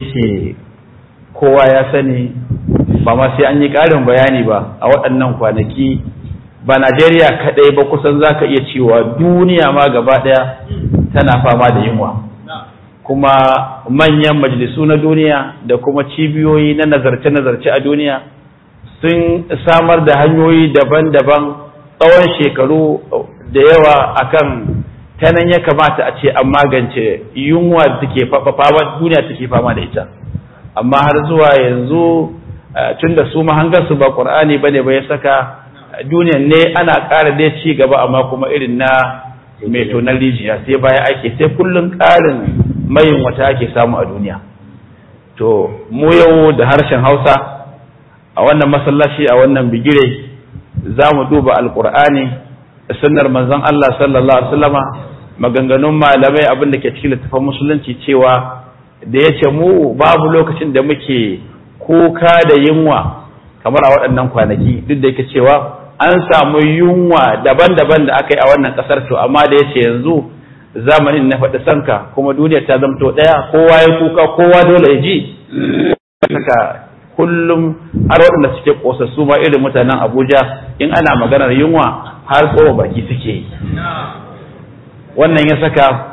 yake kowa ya sani ba ma sai an yi ƙarin bayani ba a waɗannan kwanaki ba Najeriya kaɗai ba kusan za ka iya cewa duniya ma gaba ɗaya tana fama da yunwa kuma manyan majalisu na duniya da kuma cibiyoyi na nazarce-nazarce a duniya sun samar da hanyoyi daban-daban tsawon shekaru da yawa akan ta nan ya kamata a ce an magance yunwa da take fama duniya take fama da ita amma har zuwa yanzu tun da su mahangarsu ba ƙur'ani ba ne ba ya saka duniyan ne ana ƙara dai ci gaba amma kuma irin na mai tonar rijiya sai baya ake sai kullum ƙarin mayin wata ake samu a duniya to mu yau da harshen Hausa a wannan masallaci a wannan bigire za mu duba alƙur'ani da sunnar manzon Allah sallallahu alaihi wasallama maganganun malamai abin da ke cikin littafin musulunci cewa da yace mu babu lokacin da muke kuka da yunwa kamar a waɗannan kwanaki duk da yake cewa an samu yunwa daban-daban da aka yi a wannan ƙasar to amma da yace yanzu zamanin na faɗi sanka kuma duniya ta zamto ɗaya kowa ya kuka kowa dole ya ji saka kullum har waɗanda suke ƙosassu ma irin mutanen Abuja in ana maganar yunwa har tsoron baki suke yi wannan ya saka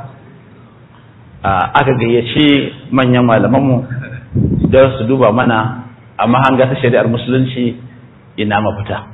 aka gayyace manyan malamanmu don su duba mana a mahanga ta shari'ar musulunci ina mafita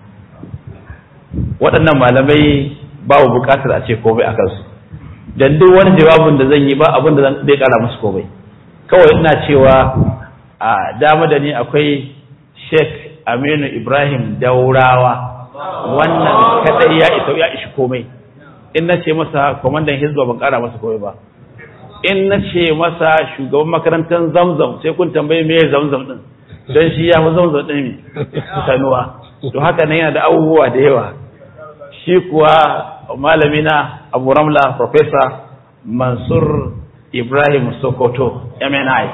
waɗannan malamai babu buƙatar a ce komai a kansu don duk wani jawabin da zan yi ba abin da zai ƙara musu komai kawai ina cewa a dama da ni akwai Sheikh Aminu Ibrahim Daurawa wannan kadai ya ishi komai in na ce masa kwamandan hizba ban ƙara masa komai ba in na ce masa shugaban makarantar Zamzam sai kun tambaye me Zamzam din don shi ya fi Zamzam din sanuwa to haka nan yana da abubuwa da yawa shi kuwa malamina Abu Ramla Professor Mansur Ibrahim Sokoto MNI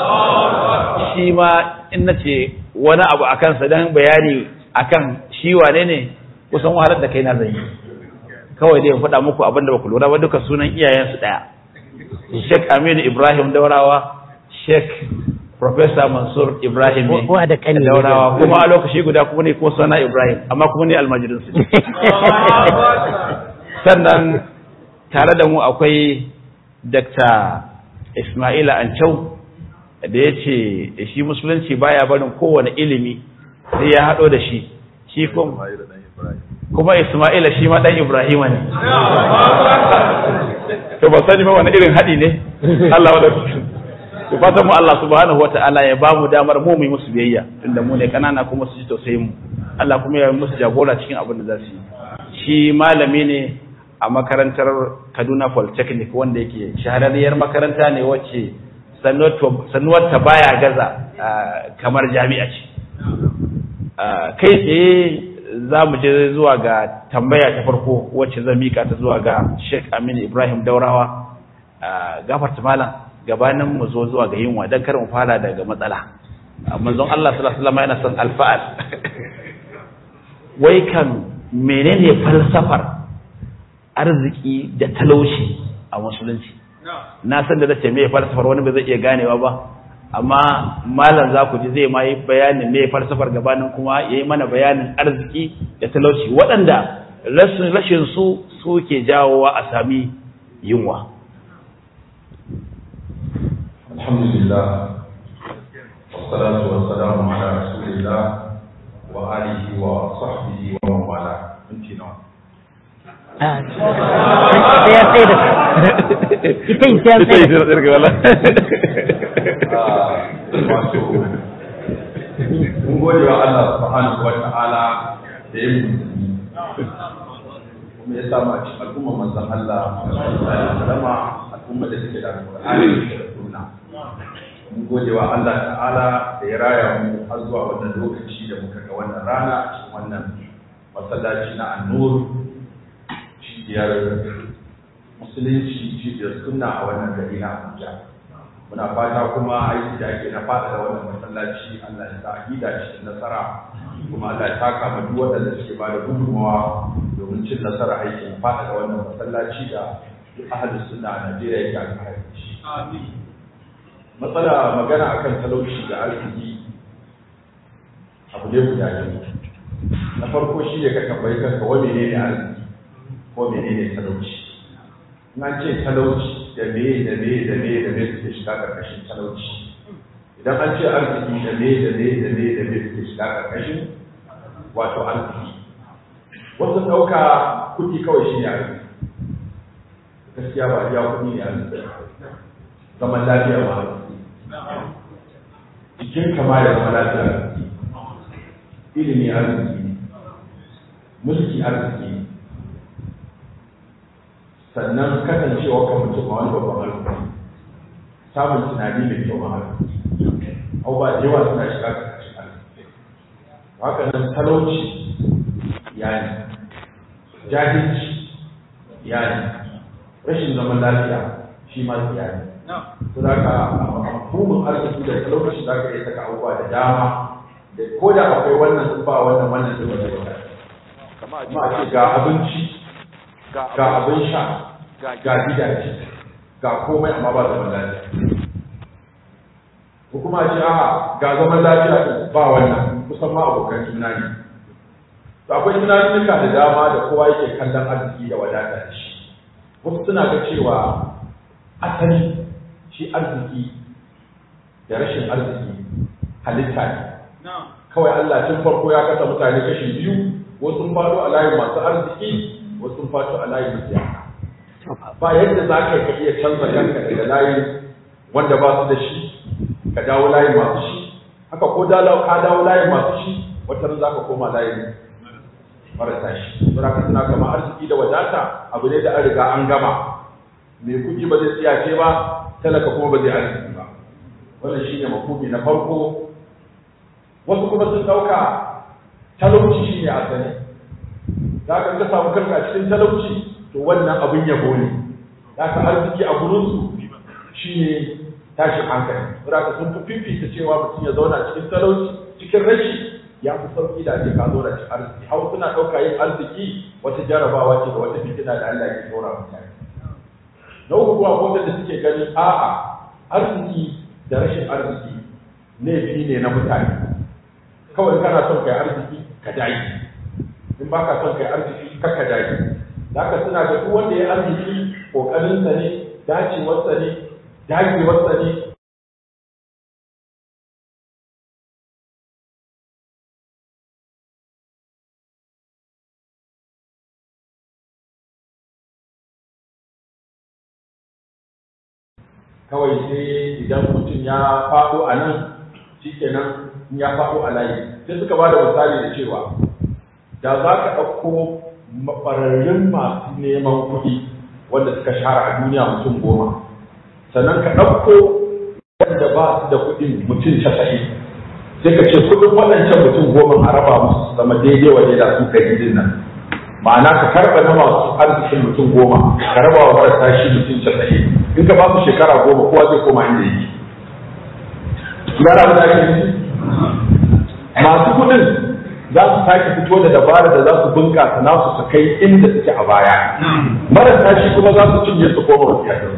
shi ma in na ce wani abu a kansa don bayani akan shi wane ne kusan wahalar da kai na zai kawai dai faɗa muku abin da ba ku lura ba duka sunan iyayensu ɗaya Sheikh Aminu Ibrahim Daurawa Sheikh Professor Mansur Ibrahim Daurawa kuma a lokaci guda kuma ne ko sana Ibrahim amma kuma ne almajirinsu sannan tare da mu akwai Dr. Ismaila Ancau da ya ce shi musulunci baya barin kowane ilimi sai ya haɗo da shi kuma Ismaila shi ma ɗan Ibrahima ne to ba sani ma wani irin haɗi ne Allah wadda to fatan mu Allah subhanahu wata'ala ya ba mu damar mu yi musu biyayya tunda mu ne kanana kuma su ji tausayin mu Allah kuma ya musu jagora cikin abin da za su yi shi malami ne a makarantar Kaduna Polytechnic wanda yake shahararriyar makaranta ne wacce sannuwar ta baya gaza kamar jami'a ce kai tsaye za mu je zuwa ga tambaya ta farko wacce zan mika ta zuwa ga Sheikh Aminu Ibrahim Daurawa gafarta malam gabanin mu zo zuwa ga yunwa dan kar mu fara daga matsala manzon Allah sallallahu alaihi wasallam yana son alfa'al wai kan menene falsafar arziki da talauci a musulunci na san da zace me falsafar wani ba zai iya ganewa ba amma malam za ku ji zai ma yi bayanin me falsafar gabanin kuma yayi mana bayanin arziki da talauci waɗanda rashin su suke jawowa a sami yunwa. Alhamdulillah wassalatu wassalamu ala rasulillah wa alihi wa sahbihi wa man wala. Saya dah. Kita wala. Mun gode wa Allah subhanahu wa ta'ala da ya musulmi. Kuma ya samu a cikin al'umma manzon Allah salama al'umma da take da Qur'ani da Sunna. Mun gode wa Allah ta'ala da ya raya mu har zuwa wannan lokaci da muka ga wannan rana a cikin wannan masallaci na An-Nur cibiyar musulunci cibiyar sunna a wannan gari na Abuja. Muna fata kuma aiki da ake na fada da wannan masallaci Allah ya sa aqida cikin nasara kuma Allah ya saka mu duk wanda suke ba da gudunmawa domin cin nasara aikin fada da wannan masallaci da ahlus sunna a Najeriya yake alfahari. Amin. matsala magana akan talauci da arziki abu ne guda biyu. Na farko shi ne ka tambayi kanka wa menene arziki ko menene talauci. In an ce talauci da me suke shiga karkashin talauci. Idan an ce arziki da me suke shiga karkashin wato arziki. Wasu ɗauka kuɗi kawai shi ne arziki. Gaskiya ba iya kuɗi ne arziki. Zaman lafiya ma arziki. Jikin kama ya zama lafiya arziki. Ilimi arziki ne. Mulki arziki ne. Sannan kasancewa kan mutum a wani babban arziki. Samun tunani mai kyau ma arziki. Abubuwa da yawa suna shiga ƙarƙashin arziki. Haka nan talauci ya ne. Jahilci ya ne. Rashin zaman lafiya shi ma ya ne. To da ka hukumin arziki da talauci za ka iya saka abubuwa da dama da ko da akwai wannan ba wannan zuba da wata. Kama a ce ga abinci, ga abin sha, ga gidaje, ga komai amma ba zaman lafiya. Ko kuma ce ga zaman lafiya ba wannan kusan ma abokan juna ne. To akwai tunaninka da dama da kowa yake kallon arziki da wadata da shi. Wasu suna ga cewa asali shi arziki da rashin arziki halitta ne. Kawai Allah tun farko ya kasa mutane kashi biyu, wasu sun faɗo a layin masu arziki, wasu sun faɗo a layin masu yaka. Ba yadda za ka iya canza kanka daga layin wanda ba su da shi, ka dawo layin masu shi, haka ko ka dawo layin masu shi, wata za ka koma layin marasa shi. Sura ka suna kama arziki da wadata abu ne da an riga an gama. Mai kuɗi ba zai tsiyace ba, talaka kuma ba zai arziki ba. Wannan shi ne mafhumi na farko. Wasu kuma sun ɗauka talauci shi ne asali. Za ka samu kanka cikin talauci, to wannan abin yabo ne. Za ka arziki a gurinsu shi ne tashin hankali. Za ka sun fi fifita cewa mutum ya zauna cikin talauci, cikin rashi ya fi sauƙi da ake ka zauna cikin arziki. Hau suna ɗauka yin arziki wata jarabawa ce da wata fitina da Allah ke ɗora mutane. Na uku kuma wanda da suke gani a'a arziki da rashin arziki laifi ne na mutane. Kawai kana son kai arziki ka dage, in baka son kai arziki ka dage. Haka suna da duk wanda ya arziki kokarinsa ne, dacewarsa ne, dagewarsa ne. Kawai sai idan mutum ya faɗo a nan shikenan ya faɗo a layi. Sai suka ba da misali da cewa da za ka ɗauko mafararrun masu neman kuɗi wanda suka shahara a duniya mutum 10, sannan ka ɗauko wanda ba su da kuɗin mutum 90, sai ka ce kuɗin waɗancan mutum 10 a raba musu su zama daidai wa daida su kai din nan. Ma'ana ka karɓa na masu arzikin mutum 10 ka raba wa marasa shi mutum 90. In ka ba su shekara 10 kowa zai koma inda yake. Gara da ake yi. Masu kuɗin za su sake fito da dabara da za su bunkasa nasu su kai inda suke a baya. Marasa shi kuma za su cinye su koma wasu yakin.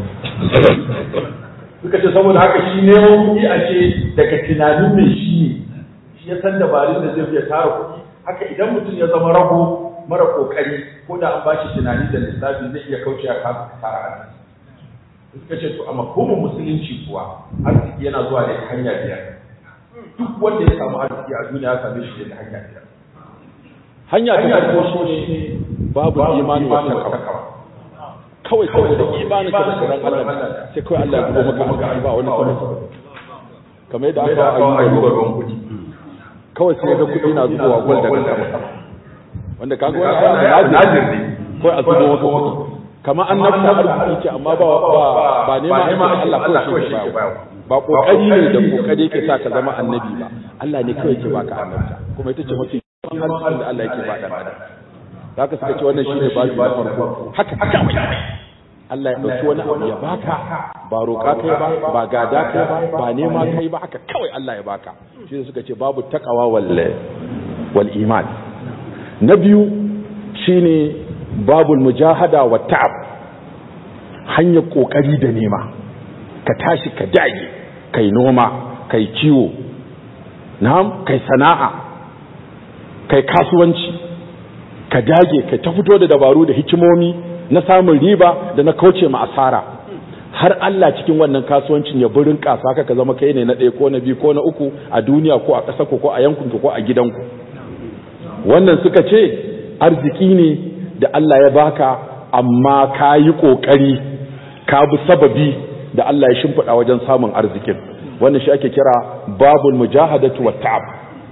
Suka ce saboda haka shi neman kuɗi a ce daga tunanin mai shi ne, shi ya san dabarun da zai iya tara kuɗi. Haka idan mutum ya zama rago mara kokari ko da an bashi tunani da lissafi zai iya kauce a kasa tara arziki. Suka ce to a mafhumin musulunci kuwa arziki yana zuwa da hanya biyar. Duk wanda ya samu arziki a duniya ya same shi da hanya biyar. Hanya ta farko shi babu imani wa takawa. Kawai saboda imani ka da tsoron Allah sai kawai Allah ya zubo maka ba wani sabon. Kamar yadda aka yi ruwan kuɗi. Kawai sai ga kuɗi na zubowa gwal daga sama. Wanda kaga wani najir ne kawai a zubo maka kuɗi. Kamar annabta arziki ce amma ba nema Allah kawai shi ke bayawa. Ba kokari ne da kokari yake sa ka zama annabi ba. Allah ne kawai ke baka annabta. Kuma ita ce mafi arzikin da Allah yake ba dan adam. Zaka suka ce wannan shine bazu na farko. Haka Allah ya dauki wani abu ya baka ba roƙa kai ba gada kai ba nema kai ba haka kawai Allah ya baka. Shi suka ce babu taqwa wal iman. Na biyu shine babul mujahada wa ta'ab. Hanyar kokari da nema. Ka tashi ka dage kai noma, kai kiwo, na'am, kai sana'a, kai kasuwanci, ka dage, kai ta fito da dabaru da hikimomi na samun riba da na kauce ma asara, har Allah cikin wannan kasuwancin ya burin kasa ka zama kai ne na ɗaya ko na biyu ko na uku a duniya ko a ƙasa ko a yankunku ko a gidanku. Wannan suka ce arziki ne da Allah ya baka, amma ka yi ƙoƙari ka bi sababi da Allah ya shimfiɗa wajen samun arzikin. Wannan shi ake kira babul mujahadatu wat ta'ab.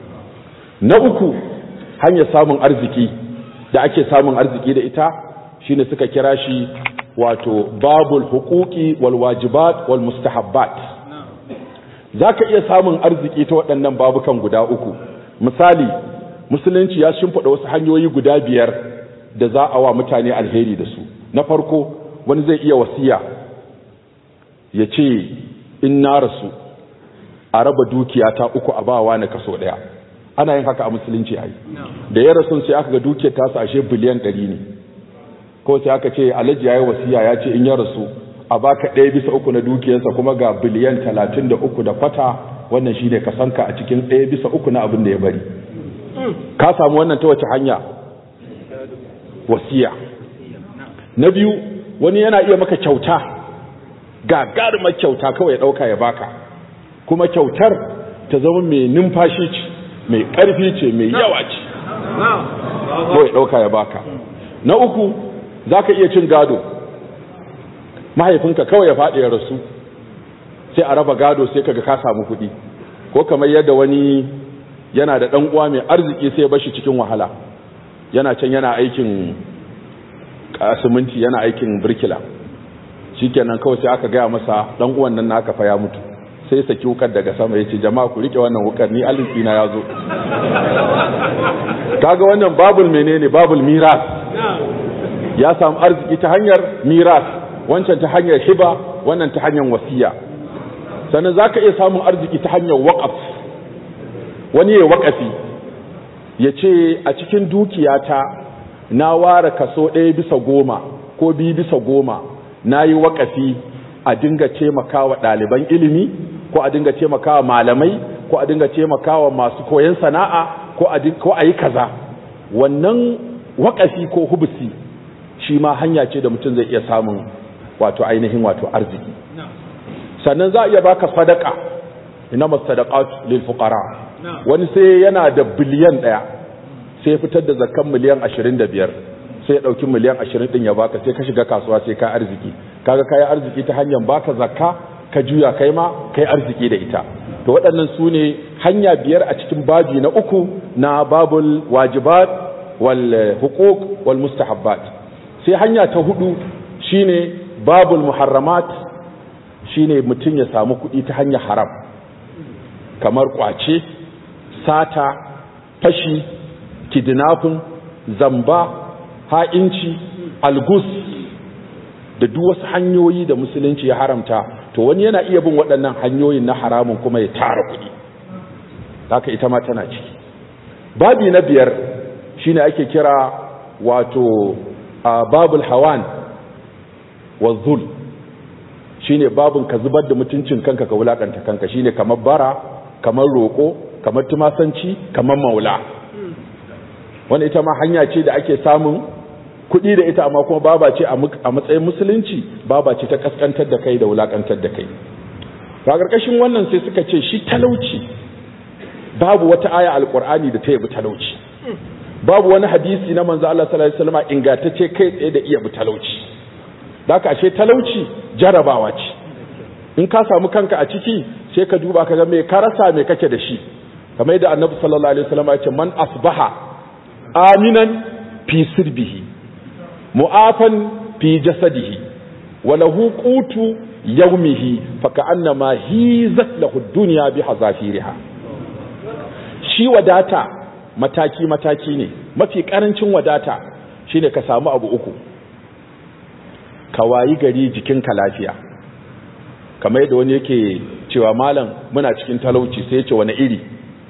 Na uku, hanyar samun arziki da ake samun arziki da ita shine suka kira shi wato babul huquqi wal wajibat wal mustahabbat. Zaka iya samun arziki ta waɗannan babukan guda uku. Misali, musulunci ya shimfiɗa wasu hanyoyi guda 5 da za a wa mutane alheri da su. Na farko, wani zai iya wasiya ya ce in na rasu a raba dukiya ta 3 a bawa na kaso 1. Ana yin haka a musulunci ai. Da ya rasu sai aka ga dukiyar ta sashe biliyan 100 ne. Ko sai aka ce alhaji yayi wasiya ya ce in ya rasu a baka 1/3 na dukiyarsa kuma ga biliyan 33 da kwata, wannan shine kasanka a cikin 1/3 na abin da ya bari. Ka samu wannan ta wace hanya? Wasiya. Na biyu, wani yana iya maka kyauta, gagarumar kyauta kawai ya dauka ya baka, kuma kyautar ta zama mai numfashi ce, mai karfi ce, mai yawa ce, ko ya dauka ya baka. Na uku, zaka iya cin gado, mahaifinka kawai ya faɗi ya rasu, sai a raba gado sai kaga ka samu kuɗi. Ko kamar yadda wani yana da ɗan uwa mai arziki sai ya bashi cikin wahala, yana can yana aikin siminti, yana aikin birkila, shikenan kawai sai aka gaya masa ɗan uwan nan naka fa ya mutu, sai saki wukar daga sama ya ce jama'a ku rike wannan wukar, ni arziki na ya zo. Kaga wannan babul menene? Babul miras. Ya samu arziki ta hanyar miras, wancan ta hanyar hiba, wannan ta hanyar wasiya. Sannan zaka iya samun arziki ta hanyar waqaf. Wani ya waƙafi ya ce a cikin dukiyata na ware kaso 1/10 ko 2/10 na yi waƙafi a dinga taimakawa ɗaliban ilimi, ko a dinga taimakawa malamai, ko a dinga taimakawa masu koyon sana'a, ko a yi kaza. Wannan waƙafi ko hubusi shi ma hanya ce da mutum zai iya samun wato ainihin wato arziki. Sannan za a iya baka sadaka, inama sadaqat lil fuqara. Wani sai yana da biliyan 1 sai ya fitar da zakkan miliyan 25, sai ya dauki miliyan 20 din ya baka, sai ka shiga kasuwa sai ka arziki. Kaga kai arziki ta hanyar baka zakka, ka juya kai ma kai arziki da ita. To waɗannan su ne hanya 5 a cikin babi na 3 na babul wajibat wal huquq wal mustahabbat. Sai hanya ta 4 shine babul muharramat, shine mutum ya samu kuɗi ta hanyar haram, kamar kwace, sata, fashi, kidnapping, zamba, ha'inci, algus da duk wasu hanyoyi da musulunci ya haramta. To wani yana iya bin waɗannan hanyoyin na haramun kuma ya tara kuɗi, haka ita ma tana ciki. Babi na 5 shine ake kira wato babul hawan wa zul, shine babun ka zubar da mutuncin kanka ka wulakanta kanka, shine kamar bara, kamar roƙo, kamar tumasanci, kamar maula. Wanda ita ma hanya ce da ake samun kuɗi da ita, amma kuma baba ce a matsayin musulunci, baba ce ta kaskantar da kai da wulakantar da kai. Ba ƙarƙashin wannan sai suka ce shi talauci babu wata aya alƙur'ani da ta yabi talauci, babu wani hadisi na manzo Allah sallallahu alaihi wasallam ingantacce kai tsaye da iya bi talauci. Haka ashe talauci jarabawa ce. In ka samu kanka a ciki sai ka duba ka ga me ka rasa me kake da shi. Kamar yadda Annabi sallallahu alaihi wasallam ya ce man asbaha aminan fi sirbihi mu'afan fi jasadihi wa lahu qutu yawmihi fa ka'annama hizat lahu ad-dunya bi hazafiriha. Shi wadata mataki mataki ne. Mafi karancin wadata shine ka samu abu 3. Ka wayi gari jikinka lafiya, kamar yadda wani yake cewa malam muna cikin talauci, sai ya ce wani iri.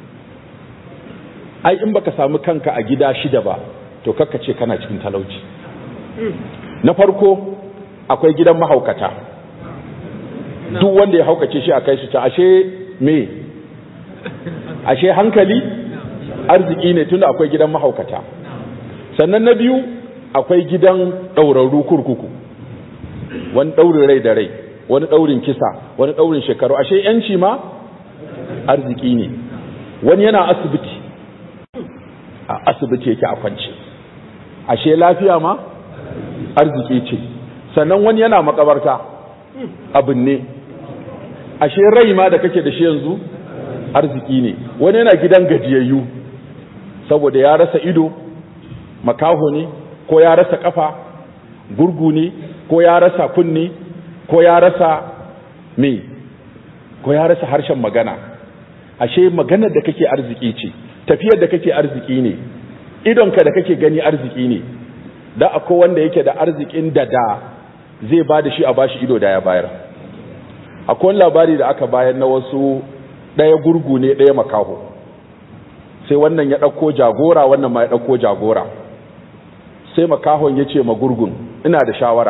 Ai in baka samu kanka a gida 6 ba to kakka ce kana cikin talauci. Na farko akwai gidan mahaukata, duk wanda ya haukace shi a kai shi ta ashe me ashe hankali arziki ne tunda akwai gidan mahaukata. Sannan na biyu akwai gidan ɗaurarru kurkuku, wani ɗaurin rai da rai, wani ɗaurin kisa, wani ɗaurin shekaru. Ashe yanci ma arziki ne. Wani yana asibiti, a asibiti yake a kwance, ashe lafiya ma arziki ce. Sannan wani yana makabarta abin ne, ashe rai ma da kake da shi yanzu arziki ne. Wani yana gidan gajiyayyu saboda ya rasa ido, makaho ne, ko ya rasa kafa, gurgu ne, ko ya rasa kunni, ko ya rasa me, ko ya rasa harshen magana. Ashe maganar da kake arziki ce, tafiyar da kake arziki ne, idonka da kake gani arziki ne. Da akwai wanda yake da arzikin da zai ba da shi a bashi ido da ya bayar. Akwai labari da aka bayar na wasu, ɗaya gurgu ne ɗaya makaho, sai wannan ya ɗauko jagora, wannan ma ya ɗauko jagora. Sai makahon ya ce ma gurgun, ina da shawara,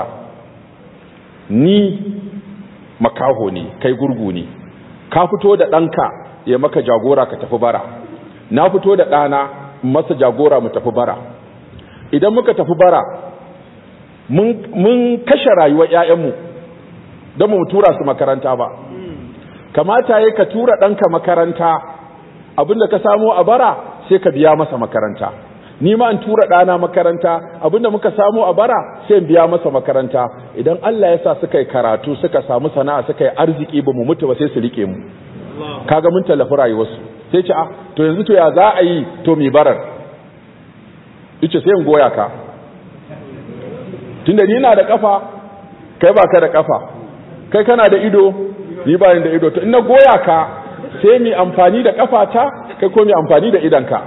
ni makaho ne kai gurgu ne, ka fito da ɗanka ya maka jagora ka tafi bara, na fito da ɗana masa jagora mu tafi bara. Idan muka tafi bara mun kashe rayuwar 'ya'yanmu don mu tura su makaranta ba. Kamata ya ka tura ɗanka makaranta, abinda ka samo a bara sai ka biya masa makaranta. Ni ma in tura ɗana makaranta, abinda muka samu a bara sai in biya masa makaranta. Idan Allah ya sa suka yi karatu, suka samu sana'a, suka yi arziki, ba mu mutu ba sai su rike mu. Kaga mun tallafi rayuwarsu. Sai ce to yanzu to ya za a yi to mi barar? Ice sai in goya ka. Tunda ni na da kafa, kai ba ka da kafa. Kai kana da ido, ni ba ni da ido. To in na goya ka, sai mi amfani da kafata, kai ko mi amfani da idanka.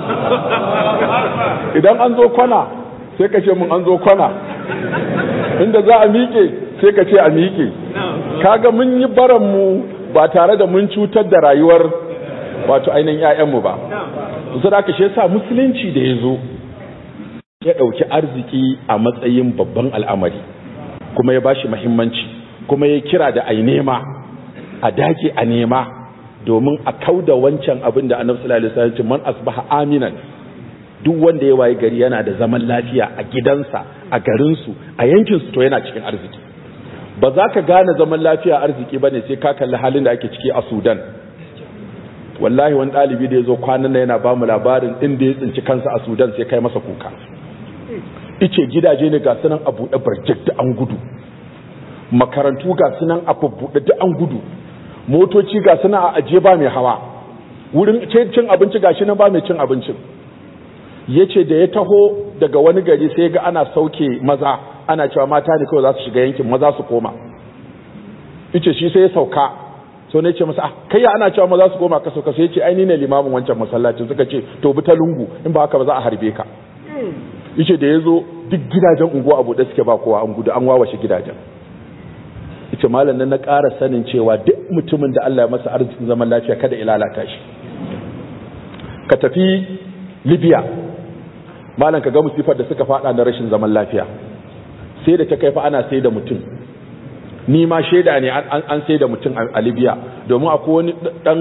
Idan an zo kwana sai ka ce mun an zo kwana, inda za a miƙe sai ka ce a miƙe. Kaga mun yi baranmu ba tare da mun cutar da rayuwar wato ainihin 'ya'yanmu ba. Su da aka shi yasa musulunci da ya zo ya ɗauki arziki a matsayin babban al'amari, kuma ya bashi muhimmanci, kuma ya kira da ai nema, a dage a nema, domin a kauda wancan abin da annabi sallallahu alaihi wasallam man asbaha aminan, duk wanda ya waye gari yana da zaman lafiya a gidansa, a garinsu, a yankinsu, to yana cikin arziki. Ba za ka gane zaman lafiya arziki bane sai ka kalli halin da ake ciki a Sudan. Wallahi wani ɗalibi da ya zo kwanan nan yana ba mu labarin inda ya tsinci kansa a Sudan sai kai masa kuka. Ice gidaje ne ga sunan a buɗe barjak da an gudu, makarantu ga sunan a buɗe da an gudu, motoci ga suna a ajiye ba mai hawa, wurin cin abinci ga shi nan ba mai cin abincin. Ya ce da ya taho daga wani gari sai ga ana sauke maza, ana cewa mata ne kawai za su shiga yankin, maza su koma. Ice shi sai ya sauka, so ne ce masa kai ya ana cewa maza su koma ka sauka, sai ya ce ai ni ne limamin wancan masallacin. Suka ce to bi ta lungu, in ba haka ba za a harbe ka. Ice da ya zo duk gidajen unguwa a buɗe suke ba kowa, an gudu an wawashe gidajen. Ice malam nan na ƙara sanin cewa duk mutumin da Allah ya masa arzikin zaman lafiya kada ya lalata shi. Ka tafi Libya, malam ka ga musifar da suka fada na rashin zaman lafiya, sai da ta kai fa ana sai da mutum. Ni ma shaida ne an sai da mutum a Libya, domin akwai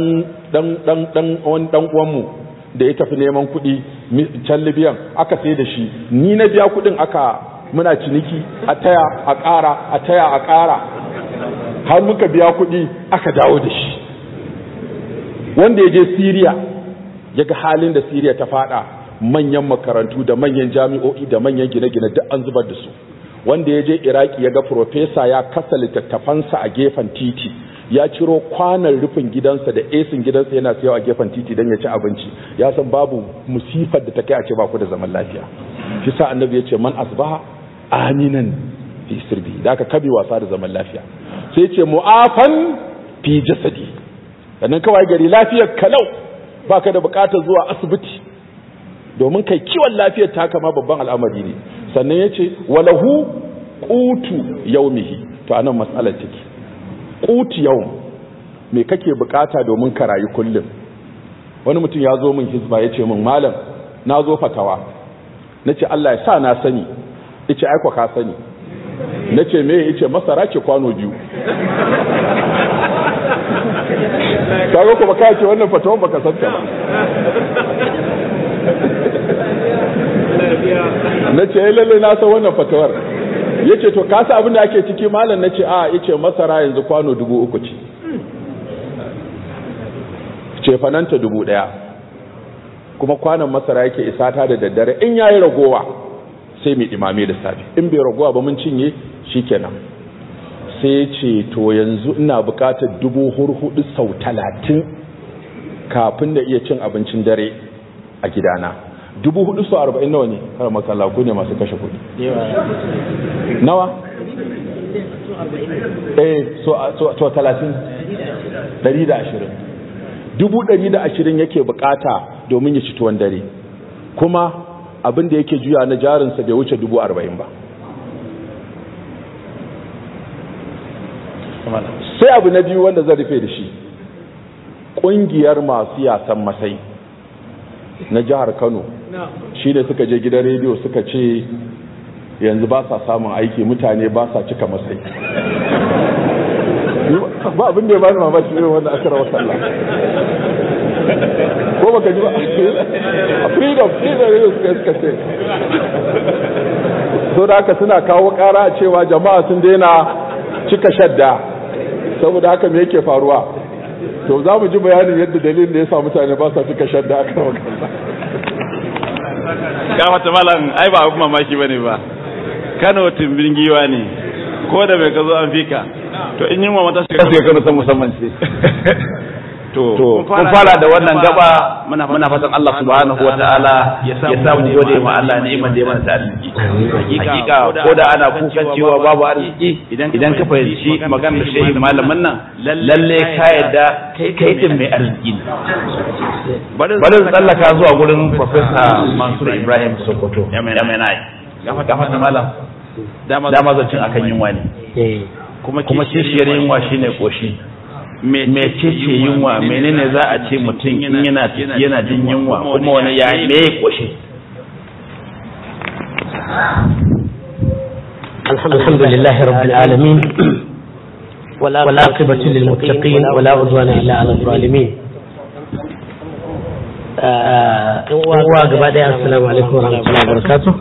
wani dan uwanmu da ya tafi neman kuɗi can Libyan, aka sai da shi, ni na biya kuɗin, aka muna ciniki a taya a ƙara, a taya a ƙara, har muka biya kuɗi aka dawo da shi. Wanda ya je Syria ya ga halin da Syria ta fada, manyan makarantu da manyan jami'o'i da manyan gine-gine duk an zubar da su. Wanda ya je Iraki ya ga profesa ya kasa littattafansa a gefen titi, ya ciro kwanan rufin gidansa da esin gidansa yana sayawa a gefen titi don ya ci abinci. Ya san babu musifar da ta kai a ce ba ku da zaman lafiya. Shi sa annabi ya ce man asbaha aminan fi sirbi, da aka kabi wasa da zaman lafiya. Sai ce mu'afan fi jasadi, sannan kawai gari lafiyar kalau, baka da bukatar zuwa asibiti, domin kai kiwon lafiyar ta kama babban al'amari ne. Sannan ya ce walahu qutu yaumihi, to anan matsalar take. Qutu yawm, me kake bukata domin ka rayu kullum? Wani mutum ya zo min hizba ya ce min malam na zo fatawa, na ce Allah ya sa na sani, ya ce aiko ka sani. Na ce me? Ya ce masara ce kwano biyu. kaga kuma ka ce wannan fatawan baka san ta ba na ce lalle na san wannan fatawar. Yace to ka sa abin da ake ciki malam, na ce a yace masara yanzu kwano 3,000 ce, cefananta 1,000, kuma kwanon masara yake isa ta da daddare, in yayi ragowa sai mu imame da safi, in bai ragowa ba mun cinye shikenan. Sai ce to yanzu ina bukatar 4,000 sau 30 kafin da iya cin abincin dare a gidana. 4,000 sau 40 nawa ne? Kar makalla ku ne masu kashe kuɗi. Nawa? So 30 120. 120 yake bukata domin ya ci tuwon dare, kuma abin da yake juya na jarinsa bai wuce 40,000 ba. Sai abu na biyu wanda zan rufe da shi, ƙungiyar masu yasan masai na jihar Kano shi ne suka je gidan rediyo suka ce yanzu ba sa samun aiki, mutane ba sa cika masai. Ba abin da ya bani mamaki ne wanda aka rawa sallah ko baka ji ba? freedom suka ce. So da haka suna kawo ƙara cewa jama'a sun daina cika shadda, saboda haka me yake faruwa? To za mu ji bayanin yadda dalilin da ya sa mutane ba sa cika shadda aka rawa sallah. Gafata malam, ai ba abu mamaki bane ba. Kano timbin giwa ne, ko da bai ka zo an fika. To in yin wa mata shiga su Kano san musamman ce. To kun fara da wannan gaba, muna fatan Allah subhanahu wataala ya samu gode ma Allah ni'imar da ya mana ta arziki. Hakika ko da ana kukan cewa babu arziki, idan ka fahimci maganar da shehi malamin nan, lalle ka yadda kai din mai arziki ne. Bari tsallaka zuwa gurin Professor Mansur Ibrahim Sokoto, MNI. Gafata malam, dama zancin akan yunwa ne. Kuma kishiyar yunwa shine koshi. Mecece yunwa, menene za a ce mutum in yana jin yunwa, kuma wani ya me koshi? Alhamdulillahi rabbil alamin, wal aqibatu lil muttaqin, wala udwana illa 'alal zalimin. Wa gaba daya, assalamu alaikum wa rahmatullahi wa barakatuh.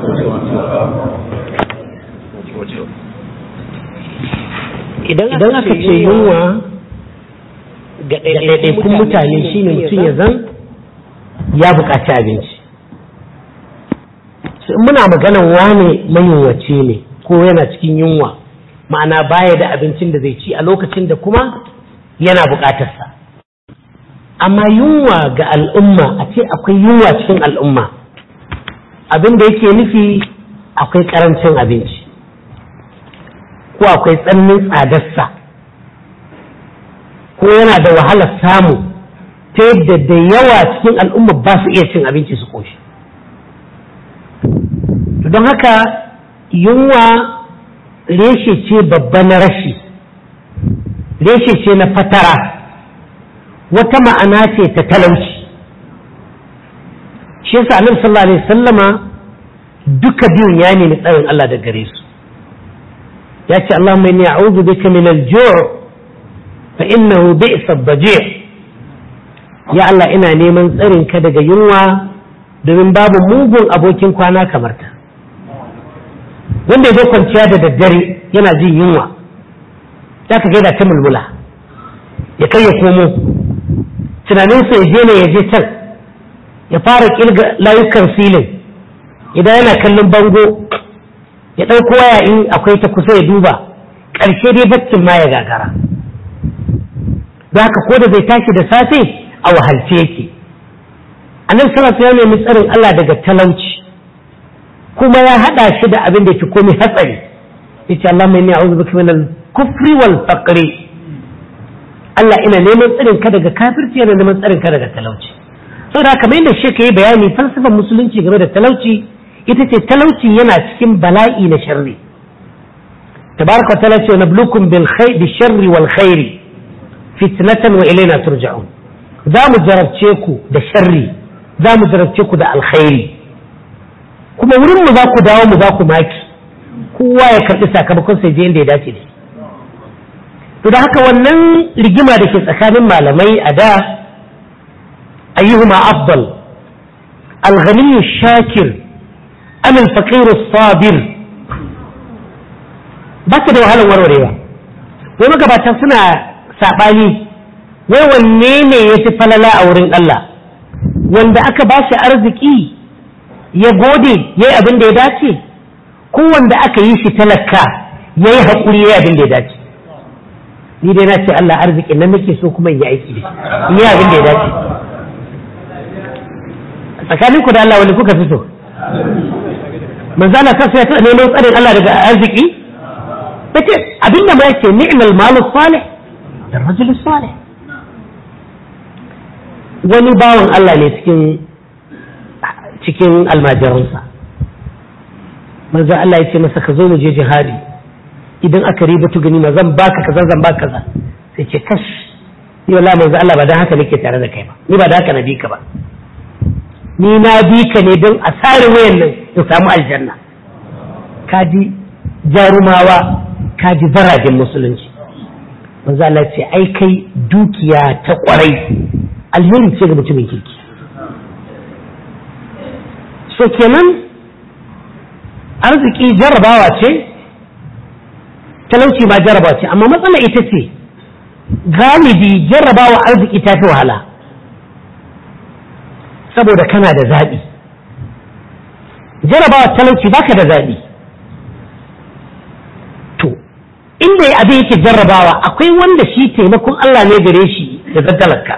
Idan aka ce yunwa ga ɗaiɗaikun mutane shine mutum ya zan ya buƙaci abinci. Muna maganan wane mayunwaci ne ko yana cikin yunwa, ma'ana baya da abincin da zai ci a lokacin da kuma yana buƙatarsa. Amma yunwa ga al'umma, a ce akwai yunwa cikin al'umma, abin da yake nufi akwai ƙarancin abinci ko akwai tsananin tsadarsa, ko yana da wahalar samu ta yadda da yawa cikin al'umma ba su iya cin abinci su koshi. Don haka yunwa reshe ce babba na rashi, reshe ce na fatara, wata ma'ana ce ta talauci. Shi yasa Annabi sallallahu alaihi wasallama duka biyun ya nemi tsarin Allah da gare su. Ya ce Allahumma inni a'udhu bika min al-ju' fa innahu bi'sa ad-daji'. Ya Allah ina neman tsarin ka daga yunwa domin babu mugun abokin kwana kamar ta. Wanda ya zo kwanciya da daddare yana jin yunwa, za ka gaida ta mulmula, ya kai ya komo, tunaninsa ya je ne ya je can, ya fara kirga layukan silin, idan yana kallon bango ya ɗauko waya in akwai ta kusa ya duba, ƙarshe dai baccin ma ya gagara. Za ka ko da zai tashi da safe a wahalce yake. Annabi sallallahu alaihi wasallam ya nemi tsarin Allah daga talauci, kuma ya haɗa shi da abin da ke komai hatsari. Yace Allahumma inni a'udhu bika min al-kufri wal faqri. Allah ina neman tsarin ka daga kafirci, ina neman tsarin ka daga talauci. Saboda kamar yadda shi ka yi bayani, falsafar musulunci game da talauci ita ce talauci yana cikin bala'i na sharri. Tabaraka wa ta'ala ce nablukum bil khair bi sharri wal khairi fitnatan wa ilayna turja'un. Za mu jarabce ku da sharri, za mu jarabce ku da alkhairi, kuma wurin mu za ku dawo, mu za ku maki, kowa ya karɓi sakamakon sai je inda ya dace da. to da haka wannan rigima da ke tsakanin malamai a da ayyuhuma afdal al-ghani shakir am al-faqir as-sabir ba ta da wahalar warwarewa wai magabata suna sabani wai wanne ne yafi falala a wurin Allah wanda aka ba shi arziki ya gode yayi abin da ya dace ko wanda aka yi shi talaka yayi hakuri yayi abin da ya dace ni dai na ce Allah arzikin nan nake so kuma in yi aiki da shi yi abin da ya dace tsakaninku da Allah wani kuka fito manzo Allah sai ya tsare neman tsarin Allah daga arziki yace abinda ma yake ni'mal malu salih da rajul salih wani bawan Allah ne cikin almajiransa manzo Allah ya ce masa ka zo mu je jihadi idan aka ribatu ganima zan baka kaza zan baka kaza sai ce kash ni wallahi manzo Allah ba dan haka nake tare da kai ba ni ba dan haka na bi ka ba ni na bi ka ne don a sare wayan nan in samu aljanna kaji jarumawa kaji zarajin musulunci manzo Allah ce ai kai dukiya ta kwarai alheri ce ga mutumin kirki so kenan arziki jarrabawa ce talauci ma jarrabawa ce amma matsala ita ce galibi jarrabawa arziki ta fi wahala saboda kana da zaɓi jarrabawa talauci baka da zaɓi to inda abin yake jarrabawa akwai wanda shi taimakon Allah ne gare shi da zaddalarka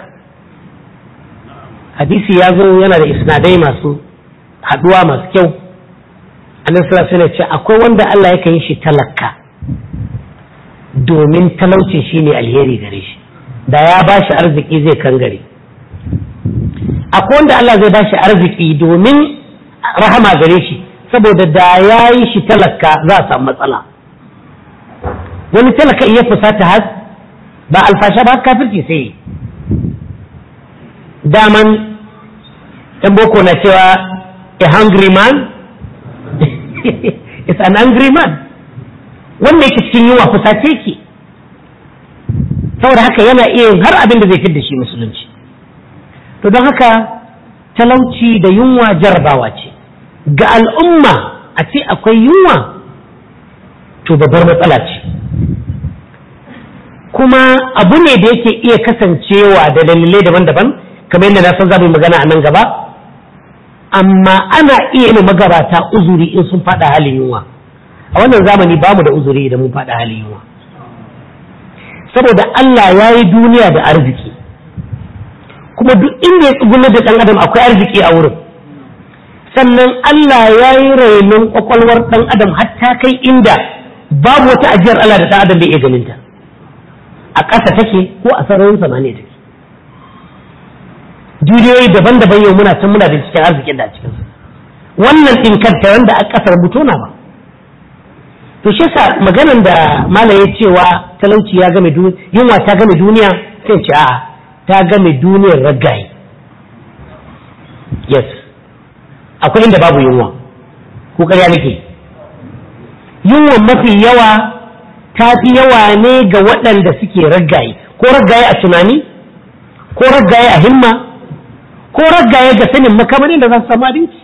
hadisi ya zo yana da isnadai masu haɗuwa masu kyau annabi sallallahu alaihi wasallam ce akwai wanda Allah yake yin shi talaka domin talaucin shine alheri gare shi da ya bashi arziki zai kangare akwai wanda Allah zai bashi arziki domin rahama gare shi saboda da ya yi shi talaka za a samu matsala wani talaka iya fusata har ba alfasha ba kafirci sai daman ɗan boko na cewa a hungry man is an angry man wanda yake cikin yunwa fusace ki saboda haka yana iya yin har abin da zai fidda shi musulunci to don haka talauci da yunwa jarabawa ce ga al'umma a ce akwai yunwa to babbar matsala ce kuma abu ne da yake iya kasancewa da dalilai daban-daban kamar yadda na san za mu magana a nan gaba amma ana iya yin magabata uzuri in sun fada halin yunwa a wannan zamani bamu da uzuri idan mun fada halin yunwa saboda Allah ya yi duniya da arziki kuma duk inda ya tsuguna da ɗan adam akwai arziki a wurin sannan Allah ya yi rainon kwakwalwar ɗan adam hatta kai inda babu wata ajiyar Allah da ɗan adam bai iya ganinta a ƙasa take ko a sararin samaniya take duniyoyi daban-daban yau muna can muna da cikin arzikin da a cikinsu wannan ɗin kanta wanda a ƙasar butona ba to shi yasa maganan da malam ya cewa talauci ya game duniya yunwa ta game duniya sai ce a'a ta game duniyar ragaye yes akwai inda babu yunwa ko ƙarya nake yunwa mafi yawa ta fi yawa ne ga waɗanda suke ragaye ko ragaye a tunani ko ragaye a himma ko ragaye ga sanin makamarin da za su samu abinci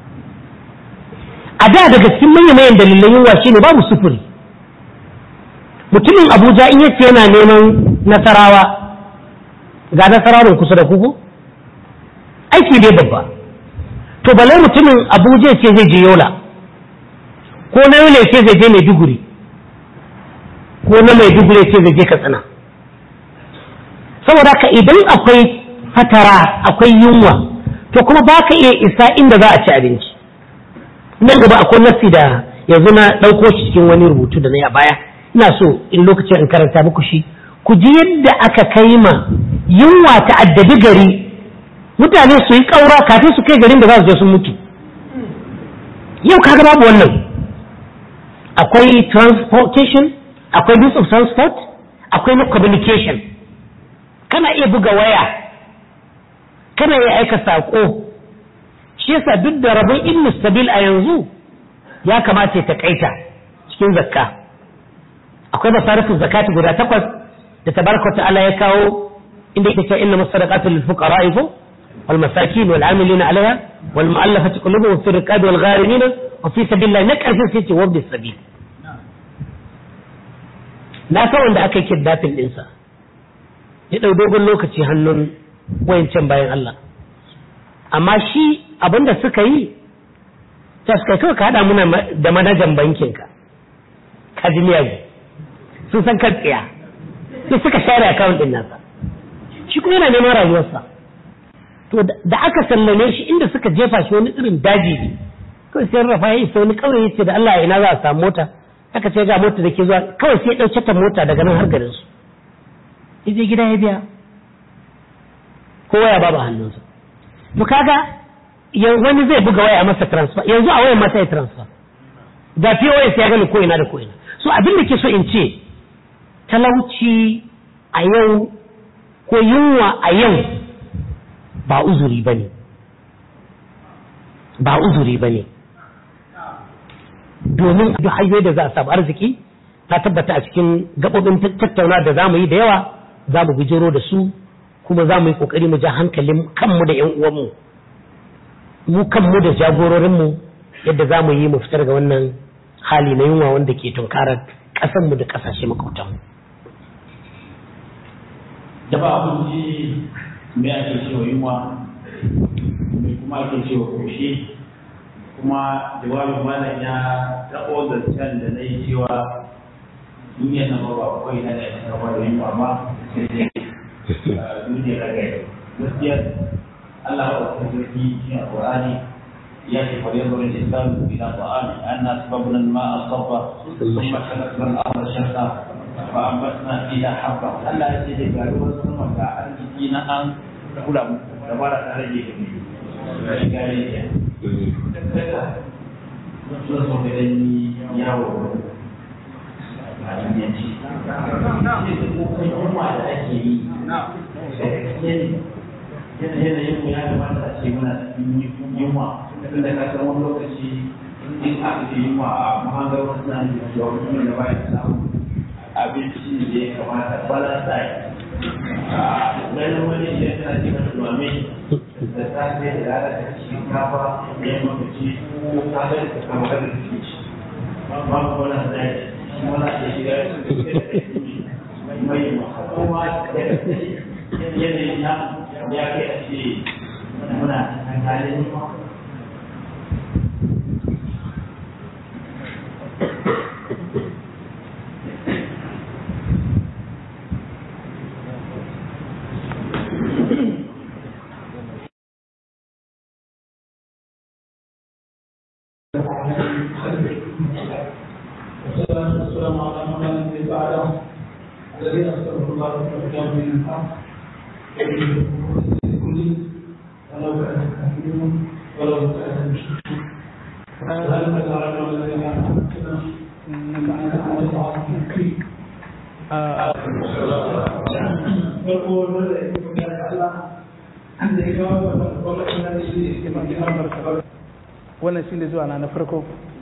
a da daga cikin manyan dalilan yunwa shine babu sufuri mutumin Abuja in yace yana neman Nasarawa ga Nasarawa kusa da kuku aiki dai babba to bale mutumin Abuja ce zai je Yola ko na Yola ce zai je Maiduguri ko na Maiduguri ce zai je Katsina saboda ka idan akwai fatara akwai yunwa to kuma baka iya isa inda za a ci abinci nan gaba akwai nassi da yanzu na ɗauko shi cikin wani rubutu da na yi a baya ina so in lokacin in karanta muku shi ku ji yadda aka kai ma yunwa ta addabi gari mutane su yi ƙaura kafin su kai garin da za su je sun mutu yau kaga babu wannan akwai transportation akwai means of transport akwai na communication kana iya buga waya kana iya aika saƙo shi yasa duk da rabon ibn sabil a yanzu ya kamata ta kaita cikin zakka akwai masarifin zakati guda 8 da tabaraka ta'ala ya kawo inda yake cewa innamas sadaqatu lil fuqara'i wal masakin wal 'amilina 'alayha wal mu'allafati qulubuhum fi riqabi wal gharimin wa fi sabilillah na karfin sai ce wabdi sabil na san wanda aka yi kidnapping ɗinsa ya ɗau dogon lokaci hannun wayancan bayan Allah amma shi abinda suka yi ta suka kawai ka haɗa muna da manajan bankinka kaji miyagu sun san kan tsiya sai suka share akawun ɗin nasa shi kuma yana neman rayuwarsa to da aka sallame shi inda suka jefa shi wani irin daji ne kawai sai rafa ya isa wani kawai ya ce da Allah ina za a samu mota aka ce ga mota da ke zuwa kawai sai ya ɗauke ta mota daga nan har garin su ya je gida ya biya kowa ya ba hannunsa to kaga wani zai buga waya masa transfer yanzu a wayan masa ya transfer ga POS ya gani ko ina da ko ina so abin da ke so in ce talauci a yau ko yunwa a yau ba uzuri bane domin duk hanyoyi da za a samu arziki ta tabbata a cikin gaɓoɓin tattauna da za mu yi da yawa za mu bijiro da su kuma za mu yi ƙoƙari mu ja hankalin kanmu da ‘yan uwanmu mu kanmu da jagororinmu yadda za mu yi mu fitar ga wannan hali na yunwa wanda ke tunkarar ƙasanmu da ƙasashe makwabtanmu. Da ba abinci mai ake cewa yunwa mai kuma ake cewa ƙoshe kuma jawabin malam ya taɓo zancen da na yi cewa duniya na ba kawai na da ya kama da yunwa ba duniya na gaya gaskiya Allah wa kuma zurfi shi a Qur'ani ya ce fa yanzu ne Islam ila ta'ami anna sababna ma asaba thumma kanatna al-ardha shaqqa fa ambatna fiha habba Allah ya ce da garuwar sama ga arziki na an kula mu da bara ta rage da ni gare ya suna son da ni yawo a duniyanci kuma da ake yi yanayin mu ya kamata a ce muna cikin yunwa da ka san wani lokaci in aka ce yunwa a mahangar wasu na da wani da ba ya samu abinci da ya kamata balance diet ganin wani idan kana ce mata duwame da safe da rana da shinkafa da yamma da ci ko ka ga da kamar da ci ba ku balance diet shi wala da shiga mai kuma yanayin na ya kai a ce muna cikin halin والسلام على من بعدهم الذين استغفروا الله وتوبوا من الحق كل ولو كان كافرون ولو كان مشركون هل تجعلنا الذين امنوا انك انت العزيز الحكيم يقول wannan shi ne zuwa na farko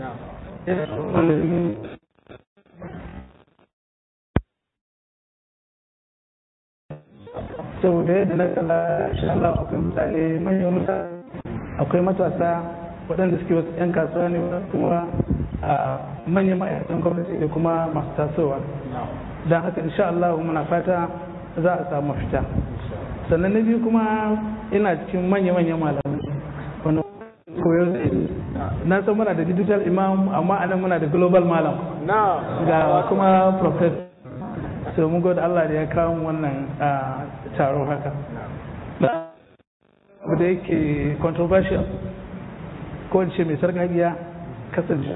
saboda yadda na kalla insha Allah akwai mutane manyan mutane akwai matasa waɗanda suke wasu 'yan kasuwa ne kuma a manyan ma'aikatan gwamnati da kuma masu tasowa don haka insha Allah muna fata za a samu fita sannan na biyu kuma ina cikin manya-manyan malamai wani koyar na san muna da digital imam amma anan muna da global malam ga kuma professor so mun gode Allah da ya kawo wannan taro haka da yake controversial ko in ce mai sarƙaƙiya kasance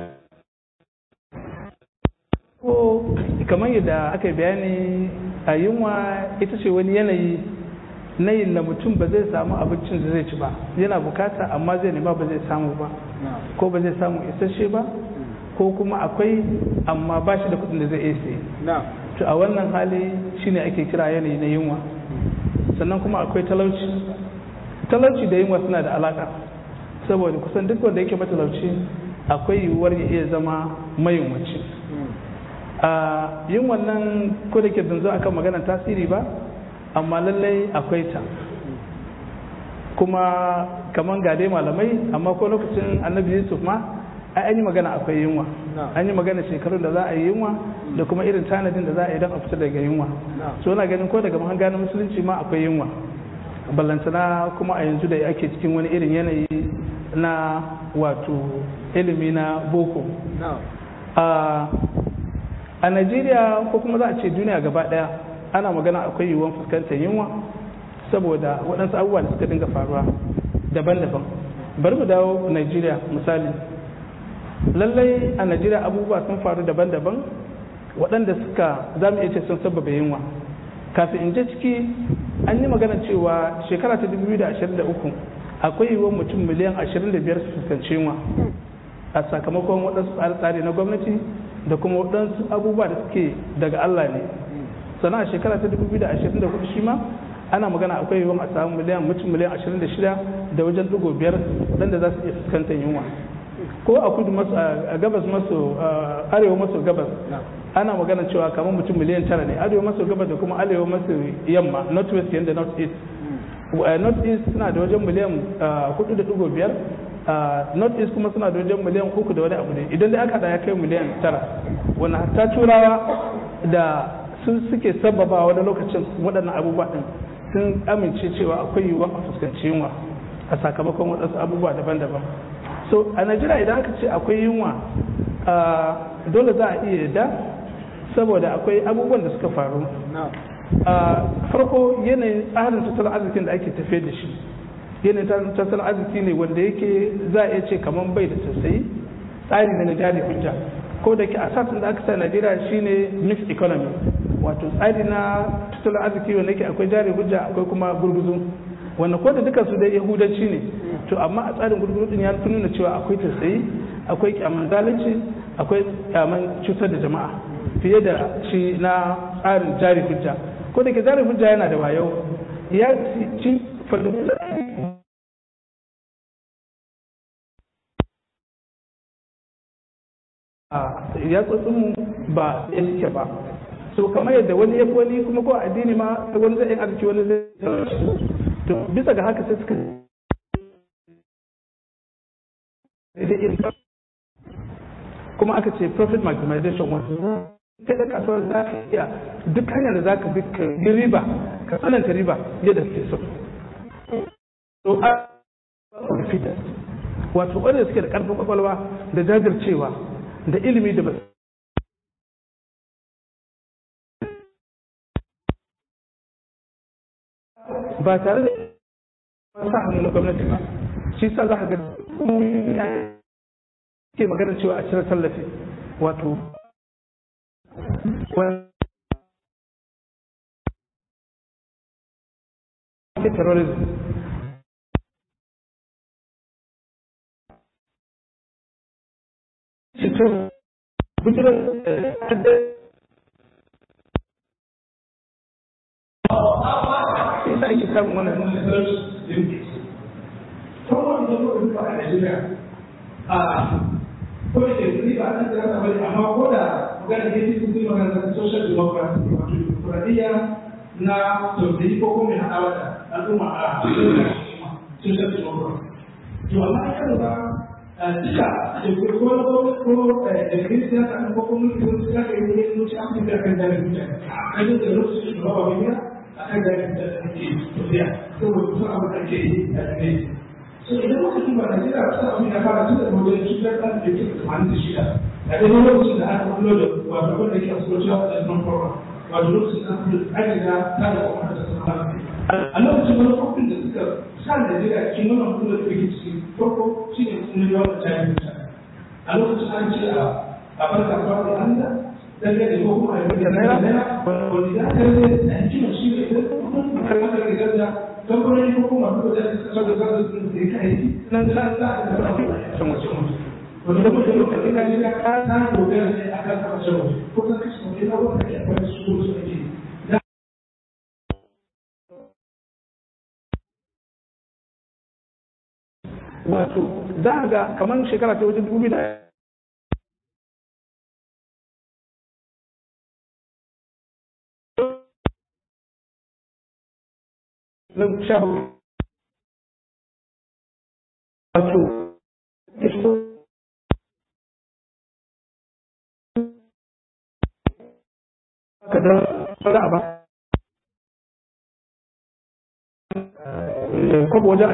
ko kamar yadda aka yi bayani a yunwa ita ce wani yanayi na yin da mutum ba zai samu abincin da zai ci ba yana bukata amma zai nema ba zai samu ba ko ba zai samu isasshe ba ko kuma akwai amma ba shi da kudin da zai iya sayi to a wannan hali shine ake kira yanayi na yunwa sannan kuma akwai talauci da yunwa suna da alaka saboda kusan duk wanda yake matalauci akwai yiwuwar ya iya zama mayunwaci yin wannan ko da ke zanzo akan maganar tasiri ba, amma lallai akwai ta, kuma kaman ga dai malamai, amma ko lokacin annabi Yusuf ma an yi magana akwai yunwa, an yi magana shekarun da za a yi yunwa da kuma irin tanadin da za a yi don a fita daga yunwa. So na ganin ko daga mahanga na musulunci ma akwai yunwa, ballantana kuma a yanzu da ake cikin wani irin yanayi na wato ilimi na boko. A Najeriya ko kuma za a ce duniya gaba daya ana magana akwai yiwuwar fuskantar yunwa saboda waɗansu abubuwa da suka dinga faruwa daban-daban. Bari mu dawo Najeriya misali. Lallai a Najeriya abubuwa sun faru daban-daban waɗanda suka za mu iya ce sun sababa yunwa. Kafin in je ciki an yi magana cewa shekara ta 2023 akwai yiwuwar mutum miliyan 25 su fuskanci yunwa a sakamakon waɗansu tsare-tsare na gwamnati da kuma waɗansu abubuwa da suke daga Allah ne. Sannan a shekara ta 2024 shi ma ana magana akwai yiwuwar a samu mutum miliyan 26 da wajen ɗigo 5 waɗanda za su iya fuskantar yunwa. Ko a kudu maso a gabas maso arewa maso gabas ana magana cewa kamar mutum miliyan 9 ne, arewa maso gabas da kuma arewa maso yamma, north west da north east. North east suna da wajen miliyan 4.5, north east kuma suna da wajen miliyan 3 da wani abu ne, idan dai aka da ya kai miliyan 9, wanda hatta turawa da sun suke sababa wani lokacin waɗannan abubuwa ɗin sun amince cewa akwai yiwuwar a fuskanci yunwa a sakamakon waɗansu abubuwa daban-daban. So a Najeriya idan aka ce akwai yunwa dole za a iya yadda saboda akwai abubuwan da suka faru. Farko yanayin tsarin tattalin arzikin da ake tafiye da shi, yanayin tattalin arziki ne wanda yake za a iya ce kamar bai da sosai, tsari na jari hujja, ko da ke asasin da aka sa Najeriya shine mixed economy, wato tsari na tattalin arziki wanda yake akwai jari hujja akwai kuma gurguzu, wanda ko da duka su dai yahudanci ne, to amma a tsarin gurguzu din ya fi nuna cewa akwai tausayi, akwai kyaman zalunci, akwai kyaman cutar da jama'a fiye da shi na tsarin jari hujja. Ko da ke jari hujja yana da wayo, ya ci ya tsotsin ba ya suke ba. So kamar yadda wani ya wani kuma ko addini ma wani zai yin arziki wani zai, to bisa ga haka sai suka kuma aka ce profit maximization wato kai da kasuwar za ka iya duk hanyar da za ka bi ka yi riba ka tsananta riba yadda suke so. So wato wanda suke da karfin kwakwalwa da jajircewa da ilimi da ba tare da sa hannu na gwamnati ba, shi sa za ka ga ke magana cewa a cire tallafi wato terrorism. Ina ake samun wannan sauran da zuwa duka a Najeriya ko da ke zuri ba a nan da bane, amma ko da magana ne sun yi magana da social democracy wato demokradiyya na tausayi ko kuma na haɗawa da al'umma a social democracy. To amma ya ba duka ko da kiristiyya ta ko kuma mutum da ka yi wani lokaci an fi da kan jami'in mutane a kan da lokacin da ba wani a kan jami'in da ke tafiya saboda sun abu da ke yi a ne. So idan muka duba Najeriya wasu abin ya fara tun da wajen cutar ɗan da ke tsammanin da shida a ɗaya lokacin da aka kullo da wato wanda ke asuwaciya da non program wato lokacin da aka riga ta da kuma da sama a lokacin manufofin da suka sa Najeriya cikin wannan kullo da ke cikin farko shi ne kuma yawan jami'in mutane a lokacin an ce a barka kwakwar handa dangane ko kuma a yi da naira wani da aka rage a yankin shi ne idan kuma aka rigar da kamfanoni ko kuma masu da suka da zasu sun da kai nan da za a da wani wani da mutum da kika ji ka ta dogara ne akan kasashen waje ko kan kashe waje na wanda ke akwai su su ake wato za ga kamar shekara ta wajen 2000 zan sha wato kadan fara ba kwabo wajen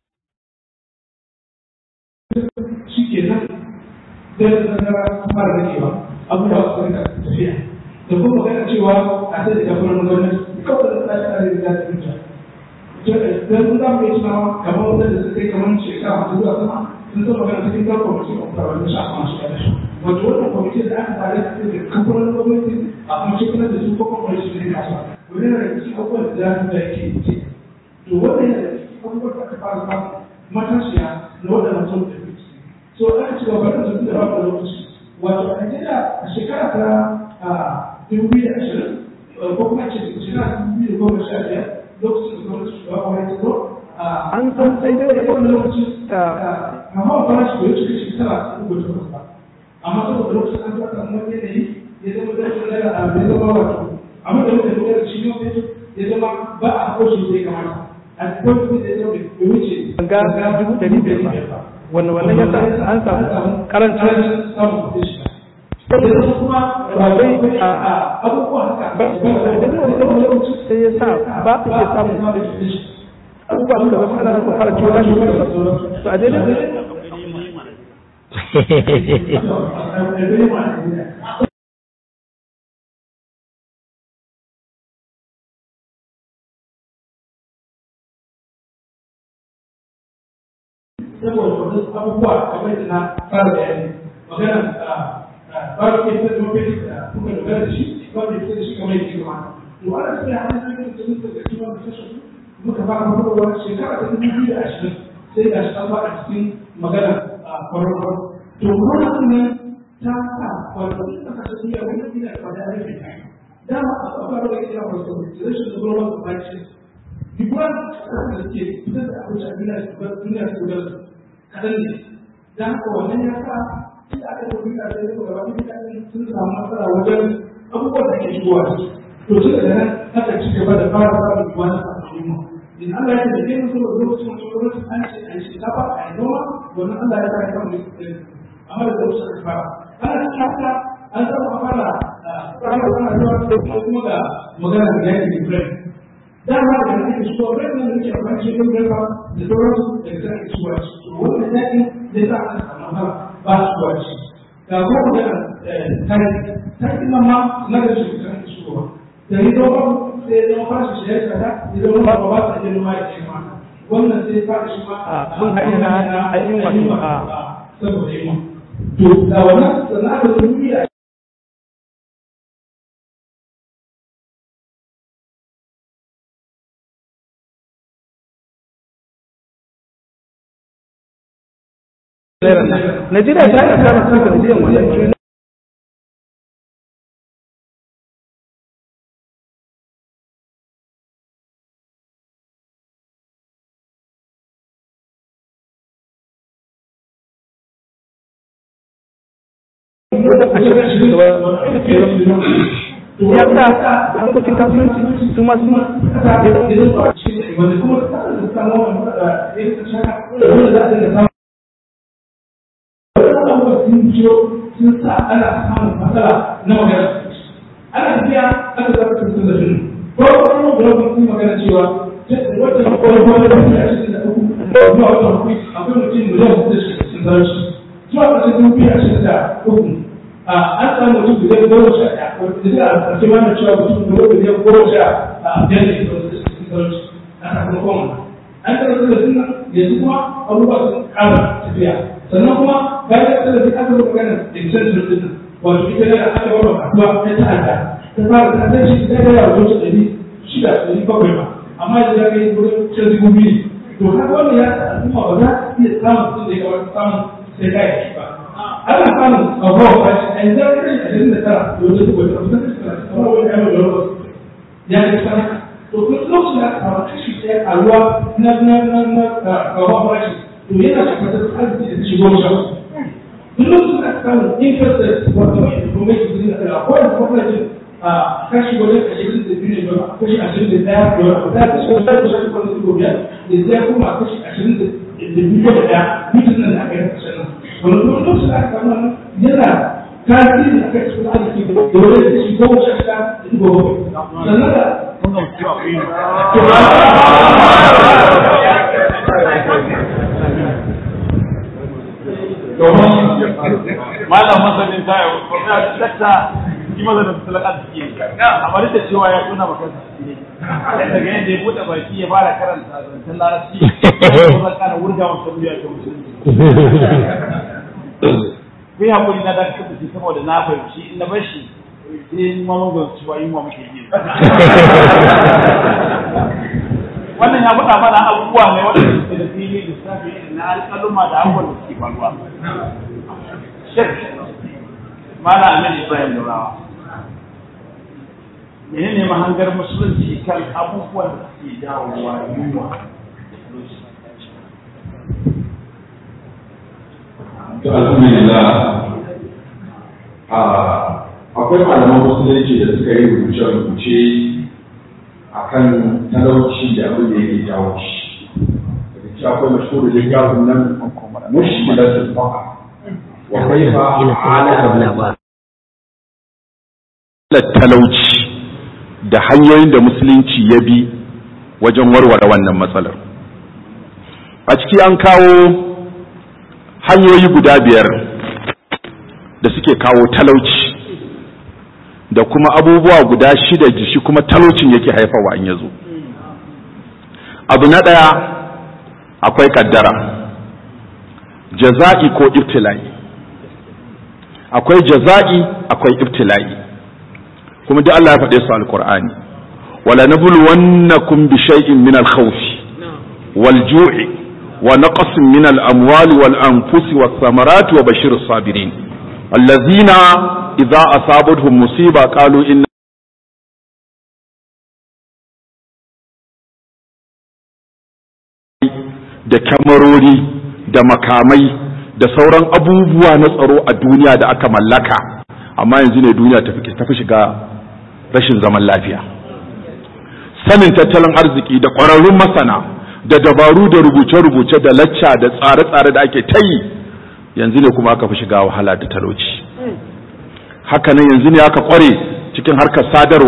shi ke nan zai zangara fara rakewa abubuwa su rika tafiya da kuma magana cewa a sai da gabanin gwamnati kawai da tsari da ta fita don za mu yi tunawa kamar wadanda suka yi kamar shekara masu zuwa sama sun san magana cikin kan kwamitin kwamfara da shafa masu yada shi wato wannan kwamitin da aka tare da kamfanin gwamnati a kuma cikin da su ko kwamfani su ne kasuwa wani yana da cikin abubuwan da za su da yake ce to wannan yana da cikin abubuwan da aka fara samu matashiya na waɗannan sun da fi so aka ci gaba da tafi da ba da lokaci wato a Najeriya a shekara ta 2020 ko kuma ce shekara 2015 lokacin da gwamnati shugaba wani ta zo an san sai dai da wani lokaci hawa farashi da wuce kashi tara uku da takwas ba amma saboda lokacin an zuwa samu wani yanayi ya zama da shi daga ya zama wato amma da muka dogara shi ne ya zama ba a koshi sai kamata a cikin da ya zama da wuce ga 500,000 ba wannan ya an samu karancin samun kuɗi shi da kuma ba dai abubuwa haka sai ya sa ba su ke samun abubuwa suka zama ana nufin fara ciwo lashi su a daidai saboda wasu abubuwa kamar da na fara bayani magana ba su ke fitar da mafi da kuka dogara da shi ba su fitar da shi kamar yadda kuma to ana tafiya hannun cikin da sun daga cikin wanda tashar muka fara fitowa shekara ta 2020 sai ga shi an fara cikin magana a kwararwar to wannan ne ta sa wato in aka tafi a wani gina da fada rufe dama a tsafara da kira wasu rashin da global supply chain dubban da suke fitar da abinci a duniya su gudanar kaɗan ne da haka wannan ya sa shi aka yi rubuta da yau gaba ɗaya sun samu matsala wajen abubuwan da ke shigowa ciki to tun daga nan aka ci gaba da fara samun wani al'umma in Allah ya tafi mu saboda lokacin wani gwamnati an ce a yi shinkafa a yi noma wannan Allah ya sa ya samu amma da wasu aka fara ana cikin haka an samu a fara kuma ga magana da yaki Ukraine dama da yake shigowa Ukraine nan da ke amfani da shi da sauransu daga kan shigowa ciki wannan yakin zai sa a samu ba su wace ga kuma magana taki nan ma na da shi kan shigowa da yi zama sai ya zama fara shi ya kada ya zama ba ba ta jin ma ya ce ma wannan sai fara shi ma mun haɗe na ainihin wato saboda yi ma to da wannan sannan aka zo duniya Najeriya ta yi asarar suka Najeriya wannan ya sa harkokin kasuwanci su masu sun sa ana samun matsala na magana ana tafiya aka zama sun da shi ko kuma gwamnati sun magana cewa wata kwallo da ya shi da uku zuwa wata hukumi akwai mutum miliyan hudu da shi sun zama shi zuwa ƙarshen dubu a shi da uku an samu mutum miliyan goma sha ɗaya wanda zai a ƙarshe ma na cewa mutum miliyan goma sha biyar da sun zama shi a sakamakon wannan an taɓa da suna yanzu kuma abubuwa sun ƙara tafiya sannan kuma bayan da aka zo magana extension din wato ita ne aka bar kasuwa ta ta'adda ta fara ta tashi da ga yawo ta 600 ba amma da ya kai gurin cin dubi to haka wannan ya sa al'umma ba za ta iya samun da ya kamata samu sai kai ba ana samun abuwa ba shi a yanzu kai a cikin da tara da wata dubu da wata ta fara wani ayyuka da wasu ya kai sana to kuma lokacin da aka fara kashi ɗaya a ruwa na kawo farashi to yana da kasar arziki da shigo shi duk lokacin da aka samu interest wato mai gwamnati sun da tsara ko da gwamnati kashi wajen 22 ne ba kashi 21 da ta kashi wajen kashi wajen gobiya da zai kuma kashi 22 da ɗaya mutum nan da aka yi kashe nan wani lokacin da aka samu yana tasiri a kai cikin arziki da wajen da shi goma sha shida da dubu bakwai sannan da malam masanin ta yau kuma dakta shi maza da tattalin arziki amma duk da cewa ya tuna maka ne daga yadda ya buɗe baki ya fara karanta zancen larabci ya zan kana wurga masa duniya ta musulunci ku yi haƙuri na dakta da shi saboda na fahimci in na bar shi sai mamugan cewa yin wa muke yi wannan ya faɗa mana abubuwa ne wanda suke da fili lissafi na alƙaluma da abubuwan da suke faruwa shek mala amin ibrahim daurawa menene mahangar musulunci kan abubuwan da suke jawowa yunwa to alhamdulillah akwai malaman musulunci da suka yi rubuce-rubuce a kan talauci da abin da yake jawo shi daga ci akwai mashhuru da gawun nan mushkilatul faqa wa kaifa halaka talauci da hanyoyin da musulunci ya bi wajen warware wannan matsalar a ciki an kawo hanyoyi guda 5 da suke kawo talauci da kuma abubuwa guda 6 da shi kuma talaucin yake haifarwa in yazo abu na ɗaya akwai kaddara jaza'i ko ibtila'i akwai jaza'i akwai ibtila'i kuma duk Allah ya faɗe su alqur'ani wala nabluwannakum bi shay'in min al-khawfi wal-ju'i wa naqsin min al-amwali wal-anfusi was-samarati wa bashir as-sabirin allazina idza asabatuhum musiba qalu inna da kamarori da makamai da sauran abubuwa na tsaro a duniya da aka mallaka amma yanzu ne duniya ta fi shiga rashin zaman lafiya sanin tattalin arziki da ƙwararrun masana da dabaru da rubuce-rubuce da lacca da tsare-tsare da ake ta yi yanzu ne kuma aka fi shiga wahala da talauci haka nan yanzu ne aka ƙware cikin harkar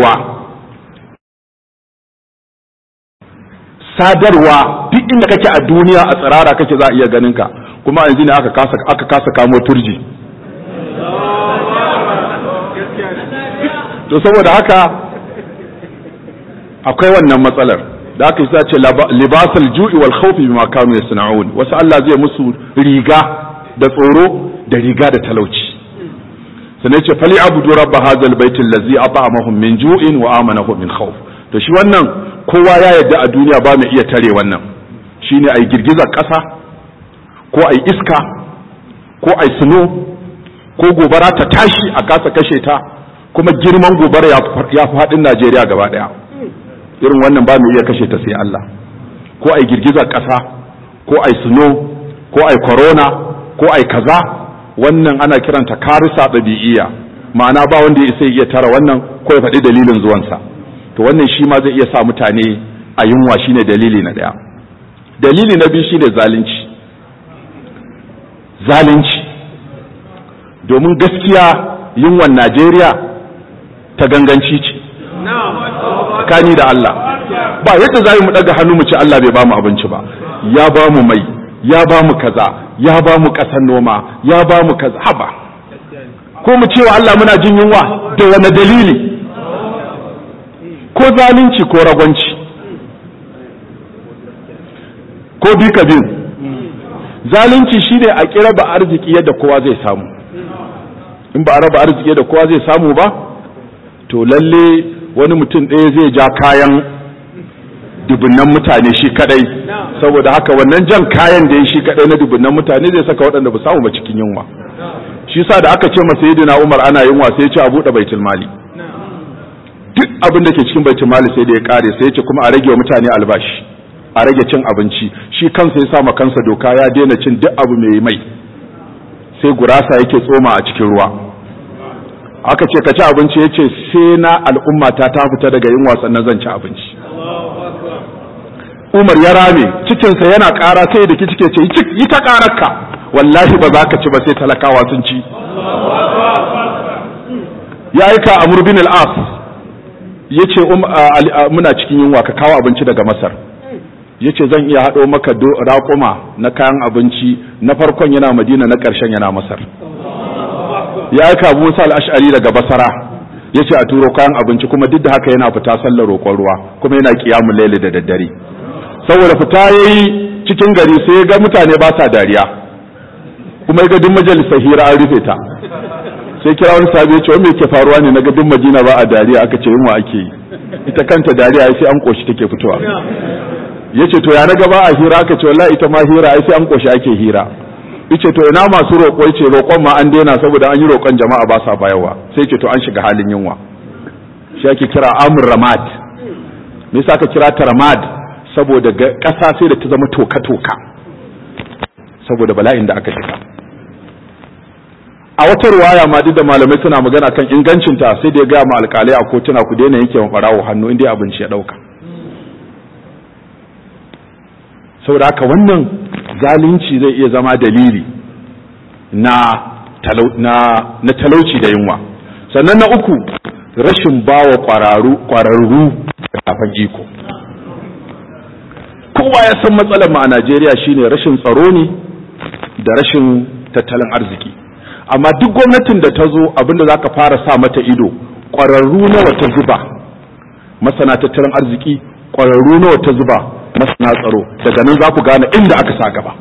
sadarwa duk inda kake a duniya a tsirara kake za a iya ganin ka kuma yanzu ne aka kasa kamo turji to saboda haka akwai wannan matsalar da aka yi ce libasal ju'i wal khawfi bima kanu yasna'un wasu Allah zai musu riga da tsoro da riga da talauci sannan ce fali abudu rabb hadzal baitil ladzi at'amahum min ju'in wa amanahum min khawf to shi wannan kowa ya yarda a duniya ba mai iya tare wannan shine ai girgizar kasa ko ai iska ko ai suno ko gobara ta tashi a kasa kashe ta kuma girman gobara ya fi haɗin Najeriya gaba ɗaya irin wannan ba mai iya kashe ta sai Allah ko ai girgizar ƙasa ko ai suno ko ai corona ko ai kaza wannan ana kiranta karisa ɗabi'iyya ma'ana ba wanda ya isa iya tara wannan ko ya faɗi dalilin zuwansa to wannan shi ma zai iya sa mutane a yunwa shine dalili na ɗaya dalili na biyu shine zalunci domin gaskiya yunwan Najeriya ta ganganci ce kani da Allah ba yadda za mu daga hannu mu ci Allah bai ba mu abinci ba ya ba mu mai ya ba mu kaza ya ba mu kasan noma ya ba mu kaza haba ko mu cewa Allah muna jin yunwa da wani dalili ko zalunci ko ragwanci ko duka biyu zalunci shine a kira ba arziki yadda kowa zai samu in ba a raba arziki yadda kowa zai samu ba to lalle wani mutum ɗaya zai ja kayan dubunnan mutane shi kadai saboda haka wannan jan kayan da ya shi kadai na dubunnan mutane zai saka waɗanda ba samu ba cikin yunwa shi sa da aka ce masa sayyidina Umar ana yunwa sai ya ce a buɗe baitul mali duk abin da ke cikin baitul mali sai da ya kare sai ya ce kuma a rage wa mutane albashi a rage cin abinci shi kansa ya sa ma kansa doka ya daina cin duk abu mai sai gurasa yake tsoma a cikin ruwa aka ce ka ci abinci ya ce sai na al'ummata ta fita daga yunwa sannan zan ci abinci. Umar ya rame cikinsa yana ƙara sai da cike ce yi ta ƙararka wallahi ba za ka ci ba sai talakawa sun ci. Ya aika Amr bin al-As ya ce muna cikin yunwa ka kawo abinci daga Masar. Ya ce zan iya haɗo maka raƙuma na kayan abinci na farkon yana Madina na ƙarshen yana Masar. Ya aika Abu Musa al-Ash'ari daga Basra ya ce a turo kayan abinci kuma duk da haka yana fita sallar roƙon ruwa kuma yana qiyamul layli da daddare. Saboda fita yayi cikin gari sai ya ga mutane ba sa dariya kuma ya ga duk majalisar hira an rufe ta. Sai kira wani sahabi ya ce me yake faruwa ne naga duk Madina ba a dariya aka ce yunwa ake yi. Ita kanta dariya sai an koshi take fitowa. Yace to ya naga ba a hira aka ce wallahi ita ma hira ai sai an koshi ake hira. Yace to ina masu roƙo yace roƙon ma an daina saboda an yi roƙon jama'a ba sa bayarwa. Sai yace to an shiga halin yunwa. Shi ake kira amr ramad. Me yasa aka kira ta ramad? Saboda ƙasa sai da ta zama toka-toka. Saboda bala'in da aka shiga. A wata ruwaya ma duk da malamai suna magana kan ingancinta sai da ya gaya ma alƙalai a kotuna ku daina yanke wa ɓarawo hannu inda abinci ya ɗauka. Saboda haka wannan zalunci zai iya zama dalili na talauci da yunwa. Sannan na uku rashin bawa ƙwararru da kafan iko. Kowa ya san matsalar mu a Najeriya shine rashin tsaro ne da rashin tattalin arziki. Amma duk gwamnatin da ta zo abinda za ka fara sa mata ido ƙwararru nawa ta zuba masana tattalin arziki, ƙwararru nawa ta zuba masana tsaro, daga nan za ku gane inda aka sa gaba.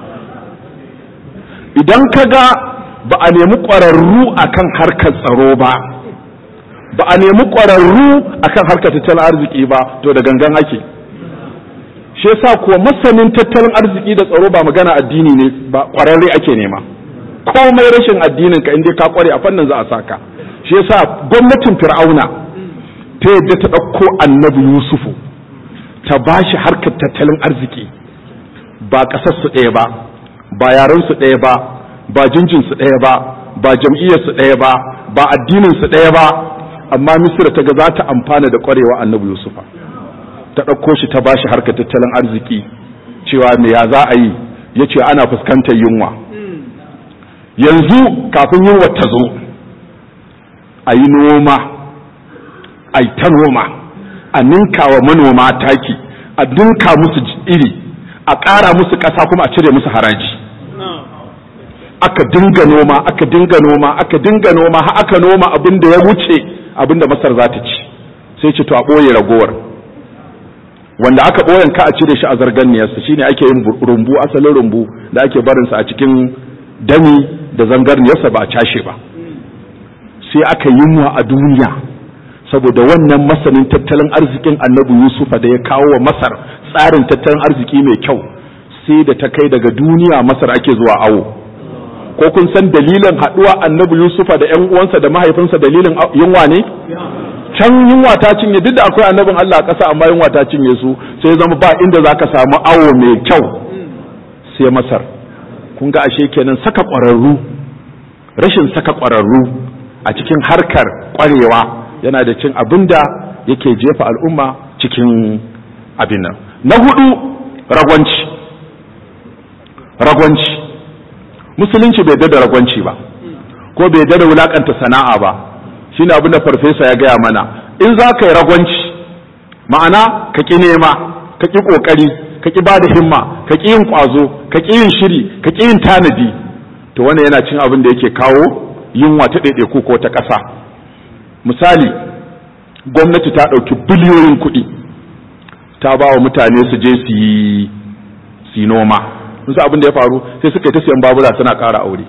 Idan ka ga ba a nemi ƙwararru akan harkar tsaro ba a nemi ƙwararru akan harkar tattalin arziki ba, to da gangan ake. Shi yasa kuwa masanin tattalin arziki da tsaro ba magana addini ne ba, ƙwararre ake nema. Komai rashin addinin ka inda ka kware a fannin za a saka. Shi yasa gwamnatin Fir'auna ta yadda ta ɗauko Annabi Yusufu ta bashi harkar tattalin arziki, ba ƙasar su ɗaya ba yaren su ɗaya ba jinjin su ɗaya ba jam'iyyar su ɗaya ba addinin su ɗaya ba, amma Misira ta ga za ta amfana da ƙwarewa Annabi Yusufa. Ta ɗauko shi ta bashi harkar tattalin arziki cewa me ya za a yi, yace ana fuskantar yunwa. Yanzu kafin yunwa ta zo a yi noma, a yi ta noma, a ninka wa manoma taki, a dinka musu iri, a ƙara musu ƙasa kuma a cire musu haraji. Aka dinga noma har aka noma abin da ya wuce abin da Masar za ta ci. Sai ce to a ɓoye ragowar, wanda aka ɓoyen ka a cire shi a zarganniyarsa, shine ake yin rumbu, asalin rumbu da ake barinsa a cikin dami da zangarniyarsa ba a cashe ba. Sai aka yunwa a duniya saboda wannan masanin tattalin arzikin Annabi Yusufa da ya kawo wa Masar tsarin tattalin arziki mai kyau, sai da ta kai daga duniya Masar ake zuwa awo. Ko kun san dalilin haɗuwa Annabi Yusufa da ƴan uwansa da mahaifinsa dalilin yunwa ne? Can yunwa ta cinye, duk da akwai annabin Allah a ƙasa amma yunwa ta cinye su, sai zama ba inda za ka samu awo mai kyau sai Masar. Kun ga ashe kenan saka ƙwararru, rashin saka ƙwararru a cikin harkar ƙwarewa yana da cin abin da yake jefa al'umma cikin abin nan. Na hudu ragwanci. Musulunci bai da ragwanci ba, ko bai da wulakanta sana'a ba. Shine abin da farfesa ya gaya mana, in za ka yi ragwanci ma'ana ka ƙi nema, ka ƙi ƙoƙari, ka ƙi ba da himma, ka ƙi yin ƙwazo, ka ƙi yin shiri, ka ƙi yin tanadi, to wannan yana cin abin da yake kawo yunwa ta ɗaiɗaiku ko ta ƙasa. Misali, gwamnati ta ɗauki biliyoyin kuɗi ta ba wa mutane su je su yi noma. Sun sa abin da ya faru sai suka yi ta siyan babura suna ƙara aure.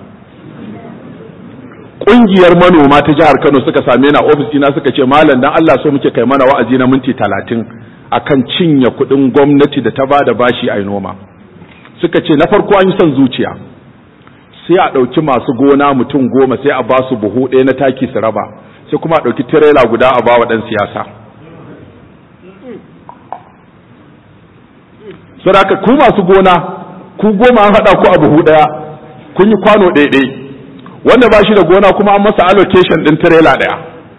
Ƙungiyar manoma ta jihar Kano suka same ni a ofis ɗina suka ce malam dan Allah so muke kai mana wa'azi na minti 30 akan cinye kuɗin gwamnati da ta bada bashi a noma. Suka ce na farko an yi son zuciya, sai a ɗauki masu gona mutum 10 sai a ba su buhu ɗaya na taki su raba, sai kuma a ɗauki tirela guda a ba wa ɗan siyasa. Saboda ku masu gona ku 10 an haɗa ku a buhu ɗaya, kun yi kwano ɗaiɗai, wanda ba shi da gona kuma an masa allocation din trailer daya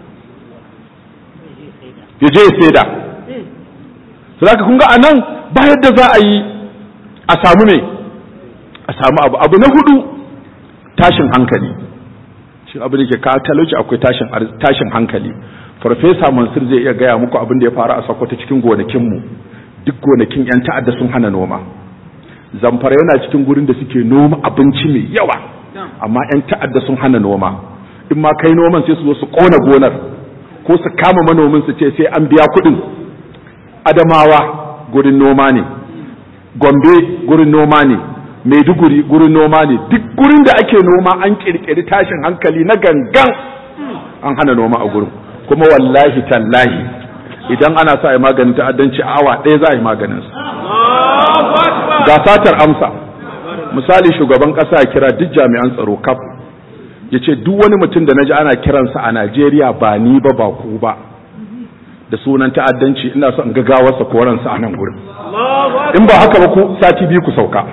ya je ya saida sai kun ga anan ba yadda za a yi a samu me a samu abu na hudu tashin hankali shi abu da ke kawo talauci akwai tashin hankali. Farfesa Mansur zai iya gaya muku abin da ya faru a Sokoto cikin gonakinmu. Duk gonakin 'yan ta'adda sun hana noma. Zamfara yana cikin gurin da suke noma abinci mai yawa, amma 'yan ta'adda sun hana noma. In ma kai noman sai su zo su kona gonar ko su kama manomin su ce sai an biya kuɗin. Adamawa gurin noma ne, Gombe gurin noma ne, Maiduguri gurin noma ne. Duk gurin da ake noma an kirkiri tashin hankali na gangan an hana noma a gurin. Kuma wallahi tallahi idan ana sa a yi maganin ta'addanci a awa ɗaya za a yi maganinsa. Ga satar amsa, misali shugaban ƙasa ya kira duk jami'an tsaro kaf ya ce duk wani mutum da na ji ana kiransa a Najeriya ba ni ba ba ku ba da sunan ta'addanci ina son gagawarsa ko ransa a nan gurin. In ba haka ba ku sati biyu ku sauka.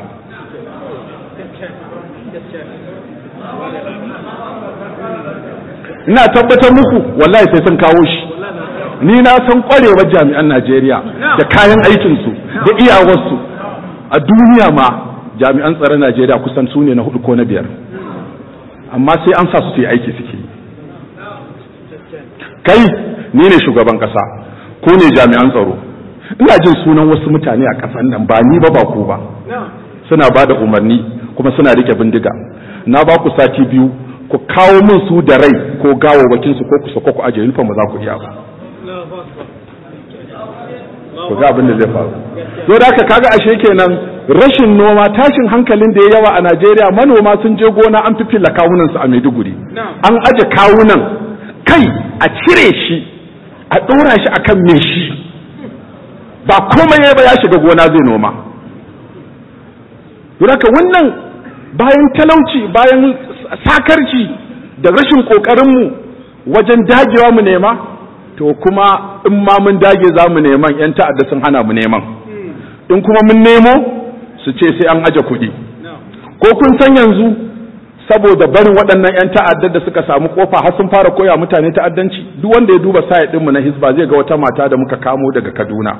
Ina tabbatar muku wallahi sai sun kawo shi. Ni na san kwarewar jami'an Najeriya da kayan aikinsu da iyawarsu a duniya ma jami'an tsaron Najeriya kusan su ne na 4 ko na 5, amma sai an sa su yi aiki suke. Kai ni ne shugaban kasa ko ne jami'an tsaro, ina jin sunan wasu mutane a kasan nan ba ni ba ba ku ba, suna ba da umarni kuma suna rike bindiga. Na ba ku sati 2 ku kawo min su da rai ko gawawakin su ko ku sako ku aje uniform ba za ku iya ba. Ku ga abin da zai faru. To da haka kaga ashe kenan rashin noma, tashin hankalin da ya yawa a Najeriya. Manoma sun je gona an fifila kawunan su a Maiduguri, an aje kawunan kai a cire shi a dora shi akan me shi ba komai ba ya shiga gona zai noma. To haka wannan bayan talauci, bayan sakarci da rashin kokarinmu wajen dagewa mu nema, to kuma in ma mun dage za mu neman 'yan ta'adda sun hana mu neman, in kuma mun nemo su ce sai an aje kuɗi. Ko kun san yanzu saboda barin waɗannan 'yan ta'adda da suka samu kofa har sun fara koya mutane ta'addanci. Duk wanda ya duba site ɗinmu na Hisba zai ga wata mata da muka kamo daga Kaduna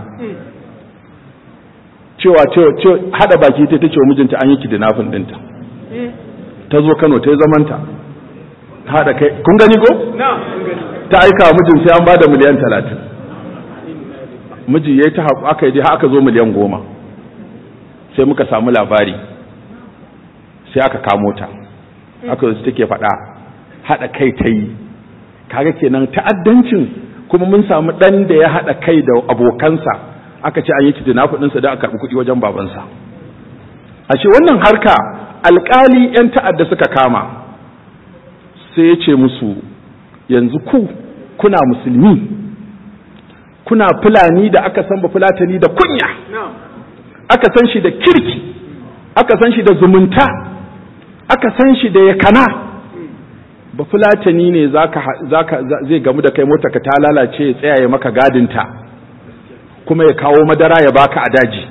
cewa hada baki ta ce wa mijinta an yi kidnapping ɗinta, ta zo Kano ta yi zamanta haɗa kai. Kun gani ko? Ta aika wa mijin sai an ba da miliyan 30. Miji ya yi ta haƙu aka yi aka zo miliyan 10. Sai muka samu labari, sai aka kamo ta, aka zo take faɗa haɗa kai ta yi. Kaga kenan ta'addancin kuma mun samu ɗan da ya haɗa kai da abokansa, aka ce an yi kidnapping ɗinsa da aka karɓi kuɗi wajen babansa. Ashe wannan harka alƙali 'yan ta'adda suka kama, sai ya ce musu yanzu kuna musulmi, kuna fulani da aka san ba fulatani da kunya, aka san shi da kirki, aka san shi da zumunta, aka san shi da yakana. Ba fulatani ne zai gamu da kai mota ka ta lalace ya tsaya ya maka gadinta kuma ya kawo madara ya baka a daji.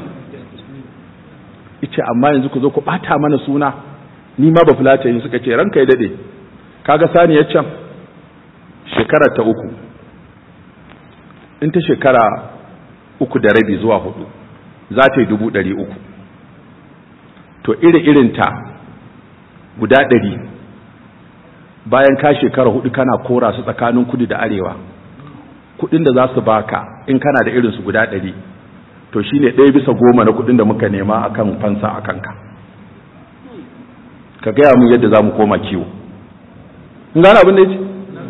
Ice amma yanzu ku zo ku bata mana suna, ni ma ba fulatani. Suka ce ranka ya dade, kaga saniyar can shekara ta 3, in ta shekara 3 da rabi zuwa 4 za ta yi 300,000. To irinta guda 100 bayan ka shekara 4 kana kora su tsakanin kudu da arewa, kudin da za su baka in kana da irinsu guda 100 to shine 1/10 na kudin da muka nema akan fansa a kanka. Ka gaya mu yadda za mu koma kiwo. In gane abin da ya ce?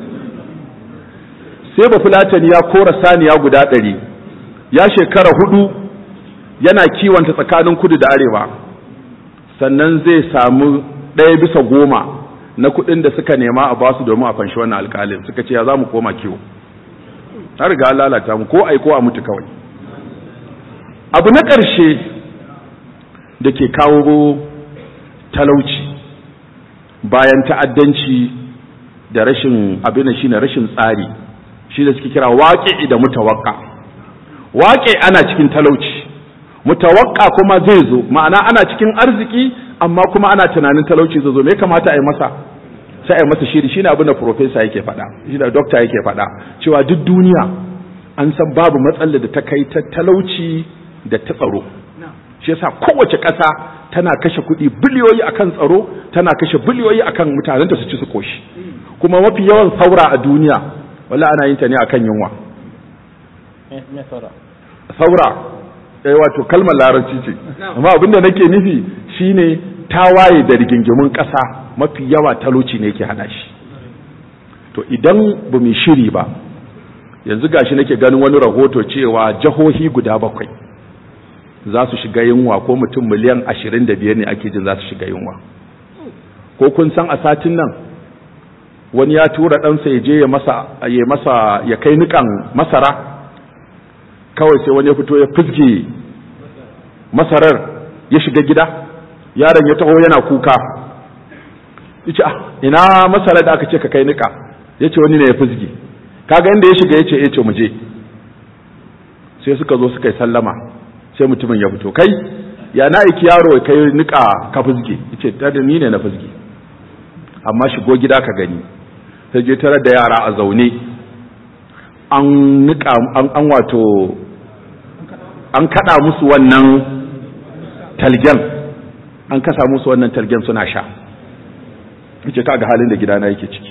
Sai ba fulatani ya kora saniya guda 100 ya shekara 4 yana kiwonta tsakanin kudu da arewa, sannan zai samu 1/10 na kudin da suka nema a basu domin a fanshi wannan alƙalin. Suka ce ya za mu koma kiwo, har ga lalata mu ko ai ko a mutu kawai. Abu na ƙarshe da ke kawo talauci bayan ta'addanci da rashin abin shi ne rashin tsari, shi da suke kira waƙi da mutawakka. Waƙi ana cikin talauci, mutawakka kuma zai zo, ma'ana ana cikin arziki amma kuma ana tunanin talauci zai zo. Me kamata a yi masa? sai a masa shiri. Shine abin da professor yake faɗa, shi da doctor yake faɗa, cewa duk duniya an san babu matsalar da ta kai ta talauci da ta tsaro. Shi yasa kowace ƙasa tana kashe kuɗi biliyoyi akan tsaro, tana kashe biliyoyi akan mutanen da su ci su koshi. Kuma mafi yawan saura a duniya wallahi ana yin ta ne akan yunwa. Saura wato kalmar larabci ce, amma abinda nake nufi shine tawaye da rigingimun ƙasa mafi yawa talauci ne yake hada shi. To idan ba mu shiri ba, yanzu gashi nake ganin wani rahoto cewa jihohi guda 7 za su shiga yunwa, ko mutum miliyan 25 ne ake jin za su shiga yunwa. Ko kun san a satin nan wani ya tura ɗansa ya je ya kai nikan masara, kawai sai wani ya fito ya fizge masarar ya shiga gida, yaron ya taho yana kuka, yace ina masarar da aka ce ka kai nika, yace wani ne ya fizge. Kaga inda ya shiga yace mu je. Sai suka zo suka yi sallama, sai mutumin ya fito, kai ya na aiki yaro ya kai nika ka fizge, yace da ni ne na fizge, amma shigo gida ka gani. Sai je tare da yara a zaune, an nika an wato an kada musu wannan talgen, an kasa musu wannan talgen suna sha. Yace kaga halin da gidana yake ciki,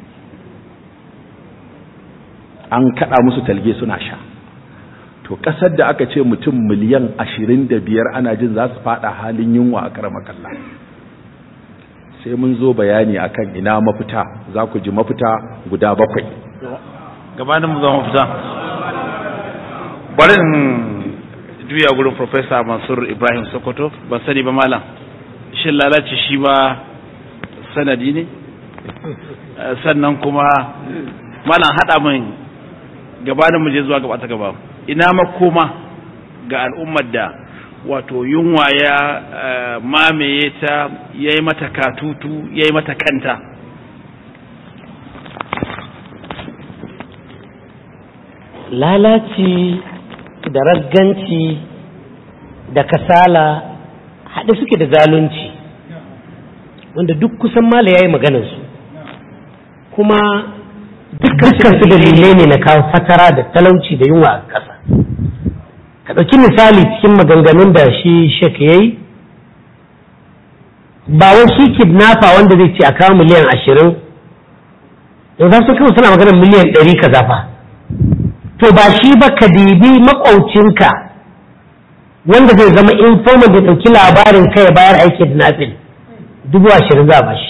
an kada musu talge suna sha. To kasar da aka ce mutum miliyan 25 ana jin za su fada halin yunwa a karamar kalla, sai mun zo bayani akan ina mafita. Za ku ji mafita guda 7. Gabanin mu zama mafita, bari juya gurin Professor Mansur Ibrahim Sokoto. Ban sani ba malam, shin lalace shi ba sanadi ne? Sannan kuma malam haɗa min gabanin mu je zuwa gaba ta gaba, ina makoma ga al'ummar da wato yunwa ya mamaye ta, yayi mata katutu, yayi mata kanta. Lalaci da ragganci da kasala haɗe suke da zalunci, wanda duk kusan mala ya yi maganarsu, kuma dukkan su dalilai ne na kawo fatara da talauci da yunwa a ƙasa. Ka ɗauki misali cikin maganganun da shi shek ya yi, ba wai shi kidnapper wanda zai ce a kawo miliyan 20, da za su kawo suna maganar miliyan 100 ka zafa. To ba shi ba, ka dibi makwaucinka wanda zai zama informant da ɗauki labarin kai bayar aiki da nafil 20,000 za a bashi.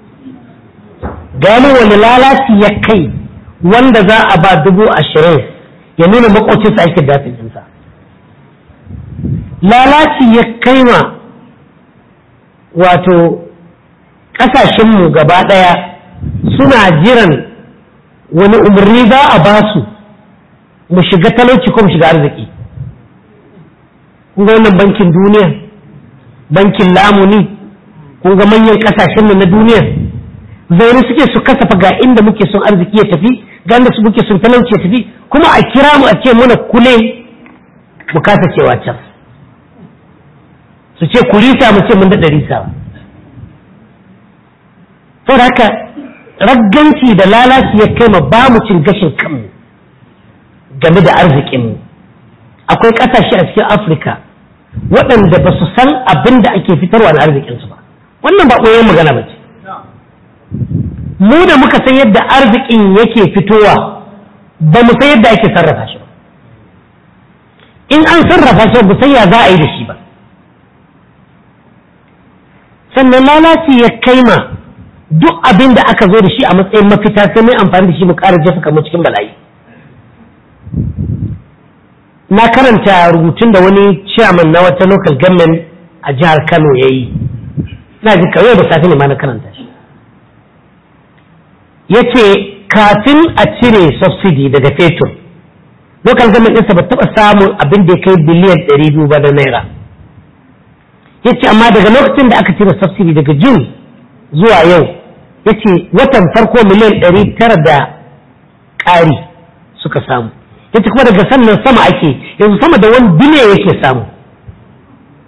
Gano wani lalaci ya kai wanda za a ba 20,000 ya nuna makwaucinsa aiki da nafil ɗinsa. Lalaci ya kai ma wato ƙasashenmu gaba ɗaya suna jiran wani umarni za a ba su mu shiga talauci ko mu shiga arziki. Kun ga wannan bankin duniya, bankin lamuni, kun ga manyan kasashen na duniya zaune suke su kasafa ga inda muke son arziki ya tafi, ga inda muke son talauci ya tafi, kuma a kira mu a ce muna kule mu kasa cewa can, su ce ku risa mu ce mun daɗa risa. Saboda haka ragganci da lalaci ya kai ma ba mu cin gashin kanmu game da arzikinmu. Akwai ƙasashe a cikin Afirka waɗanda ba su san abin da ake fitarwa na arzikinsu ba. Wannan ba ɓoyen magana ba ce. Mu da muka san yadda arzikin yake fitowa ba mu san yadda ake sarrafa shi ba. In an sarrafa shi ba san ya za a yi da shi ba. Sannan lalaci ya kai ma duk abin da aka zo da shi a matsayin mafita sai mai amfani da shi mu ƙara jefa kamar cikin bala'i. Na karanta rubutun da wani chairman na wata local government a jihar Kano ya yi, na ji kawai da safe ne ma na karanta shi. Ya ce kafin a cire subsidy daga fetur, local government ɗinsa ba taɓa samun abin da ya kai biliyan 200 ba da naira. Ya ce amma daga lokacin da aka cire subsidy daga June zuwa yau, ya ce watan farko miliyan 900 da ƙari suka samu. Yace kuma daga sannan sama ake, yanzu sama da 1 biliyan yake samu.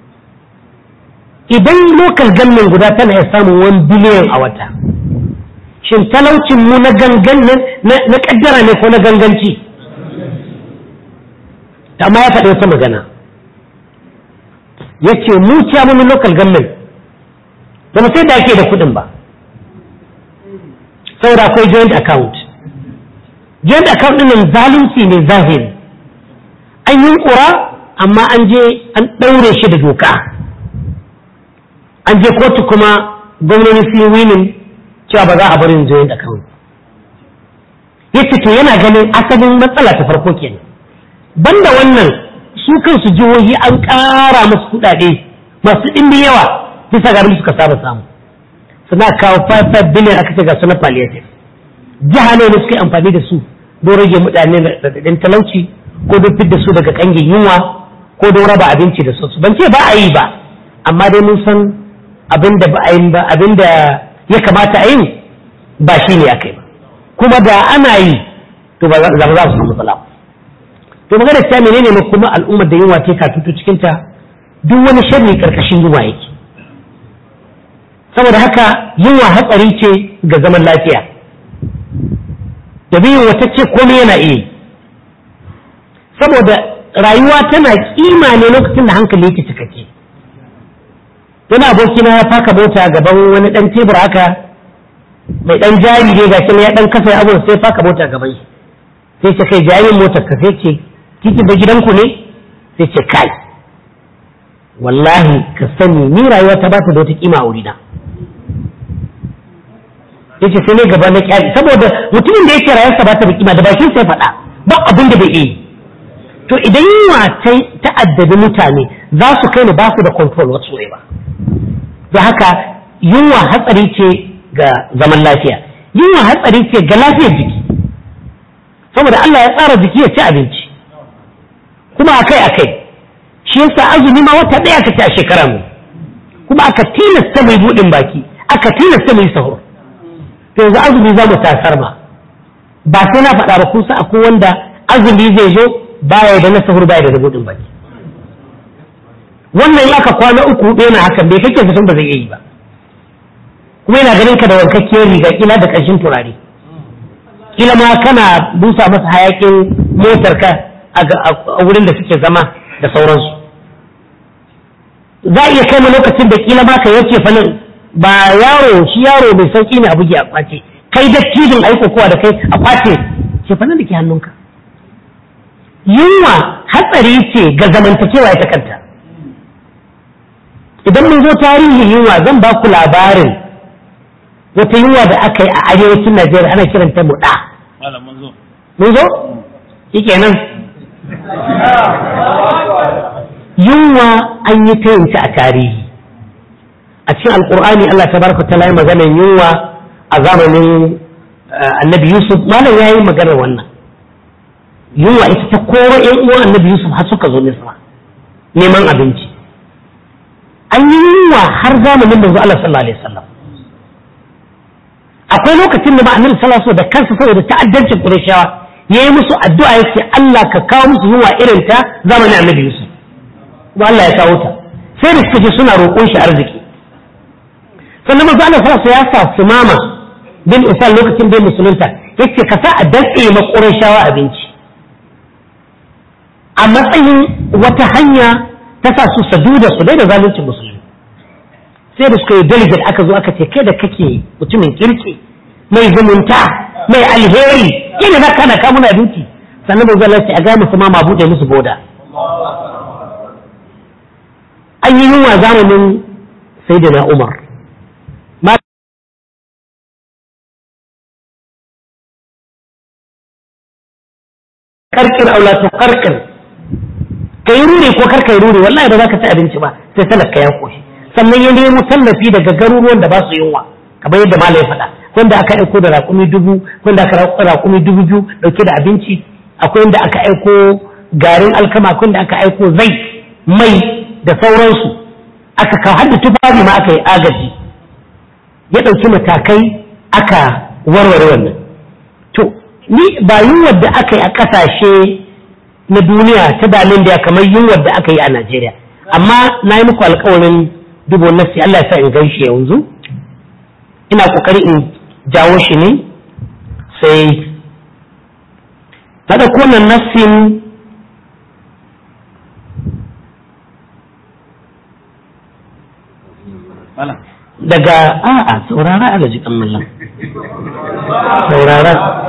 Idan local government guda tana ya samu 1 biliyan a wata, shin talaucin mu na gangan na kaddara ne ko na ganganci amma ya faɗi wata magana yace mu chairman local government ba mu sai da ake da kuɗin ba saboda akwai joint account ɗin nan zalunci ne zahiri an yi ƙura amma an je an ɗaure shi da doka an je kotu kuma gwamnati sun yi winin cewa ba za a barin joint account yace to yana ganin asalin matsala ta farko kenan banda wannan su kansu jihohi an ƙara musu kuɗaɗe masu ɗimbi yawa bisa ga abin suka saba samu suna kawo 5 biliyan aka ce ga su na palliative jiha ne suka yi amfani da su don rage mutane raɗaɗin talauci ko don fidda su daga ƙangin yunwa ko don raba abinci da su ban ce ba a yi ba amma dai mun san abin da ba a yi ba abin da ya kamata a yi ba shi ne aka yi ba kuma da ana yi to ba za su samu matsala to magana ta menene ne kuma al'ummar da yunwa ta katutu cikin ta duk wani sharri karkashin yunwa yake saboda haka yunwa hatsari ce ga zaman lafiya da biyu wata ce komai yana iya saboda rayuwa tana kima ne lokacin da hankali yake cikakke wani abokina ya faka mota gaban wani dan tebur haka mai dan jari ne gashi ne ya dan kasa abu sai faka mota gaban shi sai ce kai jayin motar ka sai ce titin da gidanku ne sai ce kai wallahi ka sani ni rayuwa ta ba ta da wata kima a wurina yace sai ne gaba na kyali saboda mutumin da yake rayuwarsa ba ta da kima da bakin sai faɗa ba abin da bai yi to idan yunwa ta addabi mutane za su kai ni ba su da control whatsoever da haka yunwa hatsari ce ga zaman lafiya yunwa hatsari ce ga lafiyar jiki saboda Allah ya tsara jiki ya ci abinci kuma akai shi yasa azumi ma wata ɗaya aka ci a shekara mu kuma aka tilasta mai buɗin baki aka tilasta mai sahur to yanzu azumi za mu tasar ma ba sai na faɗa ba kusa akwai wanda azumi zai zo baya da na sahur baya da na buɗin baki wannan aka kwana uku huɗu yana hakan bai kake zaton ba zai iya yi ba kuma yana ganin ka da wankakkiyar riga kila da ƙarshen turare kila ma kana busa masa hayakin motar ka a wurin da suke zama da sauransu za a iya kai lokacin da kila ma ka yace fannin ba shi yaro mai sauki ne a buge a kwace kai dattijin aiko kowa da kai a kwace ce fannin da ke hannunka yunwa hatsari ce ga zamantakewa ita kanta idan mun zo tarihin yunwa zan ba ku labarin wata yunwa da aka yi a arewacin Najeriya ana kiranta muɗa. Mun zo? Yake nan. Yunwa an yi ta yinta a tarihi. A cikin Alƙur'ani Allah ta baraka ta layi maganar yunwa a zamanin Annabi Yusuf, malam ya yi maganar wannan. Yunwa ita ta koro ‘yan uwan Annabi Yusuf har suka zo Misra neman abinci. An yi yunwa har zamanin manzo Allah sallallahu alaihi wasallam. Akwai lokacin da ba annabi sallallahu alaihi wasallam da kansa saboda ta'addancin Qurayshawa yayi musu addu'a yace Allah ka kawo musu yunwa irin ta zamanin Annabi Yusuf ba Allah ya kawo ta sai da suka je suna roƙon shi arziki sannan manzo Allah sallallahu alaihi wasallam ya sa Sumama bin Usal lokacin da musulunta yace ka sa a datse ma Qurayshawa abinci a matsayin wata hanya ta sa su saduda su da zaluncin musulmi sai da suka yi delegate aka zo aka ce kai da kake mutumin kirki mai zumunta mai alheri ina na kana ka muna duki sannan manzo Allah ya ga musu ma bude musu boda an yi yunwa zamanin sayyidina Umar karkin aulatu karkin kai rure ko kar kai rure wallahi ba za ka ci abinci ba sai talaka ya koshi sannan ya nemo tallafi daga garuruwan da ba su yunwa kamar yadda malai ya faɗa wanda aka aiko da raƙumi 1000 wanda aka raƙumi 2000 dauke da abinci akwai wanda aka aiko garin alkama akwai wanda aka aiko zai mai da sauransu aka kawo hadda tufafi ma aka yi agaji ya ɗauki matakai aka warware wannan to ni ba yunwar da aka yi a ƙasashe na duniya ta dalin da kamar yunwar da aka yi a Najeriya amma na yi muku alƙawarin dubo nasi Allah ya sa in gaishe yanzu ina kokari in jawo shi ne sai ta ɗauko nan nassin daga a'a saurara a gaji kammalin saurara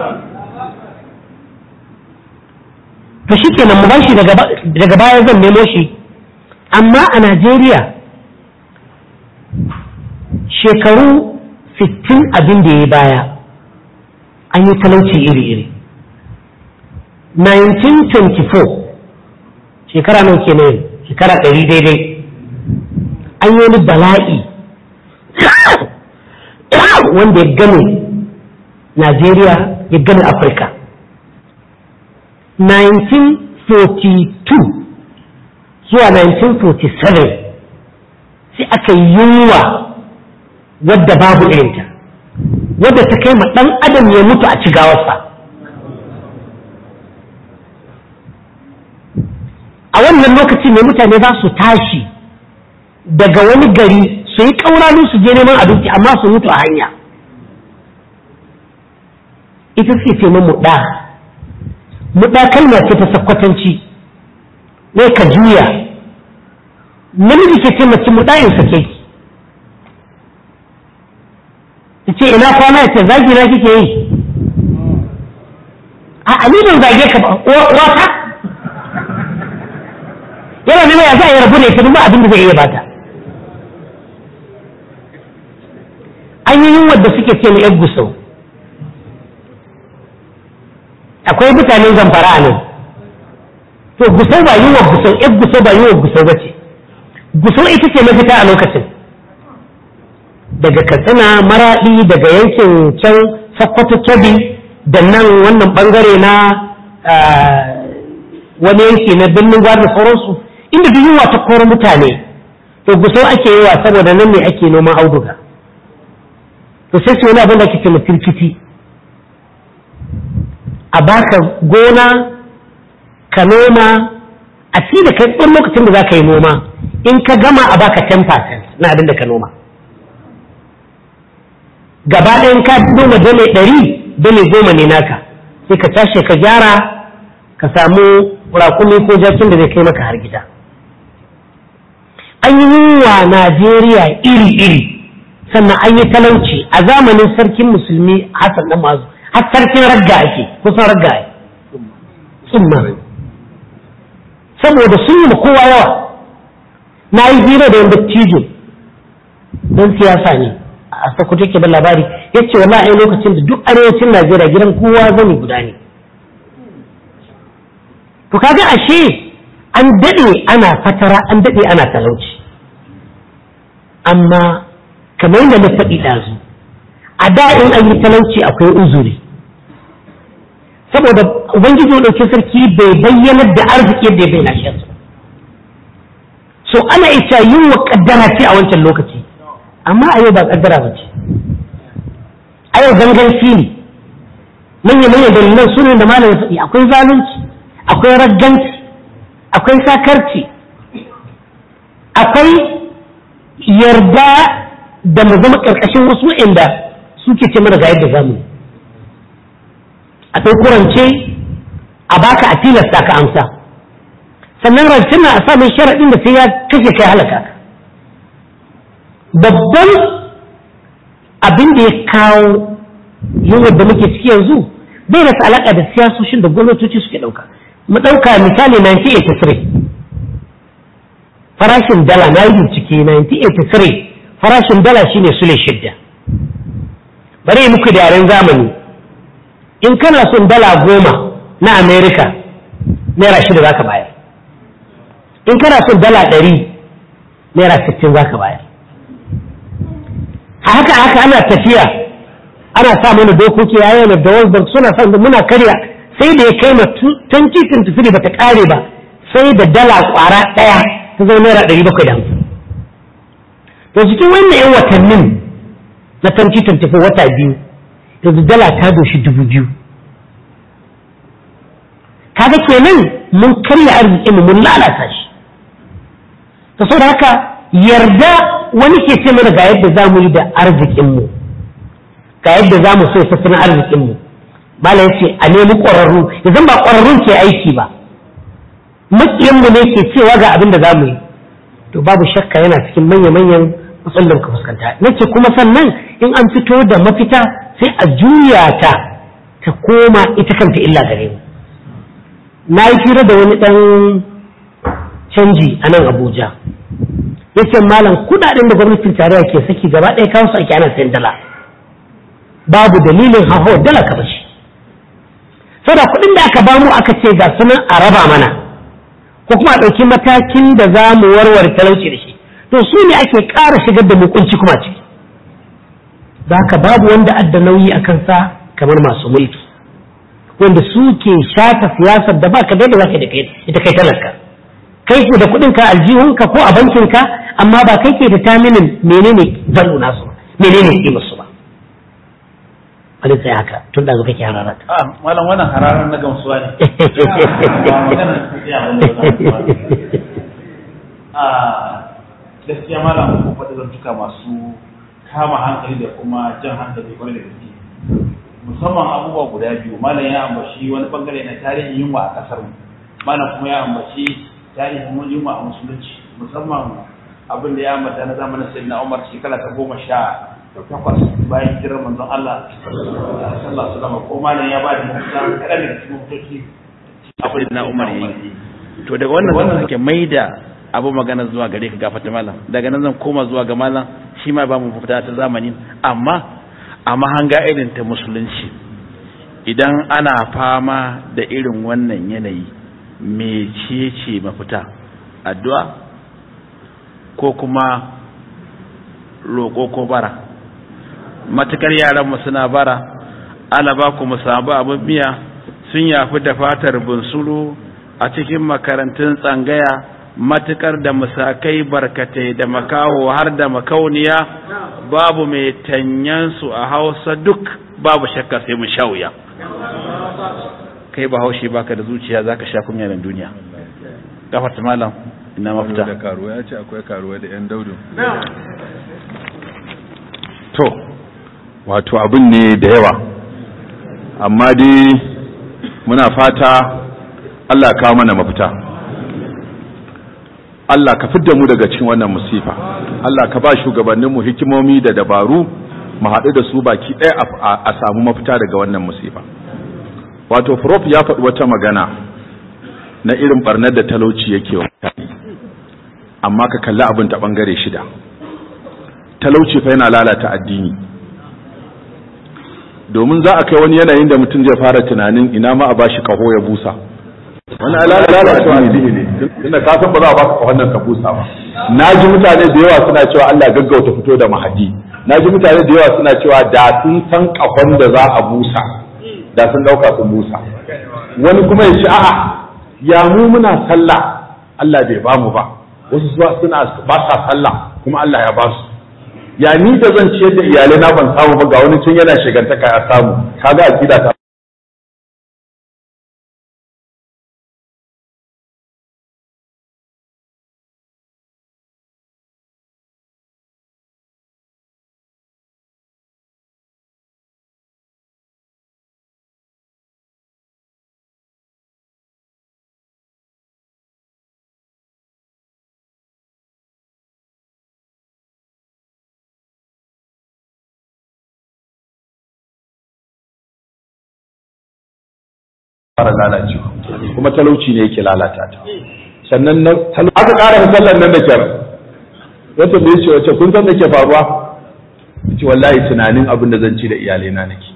to shi kenan mu bashi daga baya zan nemo shi amma a Najeriya shekaru 60 abin da ya baya an yi talauci iri-iri 1924 shekara nan kenan shekara 100 daidai an yi wani bala'i wanda ya gane Najeriya ya gane Afirka 1942 zuwa 1947 sai aka yi yunwa wadda babu irinta wadda ta kai ma ɗan adam ya mutu a cigawarsa a wannan lokaci ne mutane za su tashi daga wani gari su yi ƙauranu su je neman abinci amma su mutu a hanya ita suke ce muɗa kalma ce ta sakwatanci ne ka juya namiji ke ce mace muɗa in sake ki ce ina kwana ce zagi na kike yi a ni ban zage ka ba wata yana nema ya za a yi rabu ne ta duma abin da zai iya bata an yi yunwar da suke ce na yan gusau akwai mutanen zamfara a nan to gusau ba yi wa gusau yan gusau ba yi wa gusau ba ce gusau ita ce mafita a lokacin daga katsina maraɗi daga yankin can sakkwato kebbi da nan wannan ɓangare na wani yanki na birnin gwar da sauransu inda duk yunwa ta koro mutane to gusau ake yi wa saboda nan ne ake noman auduga to sai su wani abin da ake ce firfiti a baka gona ka noma a ci da kai tsawon lokacin da za ka yi noma in ka gama a baka 10% na abin da ka noma gaba ɗayan ka noma dole 100 dole 10 ne naka sai ka tashi ka gyara ka samu rakumi ko jakin da zai kai maka har gida an yi wa Najeriya iri-iri sannan an yi talauci a zamanin sarkin musulmi Hassan dan Mazu har sarkin ragga ake kusan ragga ake tsumma saboda sun yi kowa yawa na yi hira da wanda tijo don siyasa ne a Sokoto ke da labari ya ce wallahi lokacin da duk arewacin Najeriya gidan kowa zani guda ne to kaga ashe an dade ana fatara an dade ana talauci amma kamar yadda na faɗi ɗazu a da in an yi talauci akwai uzuri saboda ubangiji ɗauki sarki bai bayyanar da arziki yadda ya bayyana shi so ana isa yin wa kaddara ce a wancan lokaci amma a yau ba kaddara ba ce a yau ganganci ne manya dalilan su ne da malamin faɗi akwai zalunci akwai ragganci akwai sakarci akwai yarda da mu zama ƙarƙashin wasu inda suke ce mana ga yadda zamu a ɗauko rance a baka a tilasta ka amsa sannan rancen na a sa mai sharaɗin da sai ya kashe kai halaka babban abin da ya kawo yunwar da muke ciki yanzu bai rasa alaƙa da siyasoshin da gwamnatoci suke ɗauka mu ɗauka misali 1983 farashin dala na yi bincike 1983 farashin dala shine sule 6 bari yi muku da yaren zamani in kana son dala 10 na Amerika naira 6 za ka bayar in kana son dala 100 naira 60 za ka bayar haka ana tafiya ana sa mana dokoki yayin da World suna son muna karya sai da ya kai ma 2023 ba ta kare ba sai da dala kwara daya ta zama naira 750 to cikin wannan yan watannin na 2024 wata biyu yanzu dala ta doshi 2000 kaga kenan mun karya arzikin mun lalata shi to saboda haka yarda wani ke ce mana ga yadda za mu yi da arzikinmu ga yadda za mu so tattalin arzikinmu malam ya ce a nemi ƙwararru yanzu ba ƙwararrun ke aiki ba maƙiyanmu ne ke cewa ga abin da za mu yi to babu shakka yana cikin manya-manyan matsalolin da muka fuskanta nace kuma sannan in an fito da mafita sai a juya ta koma ita kanta illa gare mu na yi fira da wani ɗan canji a nan Abuja yace malam kudaden da gwamnatin tarayya ke saki gaba ɗaya kawo su ake ana sayan dala babu dalilin hauhawar dala ka bashi saboda kuɗin da aka bamu aka ce ga sunan a raba mana ko kuma a ɗauki matakin da za mu warware talauci da shi to su ne ake ƙara shigar da mu kunci kuma ciki da haka babu wanda adda nauyi a kansa kamar masu mulki wanda suke shata siyasar da baka da za ka ita kai talaka kai ke da kuɗinka aljihunka ko a bankinka amma ba kai ke da taminin menene zalu nasu menene kimar su ba wani sai haka tun da kake hararar malam wannan hararar na gamsuwa ne gaskiya malam ko fada zantuka masu kama hankali da kuma jan hankali kwarai da gaske musamman abubuwa guda biyu malam ya ambaci wani bangare na tarihin yunwa a kasar mu malam kuma ya ambaci tarihin yunwa a musulunci musamman abin da ya ambata na zamanin sayyidina Umar shekara ta 18 bayan kiran manzon Allah sallallahu alaihi wasallam ko malam ya ba da mafita kada ne cikin mutoci abin da Umar yayi to daga wannan suke maida abu magana zuwa gare ka gafata malam daga nan zan koma zuwa ga malam shi ma ba mu fita ta zamani amma a mahanga irin ta musulunci idan ana fama da irin wannan yanayi mecece mafita addu'a ko kuma roƙo ko bara matukar yaran mu suna bara alaba ku mu samu abin miya sun yafi da fatar bunsuru a cikin makarantun tsangaya matukar da musakai barkatai da makaho har da makauniya babu mai tanyansu a Hausa duk babu shakka sai mu shauya kai ba haushi baka da zuciya zaka sha kunya nan duniya gafarta malam ina mafita da karuwa ya ce akwai karuwa da yan daudu to wato abin ne da yawa amma dai muna fata Allah ka mana mafita Allah ka fidda mu daga cikin wannan musifa Allah ka ba shugabanninmu hikimomi da dabaru mu haɗu da su baki ɗaya a samu mafita daga wannan musifa wato prof ya faɗi wata magana na irin barnar da talauci yake wa mutane amma ka kalli abin ta ɓangare shida talauci fa yana lalata addini domin za a kai wani yanayin da mutum zai fara tunanin ina ma a bashi kaho ya busa wani lalata addini ne tunda ka san ba za a baka kahon nan ka busa ba naji mutane da yawa suna cewa Allah gaggauta fito da mahadi naji mutane da yawa suna cewa da sun san kahon da za a busa da sun dauka sun busa wani kuma ya ce a'a ya mu muna sallah Allah bai ba mu ba wasu suna ba sa sallah kuma Allah ya ba su ya ni da zan ciyar da iyalai na ban samu ba ga wani tun yana shigantaka ya samu kaga akida ta fara lalacewa kuma talauci ne yake lalata ta sannan aka ƙara sallar nan da kyar wata da yace wace kun san da ke faruwa ce wallahi tunanin abin da zan ci da iyalai na nake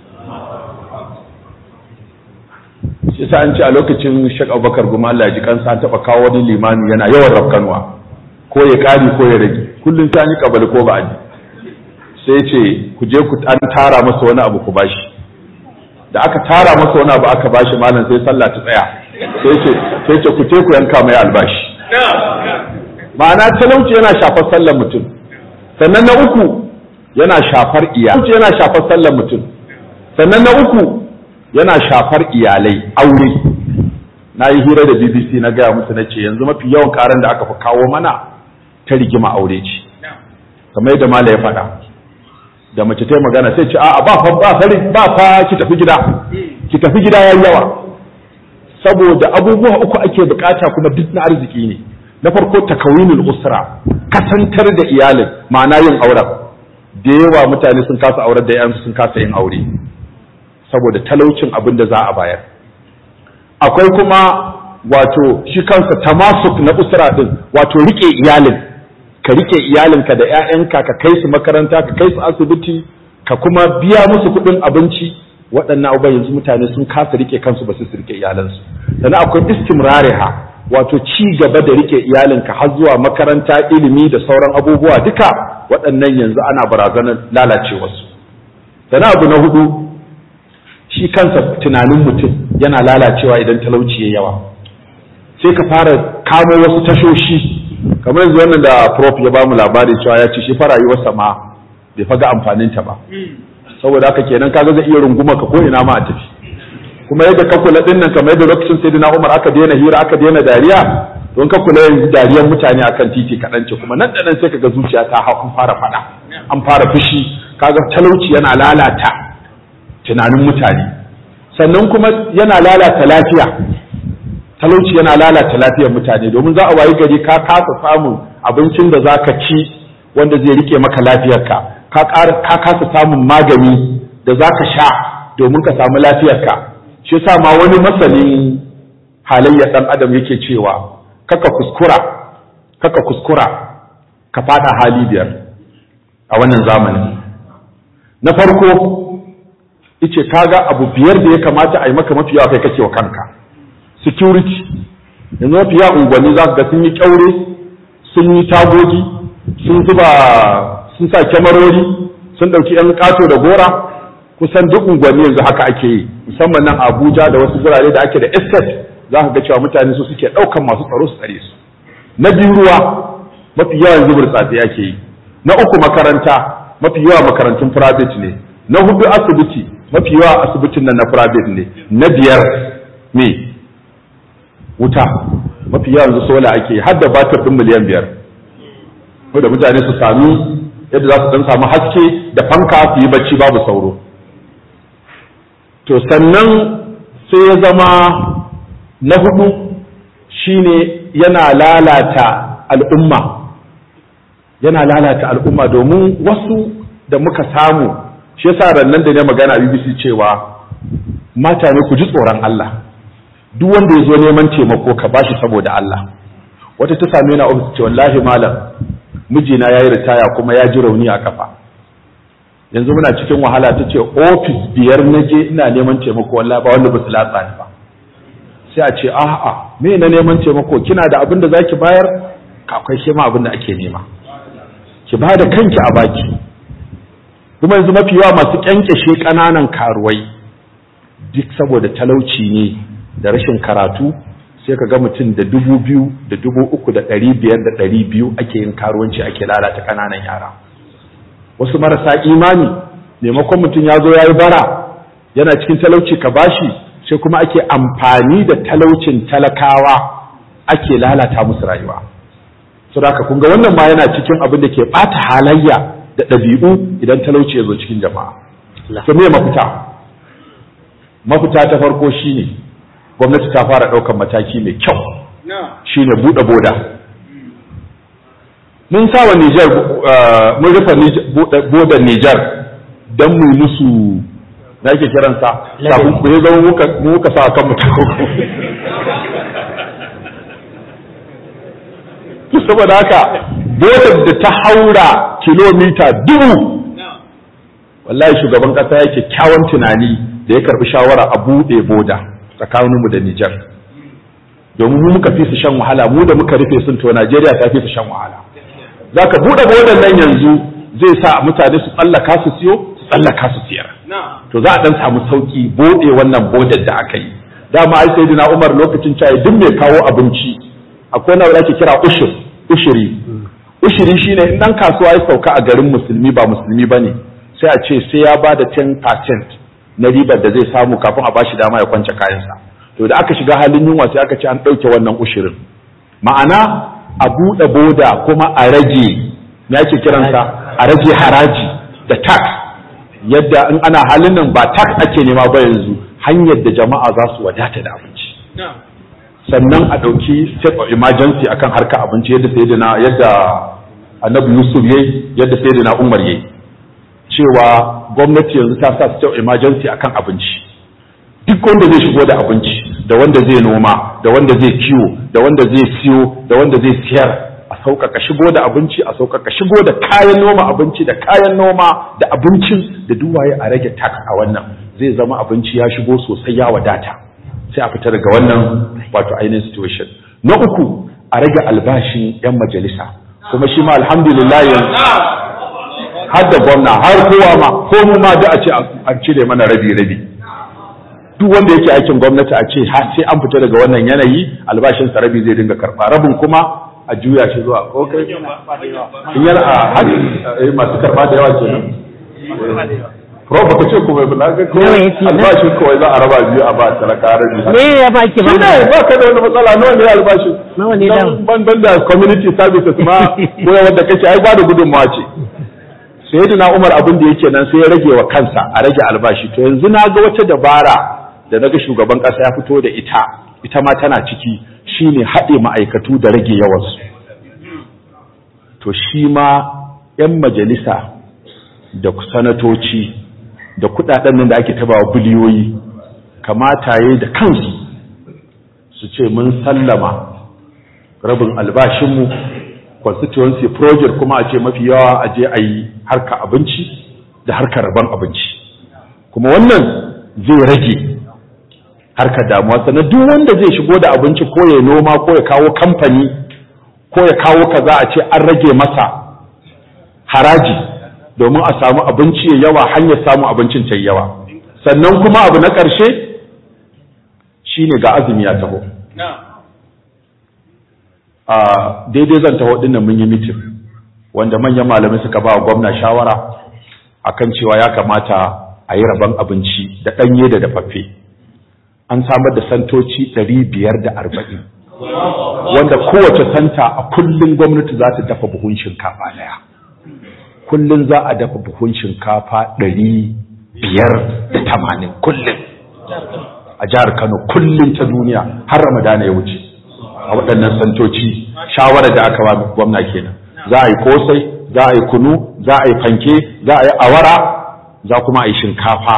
shi sa an ce a lokacin Sheikh Abubakar Guma Allah ya ji kansa an taba kawo wani limami yana yawan rafkanwa ko ya kari ko ya rage kullun sai an yi kabali ko ba aji sai ya ce ku je ku an tara masa wani abu ku bashi da aka tara masa wani abu aka bashi malam sai sallah ta tsaya sai ce ku ku yanka mai albashi ma'ana talauci yana shafar sallar mutum sannan na uku yana shafar iyalai yana shafar sallar mutum sannan na uku yana shafar iyalai aure na yi hira da BBC na gaya musu na ce yanzu mafi yawan karan da aka fi kawo mana ta rigima aure ce kamar yadda mala ya faɗa da mace ta yi magana sai ce a'a ba fa ki tafi gida yayi yawa, saboda abubuwa uku ake bukata kuma duk na arziki ne. Na farko takawinul usra, kasantar da iyalin, ma'ana yin auren. Da yawa mutane sun kasa aurar da yayansu sun kasa yin aure saboda talaucin abin da za a bayar. Akwai kuma wato shi kansa tamasuk na usra din, wato rike iyalin, ka rike iyalinka da 'ya'yanka, ka kai su makaranta, ka kai su asibiti, ka kuma biya musu kuɗin abinci. Waɗannan abubuwan yanzu mutane sun kasa rike kansu ba su rike iyalansu. Sannan akwai istimrariha, wato ci gaba da rike iyalinka har zuwa makaranta, ilimi da sauran abubuwa duka waɗannan yanzu ana barazanar lalacewarsu. Sannan abu na hudu, shi kansa tunanin mutum yana lalacewa idan talauci ya yawa. Sai ka fara kamo wasu tashoshi, kamar yanzu wannan da prof ya bamu labari cewa ya ce shi fa rayuwarsa ma bai faga amfaninta ba. Saboda haka kenan kaga zai iya runguma ka ko ina ma a tafi. Kuma yadda ka kula din nan kamar yadda lokacin Sayyidina Umar aka daina hira, aka daina dariya, don ka kula yanzu dariyar mutane akan titi kaɗan ce, kuma nan da nan sai kaga zuciya ta hau, an fara faɗa, an fara fushi. Kaga talauci yana lalata tunanin mutane, sannan kuma yana lalata lafiya. Talauci yana lalata lafiyar mutane, domin za a wayi gari ka kasa samun abincin da zaka ci wanda zai rike maka lafiyarka, ka kasa samun magani da zaka sha domin ka samu lafiyarka. Shi yasa ma wani masanin halayyar dan adam yake cewa kaka kuskura ka fada hali biyar a wannan zamanin. Na farko yace kaga abu biyar da ya kamata a yi maka mafi yawa kai kake wa kanka. Security, yanzu mafi yawa unguwanni za ga sun yi kyaure, sun yi tagogi, sun sa kyamarori, sun dauki yan kato da gora. Kusan duk unguwanni yanzu haka ake yi, musamman nan Abuja da wasu gurare da ake da estate, za ka ga cewa mutane su suke ɗaukan masu tsaro su tsare su. Na biyu ruwa, mafi yawan zubur tsafi ake yi. Na uku makaranta, mafi yawa makarantun private ne. Na hudu asibiti, mafi yawa asibitin nan na private ne. Na biyar me wuta, mafi yawan yanzu sola ake yi, har da batir ɗin miliyan 5. Ko da mutane su sami yadda za su dan samu haske da fanka su yi bacci babu sauro. To sannan sai ya zama na hudu shine yana lalata al'umma, domin wasu da muka samu, shi yasa rannan da ne magana a BBC cewa mata ne ku ji tsoron Allah, duk wanda ya zo neman taimako ka bashi saboda Allah. Wata ta same na ofis ce wallahi malam mijina ya yi ritaya kuma ya ji rauni a kafa, yanzu muna cikin wahala. Ta ce ofis 5 na je ina neman taimako, wallahi ba wanda ba su latsa ni ba. Sai a ce a'a me na neman taimako, kina da abin da zaki bayar, akwai shi ma abin da ake nema, ki ba da kanki a baki. Kuma yanzu mafi yawa masu kyankyashe ƙananan karuwai duk saboda talauci ne da rashin karatu, sai ka ga mutum da 2,000 da 3,000 da 500 da 200 ake yin karuwanci, ake lalata ƙananan yara. Wasu marasa imani, maimakon mutum ya zo ya yi bara yana cikin talauci ka bashi, sai kuma ake amfani da talaucin talakawa ake lalata musu rayuwa. Saboda kun ga wannan ma yana cikin abin da ke ɓata halayya da ɗabi'u idan talauci ya zo cikin jama'a. To me mafita? Mafita ta farko shine gwamnati ta fara ɗaukar mataki mai kyau, shine buɗe boda. Mun sa wa Nijar, mun rufe bodar Nijar don mu musu na yake kiransa, kafin ku yi zama muka sa kan mutum. Saboda haka bodar da ta haura kilomita 1000, wallahi shugaban kasa yake kyawun tunani da ya karbi shawara a buɗe boda tsakaninmu da Nijar. Domin mu muka fi su shan wahala, mu da muka rufe sun, to Najeriya ta fi su shan wahala. Za ka buɗe bodan nan yanzu zai sa mutane su tsallaka su siyo, su tsallaka su siyar. To za a ɗan samu sauƙi buɗe wannan bodar da aka yi. Dama ai sai dina Umar lokacin cayi duk mai kawo abinci, akwai na ake kira ushiri. Ushiri shine in ɗan kasuwa ya sauka a garin musulmi ba musulmi ba ne, sai a ce sai ya ba da 10% na ribar da zai samu kafin a bashi dama ya kwance kayansa. To da aka shiga halin yunwa sai aka ce an ɗauke wannan ushirin. Ma'ana a buɗe boda kuma a rage, me ake kiransa, a rage haraji da tax yadda in ana halin nan ba tax ake nema ba yanzu, hanyar da jama'a za su wadata da abinci. Sannan a ɗauki state of emergency akan harka abinci yadda annabi Yusuf yayi, yadda sayyidina Umar yayi, cewa gwamnati yanzu ta sa state of emergency akan abinci. Duk wanda zai shigo da abinci, da wanda zai noma, da wanda zai kiwo, da wanda zai siyo, da wanda zai siyar, a sauƙaƙa shigo da abinci, a sauƙaƙa shigo da kayan noma abinci, da kayan noma da abincin da duwaye a rage tax a wannan, zai zama abinci ya shigo sosai ya wadata, sai a fita daga wannan wato ainihin situation. Na uku, a rage albashin 'yan majalisa, kuma shi ma alhamdulillah yanzu har da gwamna har kowa ma, ko mu ma da a ce an cire mana rabi. Duk wanda yake aikin gwamnati a ce har sai an fita daga wannan yanayi, albashinsa rabi zai dinga karɓa, rabin kuma a juya shi zuwa kokai in yana a hajji masu karba da yawa kenan. Prof ka ce kuma albashin kawai za a raba biyu a ba talaka rabi. Me ya ba ki ba? Ba ka da wani matsala, nawa ne albashin? Nawa ne da? Ban da community services ma koyar wanda kake ai ba da gudunmawa ce. Sayyidina Umar abin da yake nan sai ya rage wa kansa a rage albashi. To yanzu na ga wata dabara da naga shugaban kasa ya fito da ita ma tana ciki, shine haɗe ma'aikatu da rage yawansu. To shi ma 'yan majalisa da sanatoci da kudaden nan da ake tabawa biliyoyi, kamata yayi da kansu su ce mun sallama rabin albashinmu constituency project, kuma a ce mafi yawa a je a yi harka abinci da harkar rabon abinci, kuma wannan zai rage harkar damuwa. Sannan duk wanda zai shigo da abinci ko ya noma ko ya kawo kamfani ko ya kawo kaza, a ce an rage masa haraji domin a samu abinci ya yawa, hanyar samu abincin ta yawa. Sannan kuma abu na ƙarshe shine ga azumi ya taho. Daidai zan taho dinnan mun yi mitin wanda manyan malamai suka ba wa gwamna shawara akan cewa ya kamata a yi rabon abinci da ɗanye da dafaffe. An samar da santoci 540 wanda kowace santa a kullum gwamnati za ta dafa buhun shinkafa daya. Kullum za a dafa buhun shinkafa 580 kullum a jihar Kano, kullum ta duniya har Ramadana ya wuce a waɗannan santoci. Shawarar da aka ba gwamna kenan, za a yi kosai, za a yi kunu, za a yi fanke, za a yi awara, za kuma a yi shinkafa.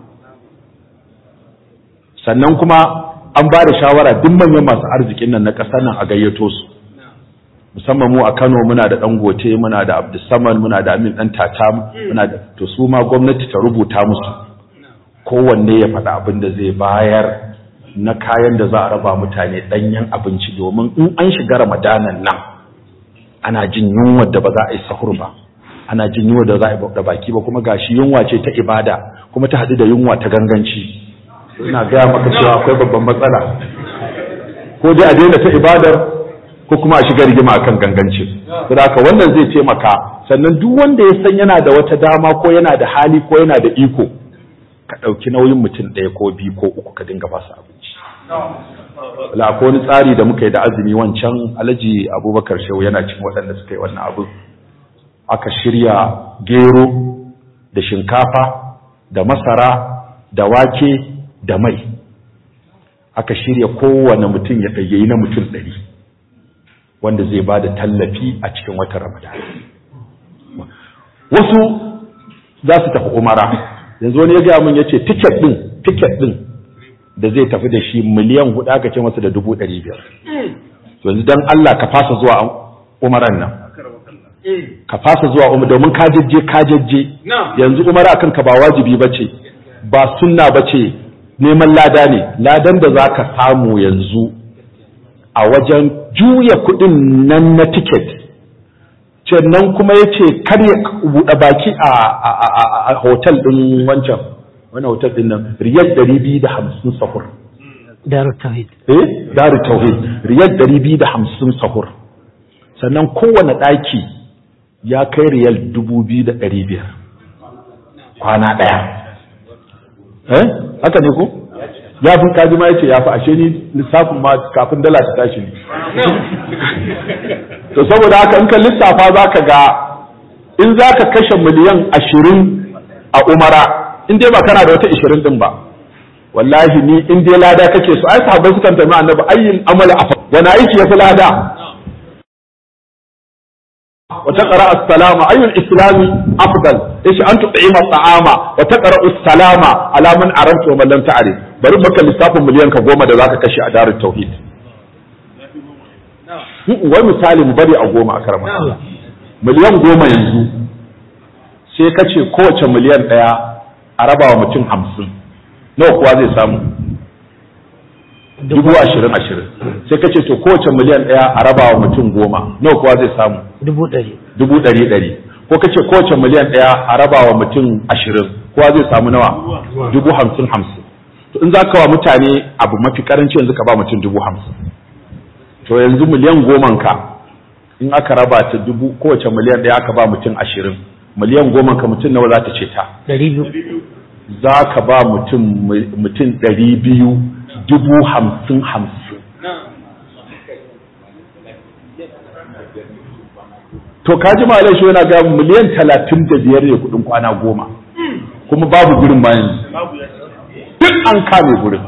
Sannan kuma an ba da shawara duk manyan masu arzikin nan na ƙasar nan a gayyato su, musamman mu a Kano muna da Dangote, muna da Abdulsaman, muna da Amin Dan Tata, muna da, to su ma gwamnati ta rubuta musu kowanne ya faɗa abin da zai bayar na kayan da za a raba mutane ɗanyen abinci, domin in an shiga Ramadanan nan ana jin yunwa da ba za a yi sahur ba, ana jin yunwa da za a yi da baki ba, kuma gashi yunwa ce ta ibada kuma ta haɗu da yunwa ta ganganci. Ina gaya maka cewa akwai babban matsala, ko dai a daina ta ibadar ko kuma a shiga rigima akan ganganci. Saboda haka wannan zai taimaka. Sannan duk wanda ya san yana da wata dama ko yana da hali ko yana da iko, ka ɗauki nauyin mutum ɗaya ko biyu ko uku ka dinga ba su abinci. Ko wani tsari da muka yi da azumi wancan, Alhaji Abubakar Shehu yana cikin waɗanda suka yi wannan abu. Aka shirya gero da shinkafa da masara da wake da mai, aka shirya kowane mutum ya ɗayyayi na mutum 100 wanda zai ba da tallafi a cikin watan Ramadan. Wasu za su tafi umara, yanzu wani ya gaya mun ya ce tiket ɗin da zai tafi da shi miliyan 4 aka ce masa da 500,000. Yanzu don Allah ka fasa zuwa umaran nan, ka fasa zuwa umar domin kajajje yanzu umara akan ka ba wajibi ba ce, ba sunna ba ce, neman lada ne. Ladan da za ka samu yanzu a wajen juya kudin nan na tiket, nan kuma ya ce kar ya buɗe baki a hotel ɗin wancan, wani hotel ɗin nan riyal 250 sahur. Daru Tauhid. Daru Tauhid, riyal 250 sahur. Sannan kowane ɗaki ya kai riyal 2,500 kwana ɗaya. Haka ne ko? Ya fi kaji ma yace ya fi, ashe ni lissafin ma kafin dala ta tashi ne. To saboda haka in ka lissafa za ka ga in za ka kashe miliyan 20 a umara in dai ba kana da wata 20 din ba wallahi ni in dai lada kake so ai sahabbai sukan tambaye annabi ayyul amali afdal wani aiki yafi lada wa taqra as-salama ayyul islami afdal yace an tu'ima at-ta'ama wa taqra as-salama ala man arafta wa man lam ta'rif bari maka lissafin miliyan ka 10 da zaka kashe a darut tauhid wai misali mu bari a 10 a karama Allah miliyan 10 yanzu sai kace kowace miliyan daya a raba wa mutum 50 nawa kuwa zai samu 20,000 sai kace to kowace miliyan daya a raba wa mutum 10 nawa kuwa zai samu 100,000 ko kace kowace miliyan daya a raba wa mutum 20 kowa zai samu nawa 50,000 to in zaka wa mutane abu mafi karanci yanzu ka ba mutum 50,000 to yanzu miliyan 10 ka in aka raba ta kowace miliyan daya aka ba mutum 20 miliyan 10 ka mutum nawa za ta ce ta 200 za ka ba mutum 200 50,000 to kaji malai shi yana ga miliyan 35 ne kudin kwana 10 kuma babu gurin bayan duk an kame gurin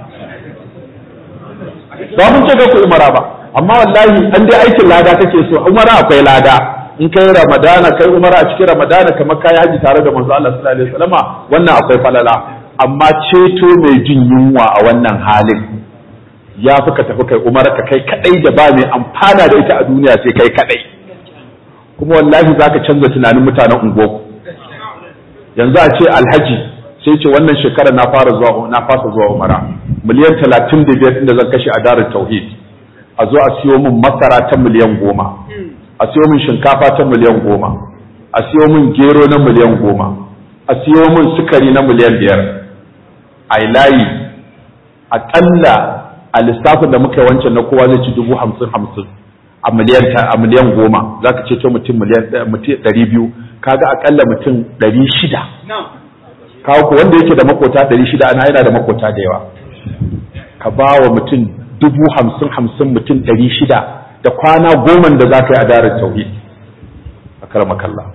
ba mun ce ga ku umara ba amma wallahi an dai aikin lada kake so umara akwai lada in kai ramadana kai umara a cikin ramadana kamar kai haji tare da manzo Allah sallallahu alaihi wasallama wannan akwai falala amma ceto mai jin yunwa a wannan halin ya fi ka tafi kai umara ka kai kadai da ba mai amfana da ita a duniya sai kai kadai kuma wallahi zaka canza tunanin mutanen unguwa yanzu a ce alhaji sai ce wannan shekara na fasa zuwa umara miliyan 35 inda zan kashe a darin tauhid a zo a siyo min masara ta miliyan 10 a siyo min shinkafa ta miliyan 10 a siyo min gero na miliyan 10 a siyo min sukari na miliyan 5 a layi aƙalla a lissafin da muka yi wancan na kowa zai ci 50,000 a miliyan 10 za ka ce to mutum 200 kaga aƙalla mutum 600 kawo ku wanda yake da makota 600 ana yana da makota da yawa ka ba wa mutum 50,000 mutum 600 da kwana 10 da za ka yi a darar tauhid a karama kalla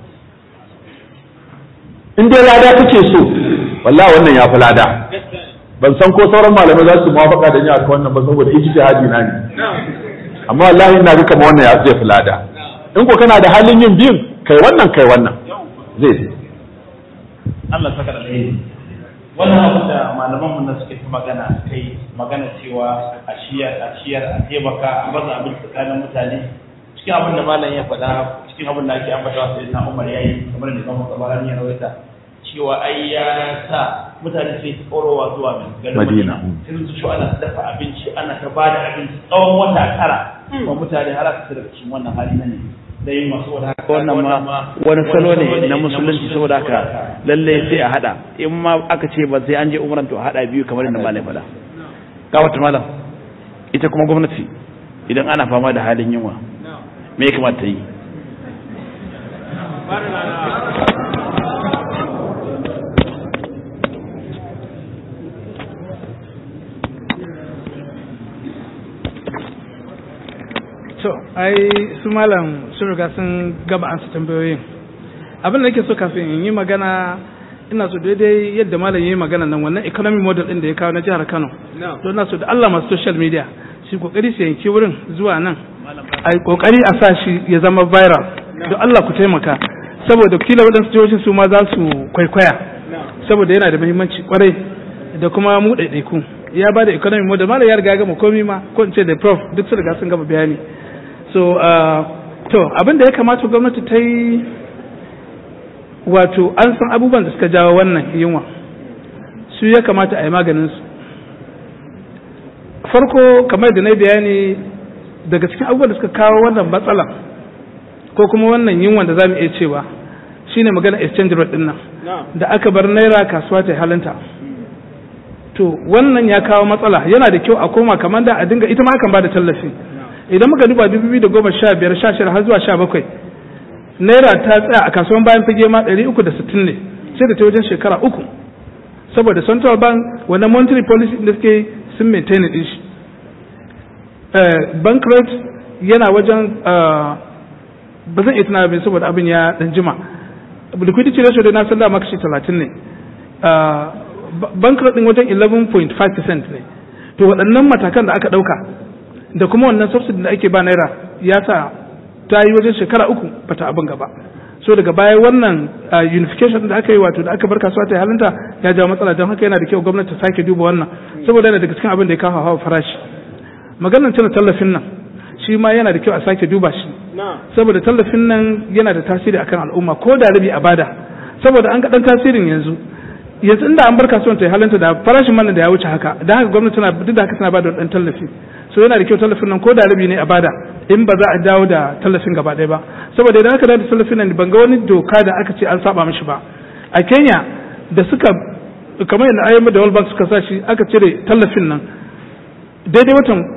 in dai lada kake so wallahi wannan ya fi lada ban san ko sauran malamai za su mawafaka da ni a wannan ba saboda ijtihadi na ne amma wallahi ina ga kamar wannan ya zai fi lada in ko kana da halin yin biyun kai wannan zai Allah saka da alheri wannan abu da malaman mun suke fi magana cewa a ciyar a taimaka a baza abin tsakanin mutane cikin abin da malam ya faɗa cikin abin da ake ambata sai na Umar yayi kamar da kuma Tabarani ya rawaita cewa ai ya sa mutane sai su korowa zuwa Madina sai su ci ana dafa abinci ana ta bada abinci tsawon wata tara wa mutane har aka tsira cikin wannan hali ne da yin masu wadda haka wannan ma wani salo ne na musulunci saboda haka lalle sai a hada in ma aka ce ba sai an je umran to a hada biyu kamar yadda malai fada ga wata malam ita kuma gwamnati idan ana fama da halin yunwa me ya kamata ta yi to ai su malam sun riga sun gaba an su tambayoyin abin da nake so kafin in yi magana ina so daidai yadda malam yayi magana nan wannan economy model din da ya kawo na jihar Kano don na so da Allah masu social media shi kokari su yanki wurin zuwa nan ai kokari a sa shi ya zama viral don Allah ku taimaka saboda kila wadansu jihohin su ma za su kwaikwaya saboda yana da muhimmanci kwarai da kuma mu daidaiku ya ba da economy model malam ya riga gama komai ma ko in ce da prof duk su riga sun gama bayani so to abin da ya kamata gwamnati ta yi wato an san abubuwan da suka jawo wannan yunwa su ya kamata a yi maganinsu farko kamar da na bayani daga cikin abubuwan da suka kawo wannan matsala ko kuma wannan yunwa da za mu iya cewa shine magana exchange rate din nan da aka bar naira kasuwa ta halinta to wannan ya kawo matsala yana da kyau a koma kamar da a dinga ita ma akan ba da tallafi idan muka duba 2015 16 har zuwa 17 naira ta tsaya a kasuwan bayan fage ma 360 ne sai da ta wajen shekara 3 saboda central bank wannan monetary policy da suke sun maintain din shi bank rate yana wajen ba zan iya tunawa bai saboda abin ya dan jima liquidity ratio da na san da makashi 30 ne, bankrupt din wajen 11.5% ne. To waɗannan matakan da aka ɗauka da kuma wannan subsidy da ake ba naira ya sa ta yi wajen shekara 3 bata abin gaba. So daga baya wannan unification da aka yi wato da aka bar kasuwa ta halinta ya jawo matsala, don haka yana da kyau gwamnati ta sake duba wannan saboda yana daga cikin abin da ya kawo hawa farashi. Maganar cire tallafin nan shi ma yana da kyau a sake duba shi saboda tallafin nan yana da tasiri akan al'umma ko da rabi a bada, saboda an ga dan tasirin yanzu inda an bar kasuwan ta halinta da farashin man da ya wuce haka, da haka gwamnati tana duk da haka tana bada dan tallafi. So yana da kyau tallafin nan ko da rabi ne a bada in ba za a dawo da tallafin gaba ɗaya ba, saboda idan aka dawo da tallafin nan ban ga wani doka da aka ce an saba mishi ba. A Kenya da suka kamar yadda IMF da World Bank suka sa shi aka cire tallafin nan daidai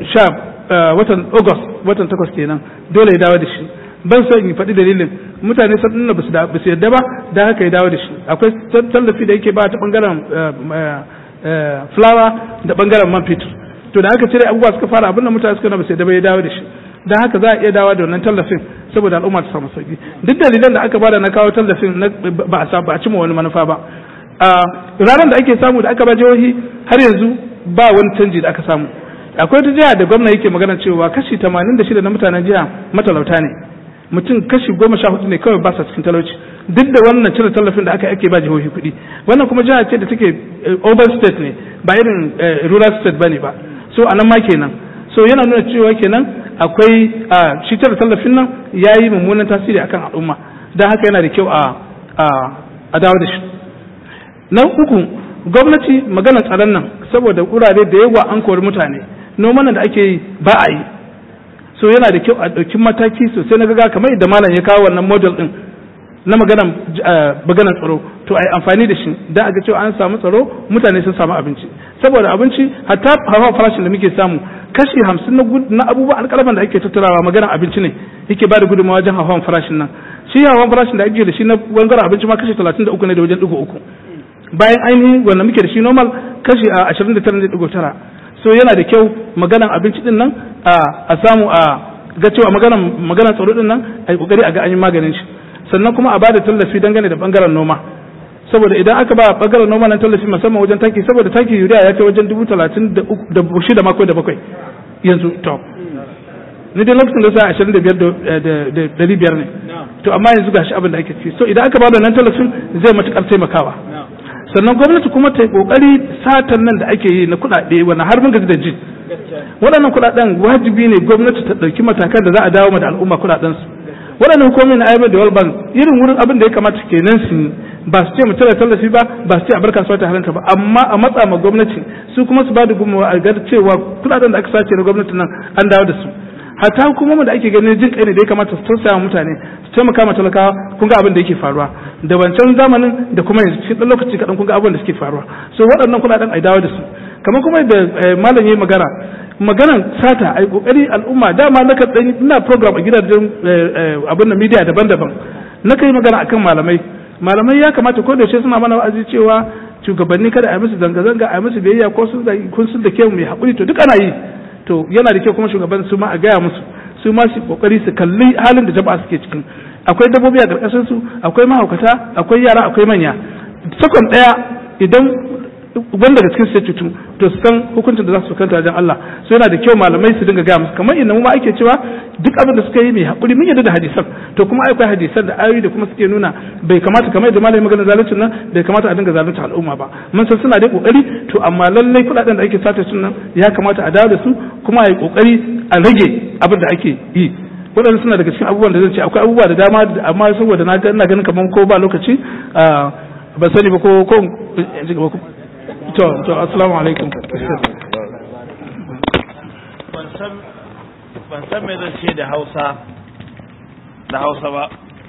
watan August watan 8 kenan dole ya dawo da shi. Ban so in faɗi dalilin, mutane sun nuna ba su yarda ba da haka ya dawo da shi. Akwai tallafi da yake ba ta bangaren flour da bangaren man fetur. To da aka cire abubuwa suka fara abin da mutane suka nuna ba su yarda ba ya dawo da shi. Da haka za a iya dawo da wannan tallafin saboda al'umma ta samu sauki. Duk dalilan da aka bada na kawo tallafin ba a cimma wani manufa ba. Ranar da ake samu da aka ba jihohi har yanzu ba wani canji da aka samu. Akwai ta jiha da gwamna yake magana cewa kashi 86 na mutanen jiha matalauta ne, mutum kashi 14 ne kawai ba sa cikin talauci, duk da wannan cire tallafin da ake ba jihohi kuɗi. Wannan kuma jiha ce da take urban state ne ba irin rural state bane ba, so anan ma kenan. So yana nuna cewa kenan akwai shi cire tallafin nan ya yi mummunan tasiri akan al'umma, don haka yana da kyau a dawo da shi. Na uku, gwamnati magana tsaron nan saboda wurare da yawa an kori mutane, noman da ake yi ba a yi, so yana da kyau a ɗauki mataki sosai na gaga kamar yadda malam ya kawo wannan model din na maganan tsaro, to a yi amfani da shi don a ga cewa an samu tsaro, mutane sun samu abinci. Saboda abinci hatta hawa farashin da muke samu kashi 50 na abubuwan alƙalaman da ake tattarawa maganan abinci ne yake ba da gudunmawa wajen hawan farashin nan. Shi hawan farashin da ake da shi na bangaren abinci ma kashi 33 ne da wajen 3. Bayan ainihin wanda muke da shi normal kashi 29.9. So yana da kyau maganan abinci din nan a samu a ga cewa maganan tsaro din nan a yi kokari a ga an yi maganin shi, sannan kuma a bada tallafi dangane da bangaren noma, saboda idan aka ba bangaren noma nan tallafi musamman wajen taki, saboda taki yuriya ya kai wajen 36,000 mako da 7 yanzu. To ni dai lokacin da sa 25,500 ne, to amma yanzu gashi abin da ake ci. So idan aka bada nan tallafin zai matukar taimakawa. Sannan gwamnati kuma ta yi kokari satan nan da ake yi na kuɗaɗe wani har mun gaji da ji, waɗannan kuɗaɗen wajibi ne gwamnati ta ɗauki matakan da za a dawo da al'umma kuɗaɗen su. Waɗannan hukumomi na IMF da World Bank irin wurin abin da ya kamata kenan su ba su ce mu tare tallafi ba su ce a bar kasuwa ta haranta ba, amma a matsa ma gwamnati su kuma su ba da gudunmawa a ga cewa kuɗaɗen da aka sace na gwamnati nan an dawo da su. Hatta hukumomin da ake ganin jin kai ne da ya kamata su tausaya mutane su taimaka ma talakawa, kun ga abin da yake faruwa da wancan zamanin da kuma yanzu cikin ɗan lokaci kaɗan kun ga abin da suke faruwa. So waɗannan kuɗaɗen a dawo da su, kamar kuma da malam yayi maganan sata ai kokari al'umma. Dama na kan ina program a gidajen abin da media daban-daban na kai magana akan malamai ya kamata ko da yaushe suna mana wa'azi cewa shugabanni kada a yi musu zanga-zanga, a yi musu biyayya, ko sun da ke mai haƙuri, to duk ana yi. To yana da kyau kuma shugaban su ma a gaya musu, su ma su kokari su kalli halin da jama'a suke cikin. Akwai dabbobi a ƙarƙashin su, akwai mahaukata, akwai yara, akwai manya. Sakon ɗaya idan wanda daga cikin su cutu to su san hukuncin da za su kanta wajen Allah. So yana da kyau malamai su dinga gaya musu, kamar inda mu ma ake cewa duk abin da suka yi mai haƙuri, mun yarda da hadisan, to kuma akwai hadisan da ayoyi da kuma suke nuna bai kamata, kamar yadda malami magana zaluncin nan bai kamata a dinga zalunta al'umma ba. Mun san suna da kokari, to amma lallai kuɗaɗen da ake sata sun nan ya kamata a dawo da su, kuma a yi kokari a rage abin da ake yi. Waɗannan suna daga cikin abubuwan da zan ce, akwai abubuwa da dama amma saboda ina ganin kamar ko ba lokaci ban sani ba ko to assalamu alaikum. Ban san me zan ce da Hausa ba,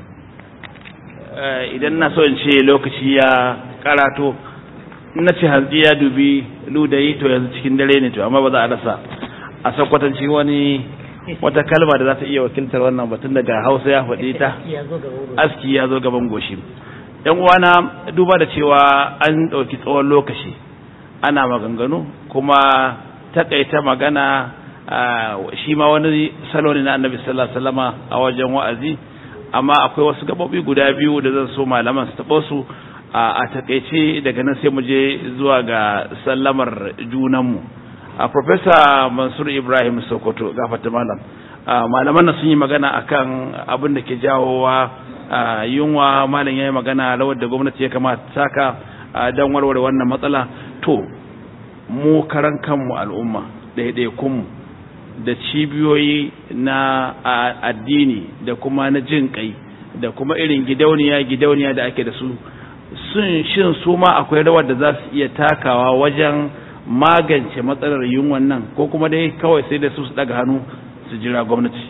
idan na so in ce lokaci ya karato, na ce hanzi ya dubi ludayi to yanzu cikin dare ne, to amma ba za a rasa a san kwatanci wata kalma da za ta iya wakiltar wannan batun daga Hausa ya faɗi ta, aski ya zo gaban goshi. Yan uwana, duba da cewa an ɗauki tsawon lokaci ana maganganu, kuma takaita magana shi ma wani salo ne na Annabi sallallahu alaihi wasallama a wajen wa'azi. amma akwai wasu gabobi guda biyu da zan so malaman su taɓo su a takaice, daga nan sai mu je zuwa ga sallamar junanmu. Professor Mansur Ibrahim Sokoto, gafata malam, malaman nan sun yi magana akan abin da ke jawowa yunwa. Malam ya yi magana rawar da gwamnati ya kamata saka don warware wannan matsala. To mu karan kanmu al'umma ɗaiɗaikunmu da cibiyoyi na addini da kuma na jin kai da kuma irin gidauniya da ake da su, shin su ma akwai rawar da za su iya takawa wajen magance matsalar yunwan nan, ko kuma dai kawai sai da su daga hannu su jira gwamnati?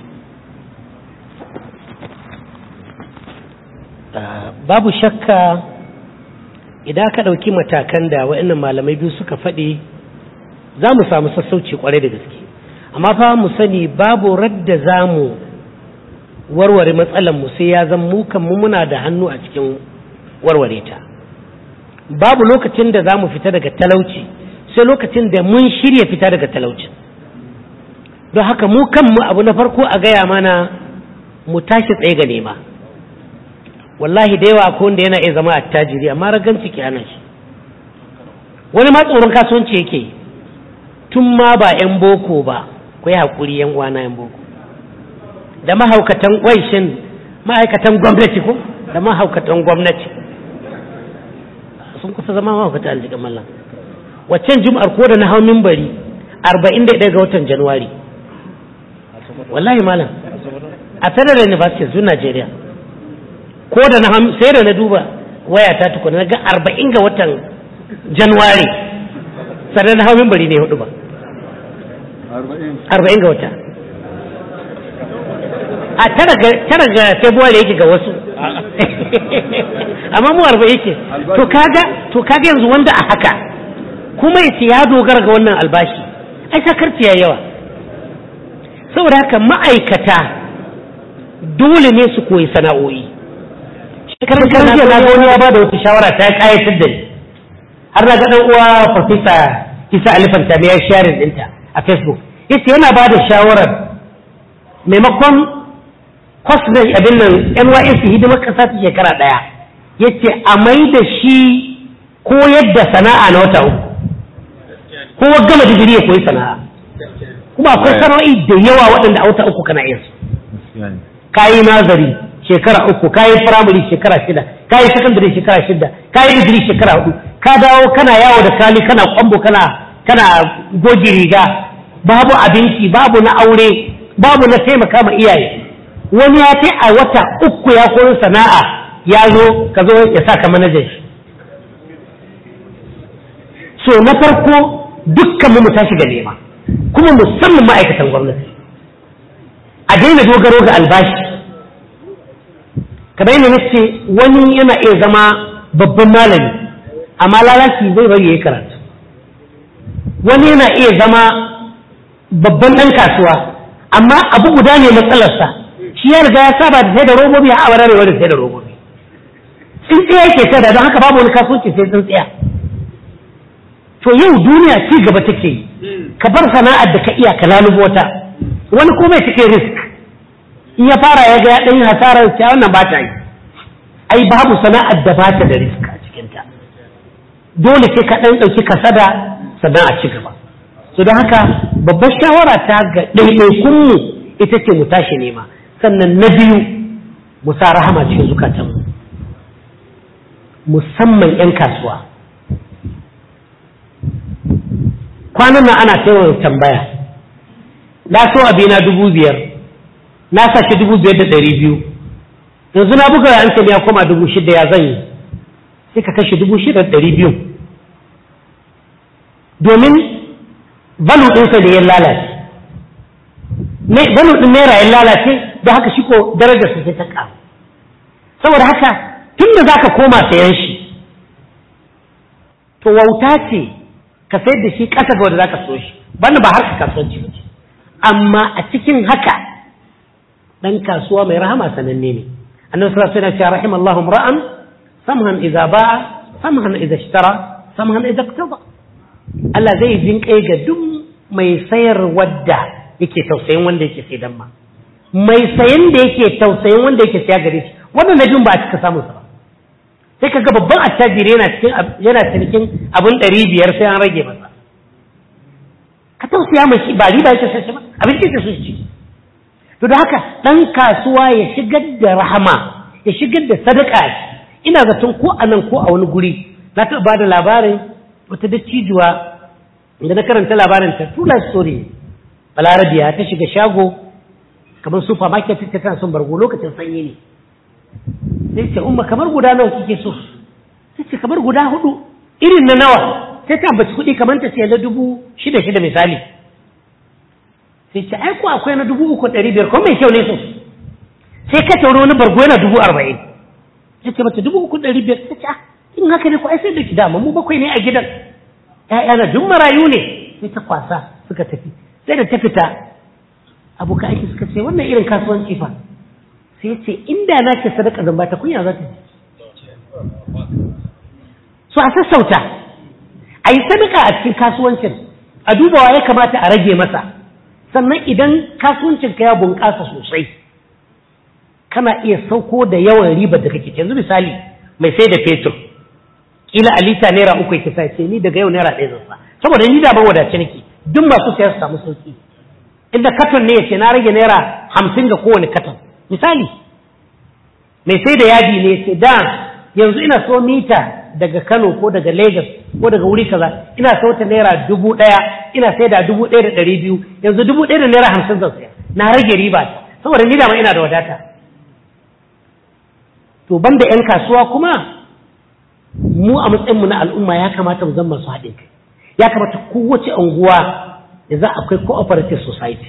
Babu shakka idan ka ɗauki matakan da waɗannan malamai biyu suka faɗi za mu samu sassauci kwarai da gaske, amma fa mu sani babu radda za mu warware matsalar mu sai ya zama mu kanmu muna da hannu a cikin warware ta. Babu lokacin da za mu fita daga talauci sai lokacin da mun shirya fita daga talauci. Don haka mu kanmu abu na farko a gaya mana mu tashi tsaye ga nema. Wallahi da yawa akwai wanda yana iya zama attajiri amma raganci ke hana shi, wani ma tsoron kasuwanci yake tun ma ba 'yan boko ba. Ku yi haƙuri 'yan uwana 'yan boko da mahaukatan waishin ma'aikatan gwamnati ko da mahaukatan gwamnati sun kusa zama mahaukata aljikan mallam. Waccan jum'ar ko da na hau mimbari 41 ga watan Januwari, wallahi malam, a Federal University zu Najeriya, ko da na sai da na duba waya ta tukuna na ga 40 ga watan Januwari sannan na hau mimbari ne hudu ba 40 ga wata, a tara ga February yake ga wasu amma mu 40 yake. To kaga yanzu wanda a haka kuma yace ya dogara ga wannan albashi, ai sakarci yayi yawa. Saboda haka ma'aikata dole ne su koyi sana'o'i. Shekarar jiya na wani ya bada wata shawara ta kayatar da ni, har na ga dan uwa Professor Isa Alifanta ne ya share dinta a Facebook. Yace yana bada shawarar maimakon course na abin nan NYSC hidimar kasa ta shekara daya, yace a mai da shi koyar da sana'a na wata uku, ko gama digiri ya koyi sana'a. Kuma akwai sana'o'i da yawa waɗanda a wata uku kana yin su. Kayi nazari shekara 3, kayi primary shekara 6, kayi secondary shekara 6, kayi digiri shekara 4, ka dawo kana yawo da kali, kana kwambo, kana goji riga, babu abinci, babu na aure, babu na taimaka ma iyaye. Wani ya ce a wata 3 ya koyi sana'a, ya zo ka zo ya saka manajan shi. So na farko dukkan mu tashi ga nema, kuma musamman ma'aikatan gwamnati a daina dogaro ga albashi. Kamar yadda nace wani yana iya zama babban malami amma lalaci zai bari yayi karatu, wani yana iya zama babban dan kasuwa amma abu guda ne matsalarsa, shi ya riga ya saba da sai da robobi a awarewa da sai da robobi. Tsintsiya yake sai da, don haka babu wani kasuwanci sai tsintsiya. To yau duniya ci gaba take yi, ka bar sana'ar da ka iya ka lalubo ta, wani kuma take risk, in ya fara ya ga ya ɗan yi hasarar ta wannan ba ta yi. Ai babu sana'ar da ba ta da risk a cikinta, dole sai ka ɗan ɗauki kasada sannan a ci gaba. So don haka babbar shawara ta ga ɗaiɗaikunmu ita ce mu tashi nema. Sannan na biyu, mu sa rahama cikin zukatanmu, musamman 'yan kasuwa. Kwanan nan ana taiwar tambaya, na so abina 5,000, na sace 5,200, yanzu na buga an ya koma 6,000, ya zan yi, sai ka kashe 6,200 domin balu ɗinsa da ya lalace, balu ɗin naira ya lalace, da haka shi ko darajar su sai ta ƙaru. Saboda haka tun da za ka koma sayan shi, to wauta ce ka sayar da shi ƙasa ga wanda za ka so shi, banda ba har ka kasuwanci ba ce. Amma a cikin haka ɗan kasuwa mai rahama sananne ne. Annabi sallallahu alaihi wasallam ya rahim Allahu ra'an samhan idza ba'a, samhan idza ishtara, samhan idza iqtada. Allah zai jin kai ga duk mai sayar wadda yake tausayin wanda yake sai dan ma. mai sayan da yake tausayin wanda yake siya gare shi, wannan na biyun ba a cika samun sa ba. Sai ka ga babban attajiri yana cinikin abin 500 sai an rage masa. Ka tausaya mai shi ba riba yake sai ba, abin da yake so shi. To da haka dan kasuwa ya shigar da rahama, ya shigar da sadaka. Ina zaton ko a nan ko a wani guri na taɓa bada labarin wata dattijuwa da na karanta labarin ta true life story. Balarabiya ta shiga shago kamar supermarket ta tana son bargo lokacin sanyi ne. Sai ce umma kamar guda nawa kike so? Sai ce kamar guda 4. Irin na nawa? Sai ta ambaci kuɗi kamar ta ce na 6,600 misali. Sai ce ai ko akwai na 3,500 ko mai kyau ne so. Sai ka tauro wani bargo yana 40,000. Sai ce mata 3,500. Sai ce in haka ne ko ai sai da ki dama mu 7 ne a gidan. ƴaƴana duk marayu ne. Sai ta kwasa suka tafi. Sai da ta fita abokan aiki suka ce wannan irin kasuwanci fa. Sai ce inda na ce sadaka zan ba ta kunya za ta ji. So a sassauta a yi sadaka a cikin kasuwancin, a dubawa ya kamata a rage masa. Sannan idan kasuwancinka ya bunƙasa sosai kana iya sauko da yawan ribar da kake. Yanzu misali mai sai da fetur kila a lita naira 3 yake sa ce ni daga yau naira 1 zan sa, saboda ni da ban wadace nake duk masu sayar su samu sauki. Inda katon ne yace na rage naira 50 ga kowane katon misali. Mai sai da yadi ne yace da yanzu ina so mita daga Kano ko daga Lagos ko daga wuri kaza ina so ta naira 1,000, ina sai da 1,200, yanzu 1,000 da naira 50 zan saya, na rage riba saboda ni da ma ina da wadata. To banda yan kasuwa kuma mu a matsayin mu na al'umma ya kamata mu zama su haɗin kai. Ya kamata kowace unguwa da za akwai cooperative society,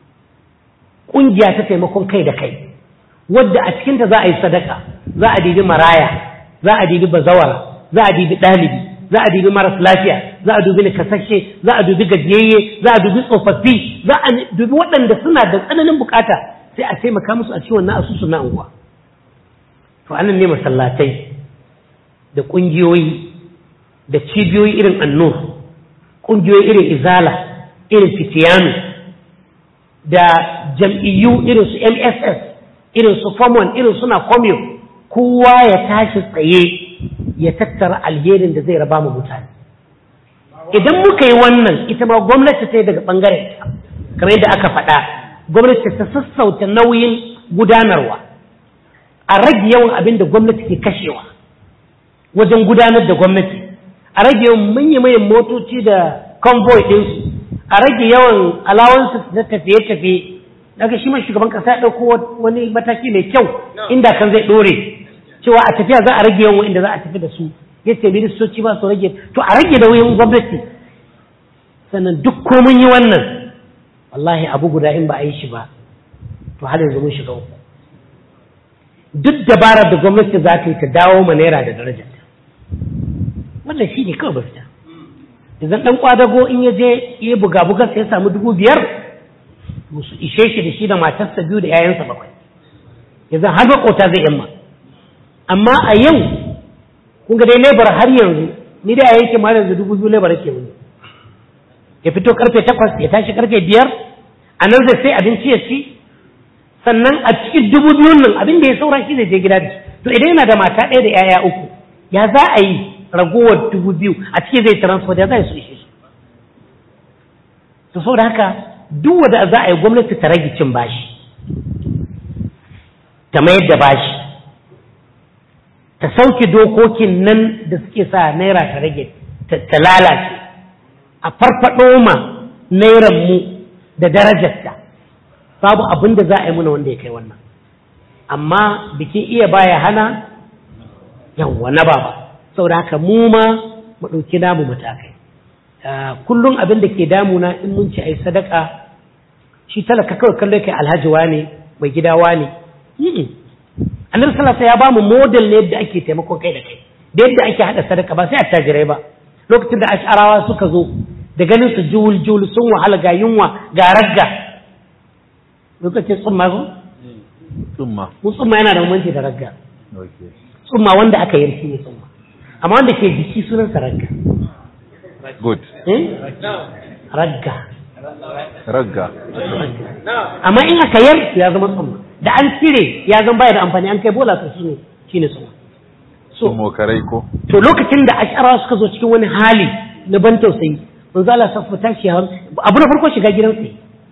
ƙungiya ta taimakon kai da kai, wadda a cikinta za a yi sadaka, za a dibi maraya, za a dibi bazawara, za a dibi ɗalibi, za a dibi maras lafiya, za a dubi nakasashe, za a dubi gajiyayye, za a dubi tsofaffi, za a dubi waɗanda suna da tsananin bukata sai a taimaka musu a cikin wannan asusu na unguwa. To anan ne masallatai da ƙungiyoyi da cibiyoyi irin annur, ƙungiyoyi irin izala, irin fitiyanu, da jam'iyyu irin su MSS, irin su Famon, irin suna Komyo, kowa ya tashi tsaye ya tattara alherin da zai raba mu mutane. Idan muka yi wannan, ita ma gwamnati ta yi daga ɓangaren kamar yadda aka faɗa, gwamnati ta sassauta nauyin gudanarwa, a rage yawan abin da gwamnati ke kashewa wajen gudanar da gwamnati, a rage yawan manya-manyan motoci da convoy ɗinsu, a rage yawan allowances na tafiye-tafiye. Daga shi mai shugaban kasa ya ɗauko wani mataki mai kyau inda kan zai ɗore cewa a tafiya za a rage yawan inda za a tafi da su, ya ce ministoci ba su rage, to a rage nauyin gwamnati. Sannan duk ko mun yi wannan wallahi abu guda in ba a yi shi ba to har yanzu mun shiga uku. Duk dabarar da gwamnati za ta yi ta dawo ma naira da darajarta, wannan shi ne kawai mafita. Idan ɗan kwadago in ya je ya buga-bugar sai ya samu 5,000 su ishe shi da shi da matarsa 2 da 'ya'yansa 7, yanzu har makota zai yamma. Amma a yau kun ga dai lebar har yanzu ni da a yanke ma yanzu 2,000 lebar ke wuni, ya fito karfe 8 ya tashi karfe 5, a nan zai sai abinci ya ci, sannan a cikin 2,000 nan abin da ya saura shi zai je gida da shi. To idan yana da mata 1 da 'ya'ya 3 ya za a yi ragowar 2,000 a cikin zai transport ya za a su ishe shi. To saboda haka duk wanda za a yi gwamnati ta rage cin bashi, ta mayar da bashi, ta sauke dokokin nan da suke sa naira ta rage ta lalace, a farfaɗo ma nairan mu da darajarta. Babu abin da za a yi muna wanda ya kai wannan. Amma bikin iya baya hana yawwa na baba. Saboda haka mu ma mu ɗauki namu matakai. Kullum abin da ke damuna in mun ci ai sadaka, shi talaka kawai kallo kai alhaji wane mai gida wane. Annabi sallallahu alaihi wasallam ya ba mu model ne yadda ake taimakon kai da kai, da yadda ake hada sadaka ba sai attajirai ba. Lokacin da ash'arawa suka zo da ganin su juwul sun wahala ga yunwa ga ragga, lokacin tsumma zo tsumma yana da bambanci da ragga. Tsumma wanda aka yi shi ne tsumma, amma wanda ke jiki sunan sa ragga. Good. Ragga ragga amma in aka yar ya zama tsumma da an cire ya zama baya da amfani an kai bola to shine tsumma so mokarai ko to lokacin da ash'ara suka zo cikin wani hali na ban tausayi manzo Allah safa tashi abu na farko shiga gidansa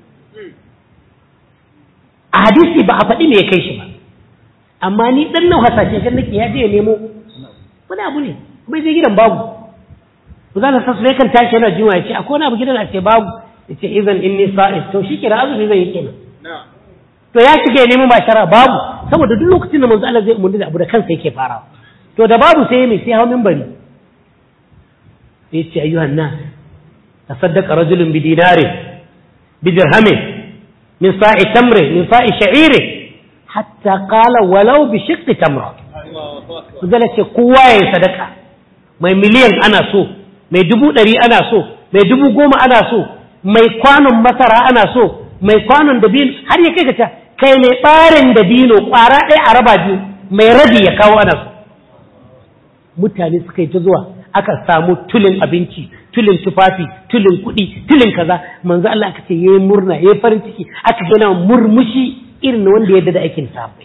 a hadisi ba a faɗi me ya kai shi ba amma ni dan nau hasashe kan nake ya je ya nemo wani abu ne kuma zai gidan babu manzo Allah safa yakan tashi yana jiwa ya ce akwai wani abu gidan a ce babu ya ce idan inni sa'id to shi kira azumi zai yi kenan to ya shiga ya nemo bashara babu saboda duk lokacin da manzo Allah zai umurni da abu da kansa yake farawa to da babu sai mai sai hawo minbari sai ce ayyuhan nas tasaddaqa rajulun bi dinarin bi dirhamin min sa'i tamrin min sa'i sha'irin hatta qala walau bi shiqqi tamra kuzala ce kowa yayin sadaka mai miliyan ana so mai 100 ana so mai 10,000 ana so mai kwanon masara ana so mai kwanon dabino har ya kai ka kai mai barin dabino kwara ɗaya a raba biyu mai rabi ya kawo ana so mutane suka yi ta zuwa aka samu tulin abinci tulin tufafi tulin kuɗi tulin kaza manzo Allah aka ce yayi murna yayi farin ciki aka gana murmushi irin wanda ya da aikin sabai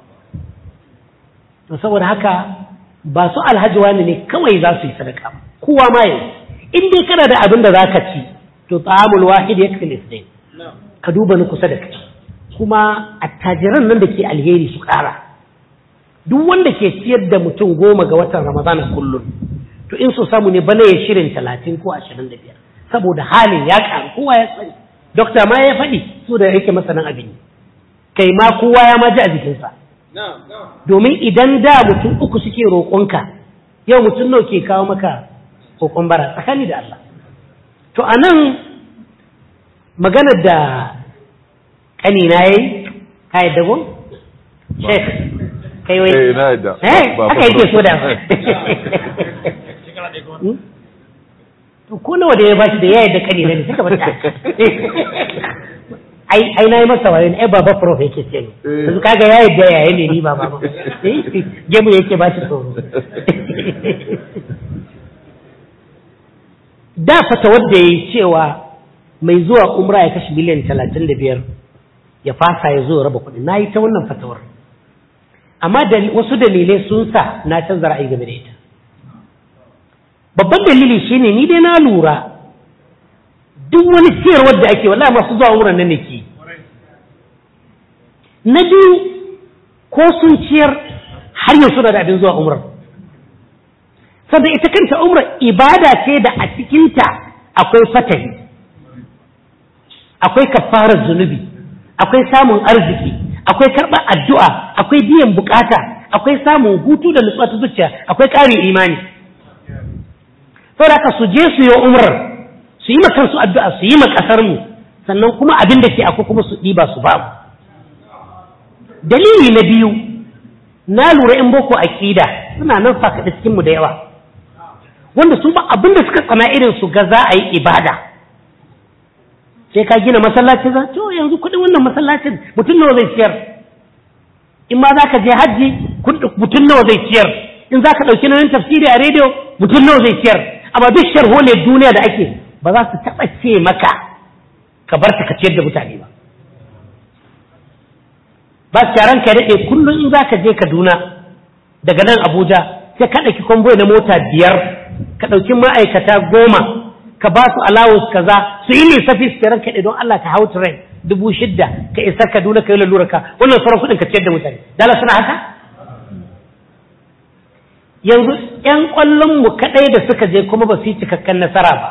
to saboda haka ba su alhaji wani ne kawai za su yi sadaka kowa ma yayi in dai kana da abin da zaka ci to ta'amul wahid yakfi lisdain ka duba ni kusa da kai kuma attajiran nan da ke alheri su kara duk wanda ke ciyar da mutum 10 ga watan Ramadana kullum to in so samu ne bana ya shirin 30 ko 25 saboda halin ya karu kowa ya sani dokta ma ya faɗi su da yake masanin abin kai ma kowa ya ma ji a jikinsa domin idan da mutum 3 suke roƙonka yau mutum nawa ke kawo maka kokon bara tsakani da Allah to anan maganar da kanina yayi kai dago sheikh kai wai na yadda haka yake so da to ko nawa da ya bashi da yayi da kani ne suka bata ai nayi masa wayo ai baba prof yake ce yanzu kaga yayi da yayi ne ni baba gemu yake bashi tsoro da fata wanda yayi cewa mai zuwa umra ya kashi miliyan 35 ya fasa ya zo raba kuɗi nayi ta wannan fatawar amma wasu dalilai sun sa na canza ra'ayi game da ita babban dalili shine ni dai na lura duk wani siyarwar da ake wallahi masu zuwa umran nan nake na biyu ko sun ciyar har yanzu da abin zuwa umrar sannan ita kanta umrar ibada ce da a cikinta akwai fatahi akwai kafarar zunubi akwai samun arziki akwai karɓar addu'a akwai biyan bukata akwai samun hutu da nutsuwa ta zuciya akwai ƙarin imani saboda haka su je su yi umrar su yi ma kansu addu'a su yi ma ƙasar mu sannan kuma abin da ke akwai kuma su ɗiba su babu dalili na biyu na lura in boko aqida suna nan fakaɗa cikin mu da yawa wanda su ba abin da suka tsana irin su ga za a yi ibada sai ka gina masallaci za to yanzu kuɗin wannan masallacin mutum nawa zai ciyar in ma za ka je hajji mutum nawa zai ciyar in za ka ɗauki nauyin tafsiri a rediyo mutum nawa zai ciyar amma duk sharholiyar duniya da ake ba za su taɓa ce maka ka bar ta ka ciyar da mutane ba ba su yaran ka daɗe kullum in za ka je Kaduna daga nan Abuja sai ka ɗauki kwamboy na mota 5 ka ɗauki ma'aikata 10 ka ba su allowance kaza su yi lissafi su ranka da don Allah ka hau train 6,000 ka isa Kaduna ka yi lalura ka wannan sauran kuɗin ka ciyar da mutane dala suna haka yanzu ƴan ƙwallon mu kaɗai da suka je kuma ba su yi cikakken nasara ba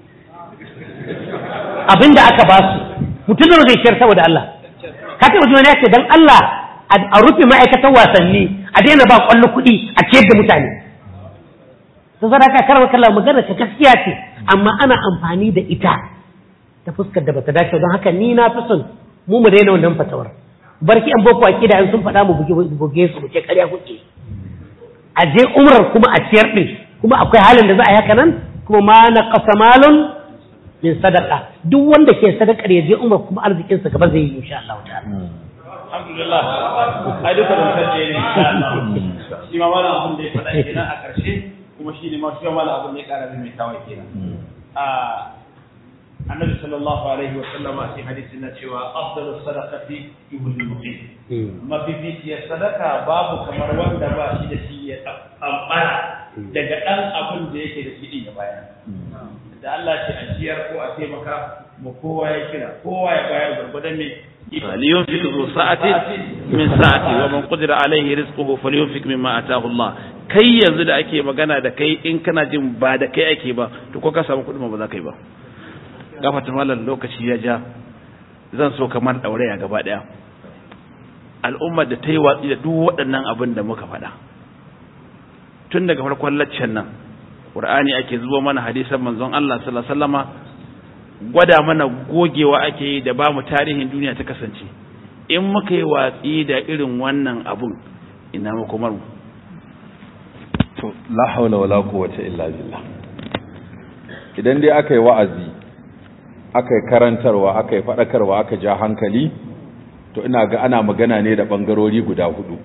abinda aka ba su mutum da zai ciyar saboda Allah ka taɓa wani ya ce don Allah a rufe ma'aikatan wasanni a daina ba ƙwallo kuɗi a ciyar da mutane sun sadaka karwa kallon magana ta gaskiya ce amma ana amfani da ita ta fuskar da bata dace don haka ni na fi son mu daina wannan fatawar barki an boko akida in sun faɗa mu buge su mu ce ƙarya kuke a je umrar kuma a ciyar din kuma akwai halin da za a yi haka nan kuma ma na qasamalun min sadaqa duk wanda ke sadakar ya je umrar kuma arzikin sa gaba zai yi insha Allah ta'ala alhamdulillah ai duka mun sanje ne insha Allah shi ma wannan abin da ya faɗa kenan a ƙarshe kuma shi ne ma shi ma abin da ya ƙara mai tawaye kenan annabi sallallahu alaihi wa sallama a hadisi na cewa afdalu sadaqati yuhul muqim mafificiyar sadaka babu kamar wanda ba shi da shi ya ambara daga dan abin da yake da shi ya bayar da Allah ce a ciyar ko a taimaka mu kowa ya kira kowa ya bayar gurgudan ne فلينفق ذو ساعة من ساعته ومن قدر عليه رزقه فلينفق مما آتاه الله kai yanzu da ake magana da kai in kana jin ba da kai ake ba to ko ka samu kuɗi ba za ka yi ba gafata mallan lokaci ya ja zan so kamar dauraya gaba daya al'ummar da ta yi watsi da duk waɗannan abin da muka faɗa tun daga farkon laccen nan Qur'ani ake zubo mana hadisan manzon Allah sallallahu alaihi wasallama gwada mana gogewa ake yi da ba mu tarihin duniya ta kasance in muka yi watsi da irin wannan abun ina makomar mu to la haula wala quwwata illa billah idan dai aka yi wa'azi aka yi karantarwa aka yi fadakarwa aka ja hankali to ina ga ana magana ne da bangarori guda hudu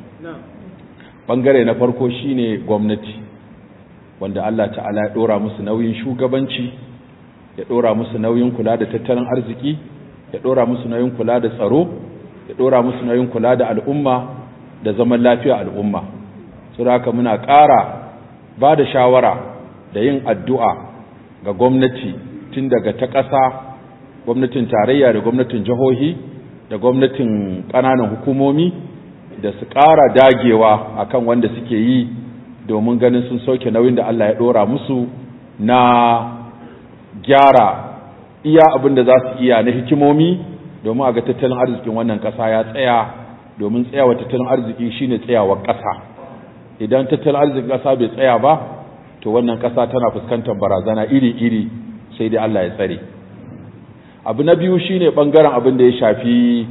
bangare na farko shine gwamnati wanda Allah ta'ala ya dora musu nauyin shugabanci ya dora musu nauyin kula da tattalin arziki ya dora musu nauyin kula da tsaro ya dora musu nauyin kula da al'umma da zaman lafiya al'umma saboda haka muna ƙara ba da shawara da yin addu'a ga gwamnati tun daga ta ƙasa gwamnatin tarayya da gwamnatin jihohi da gwamnatin ƙananan hukumomi da su ƙara dagewa akan wanda suke yi domin ganin sun sauke nauyin da Allah ya dora musu na gyara iya abin da za su iya na hikimomi domin a ga tattalin arzikin wannan ƙasa ya tsaya domin tsayawa tattalin arziki shine tsayawar ƙasa idan tattalin arzikin ƙasa bai tsaya ba to wannan ƙasa tana fuskantar barazana iri-iri sai dai Allah ya tsare abu na biyu shine bangaren abin da ya shafi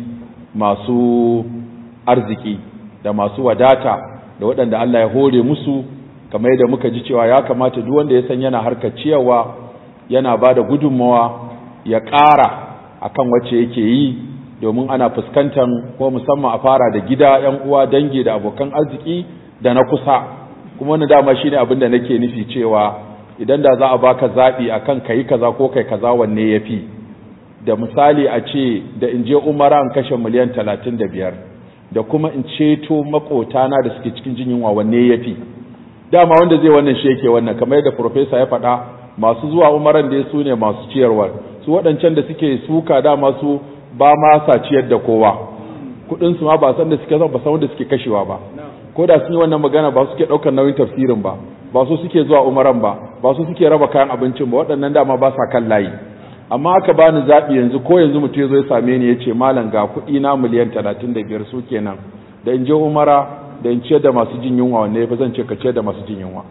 masu arziki da masu wadata da waɗanda Allah ya hore musu kamar yadda muka ji cewa ya kamata duk wanda ya san yana harkar ciyarwa yana ba da gudunmawa ya ƙara akan wacce yake yi domin ana fuskantar ko musamman a fara da gida yan uwa dangi da abokan arziki da na kusa kuma wannan dama shine abin da nake nufi cewa idan da za a baka zabi akan kai kaza ko kai kaza wanne yafi da misali a ce da in je umara an kashe miliyan 35 da kuma in ceto makotana da suke cikin jin yunwa wanne yafi dama wanda zai wannan shi yake wannan kamar yadda professor ya faɗa masu zuwa umaran da su ne masu ciyarwa su waɗancan da suke suka dama su ba ma sa ciyar da kowa kudin su ma ba san da suke ba san wanda suke kashewa ba ko da sun yi wannan magana ba suke daukar nauyin tafsirin ba ba su suke zuwa umaran ba ba su suke raba kayan abincin ba waɗannan dama ba sa kan layi amma aka bani zabi yanzu ko yanzu mutum yazo ya same ni yace malam ga kuɗi na miliyan 35 su kenan da in je umara da in ciyar da masu jin yunwa wanne fa zan ce ka ciyar da masu jin yunwa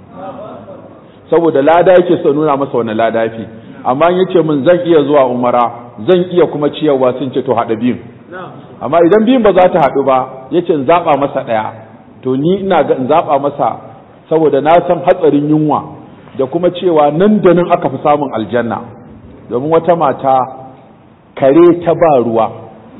saboda lada yake so nuna masa wannan lada yafi amma in yace min zan iya zuwa umara zan iya kuma ciyarwa sun ce to hada biyun amma idan biyun ba za ta hadu ba yace in zaba masa daya to ni ina ga in zaba masa saboda na san hatsarin yunwa da kuma cewa nan da nan aka fi samun aljanna domin wata mata kare ta ba ruwa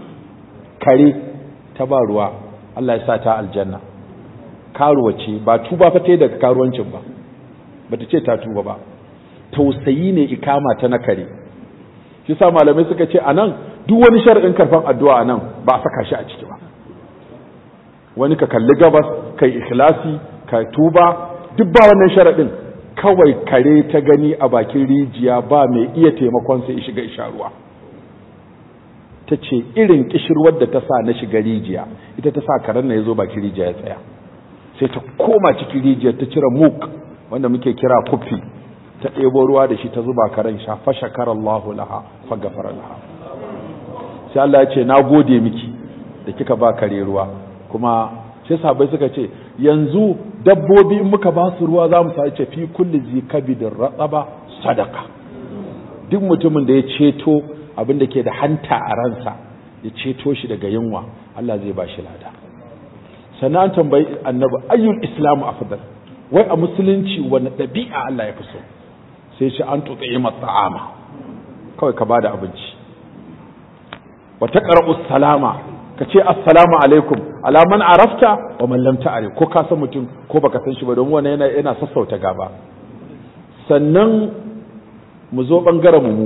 Allah ya sa ta aljanna karuwa ce ba tuba fa ta daga karuwancin ba bata ce ta tuba ba tausayi ne ikama ta na kare shi sa malamai suka ce anan duk wani shar'in karfan addu'a anan ba a saka shi a ciki ba wani ka kalli gabas kai ikhlasi ka tuba duk ba wannan sharadin kawai kare ta gani a bakin rijiya ba mai iya taimakon sai ya shiga isharuwa ta ce irin kishirwar da ta sa na shiga rijiya ita ta sa karen na ya zo bakin rijiya ya tsaya sai ta koma cikin rijiyar ta cire muk wanda muke kira kufi ta ɗebo ruwa da shi ta zuba karen sha fa shakara Allahu laha fa gafara laha sai Allah ya ce na gode miki da kika ba kare ruwa kuma sai sahabbai suka ce yanzu dabbobi in muka ba su ruwa zamu sai ce fi kulli zikabidin rataba sadaka duk mutumin da ya ceto abin da ke da hanta a ransa ya ceto shi daga yunwa Allah zai ba shi lada sannan tambayi annabi ayyul islamu afdal wai a musulunci wani ɗabi'a Allah ya fi so sai shi an tutsaye mata'ama kawai ka bada abinci wa taqra'u salama ka ce assalamu alaikum ala man arafta wa man lam ta'rif ko ka san mutum ko baka san shi ba don wannan yana sassauta gaba sannan mu zo bangaren mu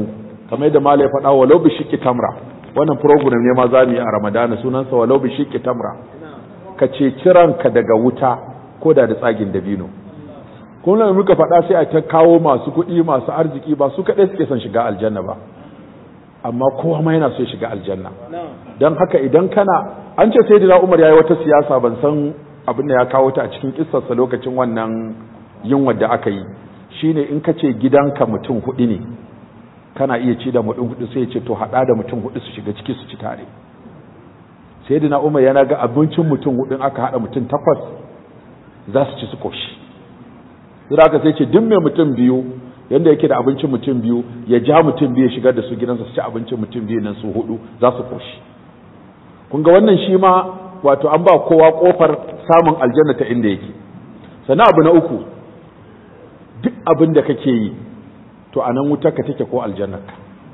kamar yadda malai faɗa walau bi shiqqi tamra, wannan program ne ma za mu yi a Ramadana, sunansa walau bi shiqqi tamra, ka ceci ranka daga wuta ko da tsagin dabino. Kuma muka faɗa sai a ta kawo masu kuɗi masu arziki ba su kaɗai suke son shiga aljanna ba, amma kowa ma yana so ya shiga aljanna. Don haka idan kana, an ce sai dina Umar ya yi wata siyasa, ban san abin da ya kawo ta a cikin kissarsa lokacin wannan yunwar da aka yi, shine in ka ce gidanka mutum huɗu ne kana iya ci da mutum huɗu, sai ya ce to haɗa da mutum huɗu su shiga ciki su ci tare. Sai dina Umar yana ga abincin mutum huɗun aka haɗa mutum 8 za su ci su koshi. Sai aka sai ce duk mai mutum biyu yanda yake da abincin mutum biyu ya ja mutum biyu ya shigar da su gidansa su ci abincin mutum biyu nan su 4 za su koshi. Kun ga wannan shi ma wato an ba kowa kofar samun aljanna ta inda yake. Sannan abu na uku, duk abin da kake yi to a nan wutarka take ko aljannarka.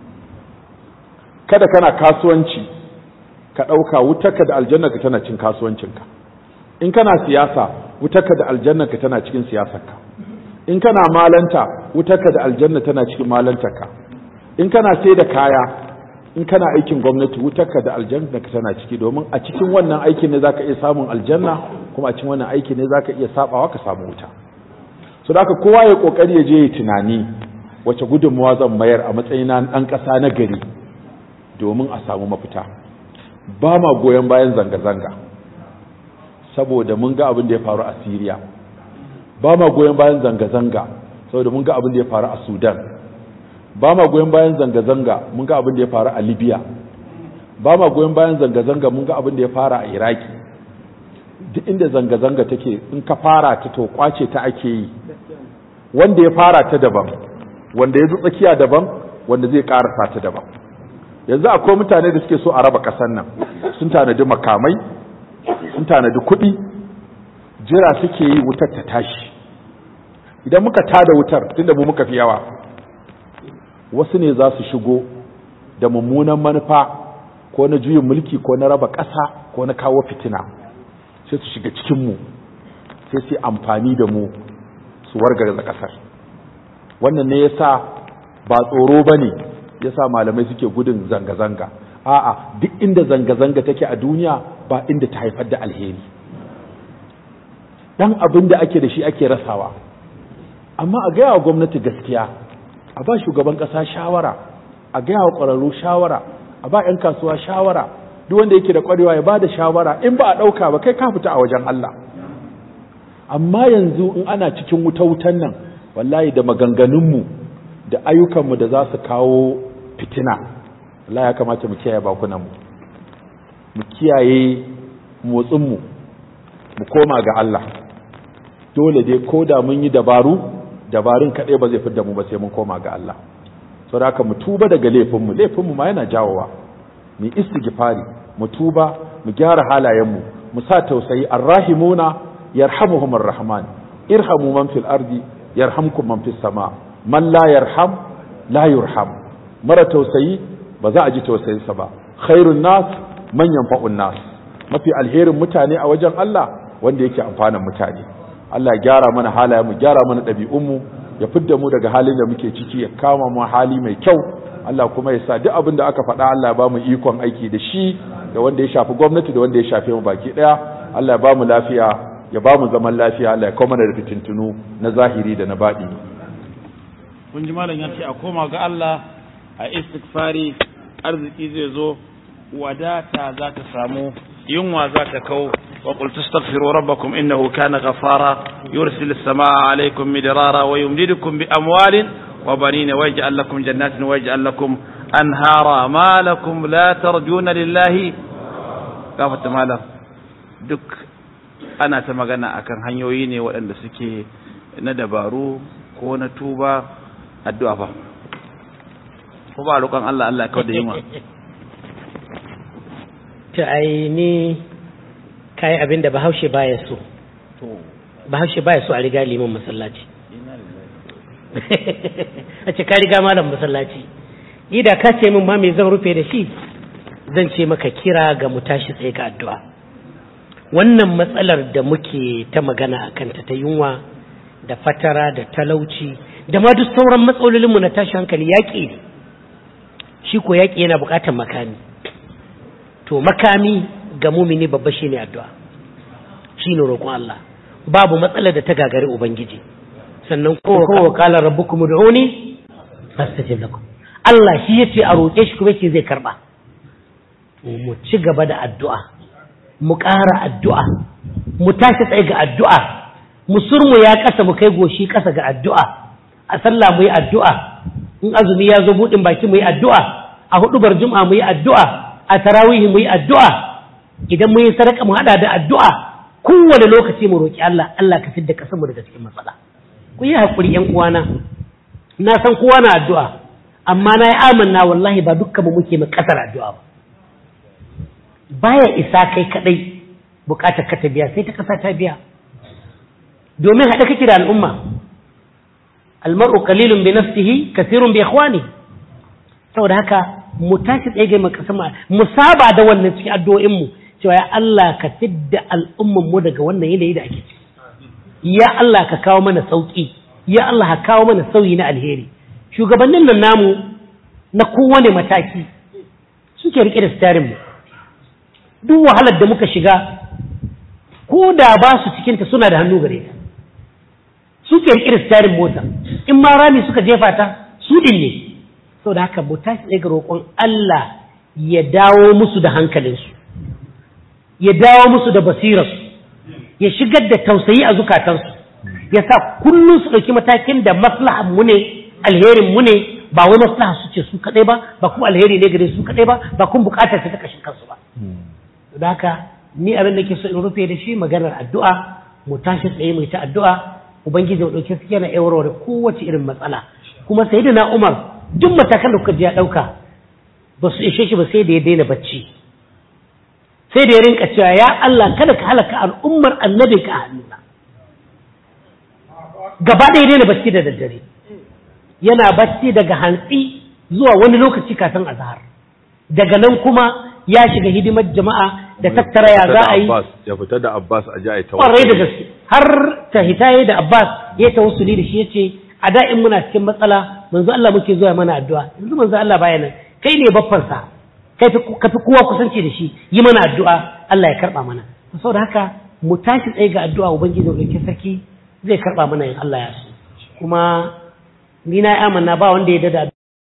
Kada kana kasuwanci ka ɗauka wutarka da aljannarka tana cin kasuwancinka. In kana siyasa wutarka da aljannarka tana cikin siyasarka. In kana malanta wutarka da aljanna tana cikin malantarka. In kana sai da kaya, in kana aikin gwamnati wutarka da aljanna tana ciki, domin a cikin wannan aikin ne zaka iya samun aljanna, kuma a cikin wannan aikin ne zaka iya sabawa ka samu wuta. So da haka kowa ya kokari ya je ya tunani wace gudunmuwa zan mayar a matsayin dan kasa na gari domin a samu mafita. Ba ma goyon bayan zanga-zanga saboda mun ga abin da ya faru a Syria. Ba ma goyon bayan zanga-zanga saboda mun ga abin da ya faru a Sudan. Ba ma goyon bayan zanga-zanga mun ga abin da ya faru a Libya. Ba ma goyon bayan zanga-zanga mun ga abin da ya faru a Iraki. Duk inda zanga-zanga take in ka fara ta to kwace ta ake yi. Wanda ya fara ta daban, wanda ya zo tsakiya daban, wanda zai karasa ta daban. Yanzu akwai mutane da suke so a raba ƙasar nan, sun tanadi makamai, sun tanadi kuɗi, jira suke yi wutar ta tashi. Idan muka tada wutar tunda mu muka fi yawa, wasu ne za su shigo da mummunan manufa ko na juyin mulki ko na raba ƙasa ko na kawo fitina, sai su shiga cikinmu, sai su amfani da mu su wargaza ƙasar. Wannan ne yasa ba tsoro bane yasa malamai suke gudun zanga-zanga. A'a, duk inda zanga-zanga take a duniya ba inda ta haifar da alheri. Dan abin da ake da shi ake rasawa. Amma a gaya wa gwamnati gaskiya, a ba shugaban ƙasa shawara, a gaya wa ƙwararru shawara, a ba 'yan kasuwa shawara, duk wanda yake da ƙwarewa ya ba da shawara. In ba a ɗauka ba kai ka fita a wajen Allah. Amma yanzu in ana cikin wuta-wutan nan, wallahi da maganganunmu da ayyukanmu da za su kawo fitina, wallahi ya kamata mu kiyaye bakunanmu, mu kiyaye motsinmu, mu koma ga Allah. Dole dai ko da mun yi dabarun kaɗai ba zai fidda mu ba, sai mun koma ga Allah. Saboda haka mu tuba daga laifinmu ma yana jawowa, mu istighfari, mu tuba, mu gyara halayenmu, mu sa tausayi. Arrahimuna yarhamuhumur rahman, irhamu man fil ardi yarhamkum man fis sama, man la yarham la yurham. Mara tausayi ba za a ji tausayinsa ba. Khairun nas man yanfa'un nas, mafi alherin mutane a wajen Allah wanda yake amfanan mutane. Allah ya gyara mana halayen mu, gyara mana ɗabi'unmu, ya fidda mu daga halin da muke ciki, ya kama mu hali mai kyau. Allah kuma ya sa duk abin da aka faɗa Allah ya ba mu ikon aiki da shi, da wanda ya shafi gwamnati da wanda ya shafe mu baki ɗaya. Allah ya ba mu lafiya, ya ba mu zaman lafiya. Allah ya kawo mana da fitintunu na zahiri da na baɗi. Kun ji malam ya ce a koma ga Allah, a istighfari, arziki zai zo, wadata za ta samu, yunwa za ta kau. وقل تستغفروا ربكم إنه كان غفارا يرسل السماء عليكم مدرارا ويمددكم بأموال وبنين ويجعل لكم جنات ويجعل لكم أنهارا ما لكم لا ترجون لله كافة مالا دك أنا تمغنى أكن هنيويني وأن سكي ندبارو كون توبا الدعاء فبالو كان الله كود يما تعيني kai abin da bahaushe baya so a riga liman masallaci a ce ka riga malam masallaci. Ida ka ce min ma me zan rufe da shi, zan ce maka kira ga mu tashi tsaye ga addu'a. Wannan matsalar da muke ta magana a kanta ta yunwa da fatara da talauci da ma duk sauran matsalolinmu na tashi hankali yaƙi ne. shi ko yaƙi yana buƙatar makami. To makami ga mumini babba shine addu'a, shine roƙon Allah. Babu matsalar da ta gagari Ubangiji. Sannan kowa qala rabbukum ud'uni astajib lakum. Allah shi yace a roƙe shi kuma yake zai karba. Mu ci gaba da addu'a, mu ƙara addu'a, mu tashi tsaye ga addu'a, mu surmu ya ƙasa mu kai goshi ƙasa ga addu'a. A sallah mu yi addu'a, in azumi ya zo buɗin baki mu yi addu'a, a huɗubar juma'a mu yi addu'a, a tarawihi mu yi addu'a, idan mu yi sadaka mu haɗa da addu'a, kowane lokaci mu roƙi Allah, Allah ka fidda ƙasar mu daga cikin matsala. Ku yi haƙuri ‘yan uwana, na san kowa na addu'a, amma na yi amanna wallahi ba dukkan mu muke ƙasar addu'a ba. Baya isa kai kaɗai buƙatar ka ta biya sai ta ƙasa ta biya. Domin haɗa kake da al'umma, almar'u qalilun bi nafsihi kathirun bi ikhwani. Saboda haka mu tashi tsaye ga mu saba da wannan cikin addu'o'in mu cewa ya Allah ka fidda al'umman mu daga wannan yanayi da ake ciki. Ya Allah ka kawo mana sauki, ya Allah ka kawo mana sauyi na alheri. Shugabannin nan namu na kowane mataki suke rike da starin mu. Duk wahalar da muka shiga ko da ba su cikin ta suna da hannu gare ta. Suke rike da starin mota. In ma rami suka jefa ta su din ne. Saboda haka mu tashi tsaye ga roƙon Allah ya dawo musu da hankalinsu. Ya dawo musu da basirarsu. Ya shigar da tausayi a zukatansu, ya sa kullum su ɗauki matakin da maslahan mu ne, alherin mu ne, ba wai maslaha su ce su kaɗai ba kuma alheri ne gare su kaɗai ba kuma buƙatar ta kashin kansu ba. Da haka ni abin da ke so in rufe da shi maganar addu'a, mu tashi tsaye mu ta addu'a, Ubangiji mu ɗauki suke na da kowace irin matsala. Kuma Sayyidina Umar duk matakan da kuka ji ya ɗauka ba su ishe shi ba sai da ya daina bacci. Sai da ya rinka cewa ya Allah kada ka halaka al'ummar annabi ka hannuna. Gaba ɗaya daina bacci da daddare. Yana bacci daga hantsi zuwa wani lokaci kafin azhar. Daga nan kuma ya shiga hidimar jama'a da tattara ya za a yi. Ya fita da Abbas a ji a yi tawassuli. Ƙwarai da gaske. Har ta hitaye da Abbas ya tawassuli da shi ya ce a da in muna cikin matsala manzo Allah muke zuwa mana addu'a. Yanzu manzo Allah baya nan. Kai ne baffansa. Ka fi kowa kusanci da shi yi mana addu'a Allah ya karɓa mana. Saboda haka mu tashi tsaye ga addu'a Ubangiji da ɗauki sarki zai karɓa mana in Allah ya so. Kuma ni na amanna ba wanda ya dada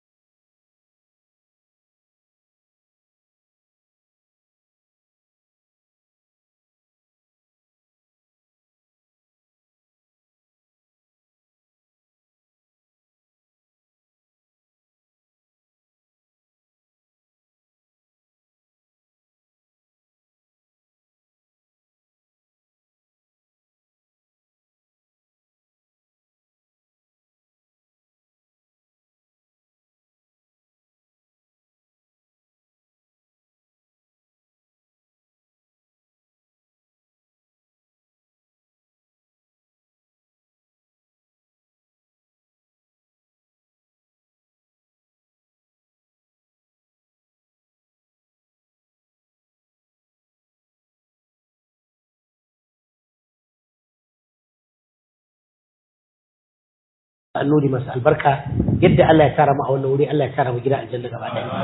annuri masu albarka yadda Allah ya tara mu a wannan wuri Allah ya tara mu gida aljanna gaba ɗaya.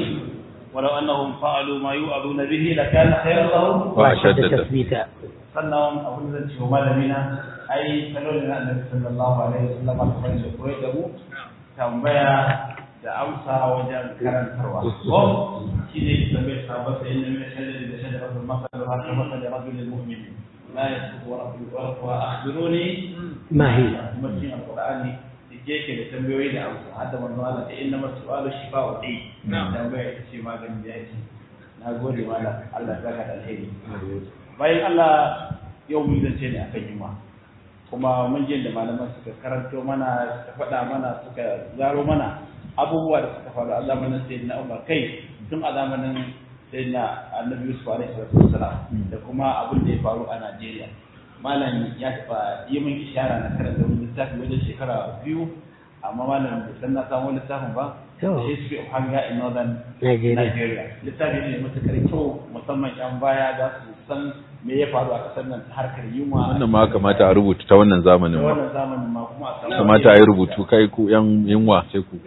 ولو أنهم فعلوا ما يوعظون به لكان خيرا لهم وأشد تثبيتا. sannan abin da cewa malamina ai kalolin annabi sallallahu alaihi wasallam kamar da koyar da mu tambaya da amsa wajen karantarwa ko shi ne tambayar sabon sai inda mai shallali da shallali da masal har kuma da rajulul mu'min la yasbu wa akhbiruni ma hiya mutum alqur'ani yake da tambayoyi da amsa hadda manzo Allah ta inna masu'alu shifa'u dai tambaya ita ce maganin da yake na gode mala Allah ya saka da alheri bayan Allah yau mun zance ne akan yunwa kuma mun je da malaman suka karanto mana suka faɗa mana suka zaro mana abubuwa da suka faru a zamanin sayyidina Umar kai tun a zamanin sayyidina Annabi Yusuf alaihi wasallam da kuma abin da ya faru a Najeriya malam ya taɓa yi min ishara na karanta wani littafi wajen shekara 2 amma malam bai san na samu littafin ba history of hunger in northern Nigeria littafi ne matuƙar kyau musamman yan baya za su san me ya faru a kasar nan ta harkar yunwa. Wannan ma kamata a rubuta ta wannan zamanin ma. Wannan zamanin ma kuma a samu. Kamata a yi rubutu kai ku yan yunwa sai ku.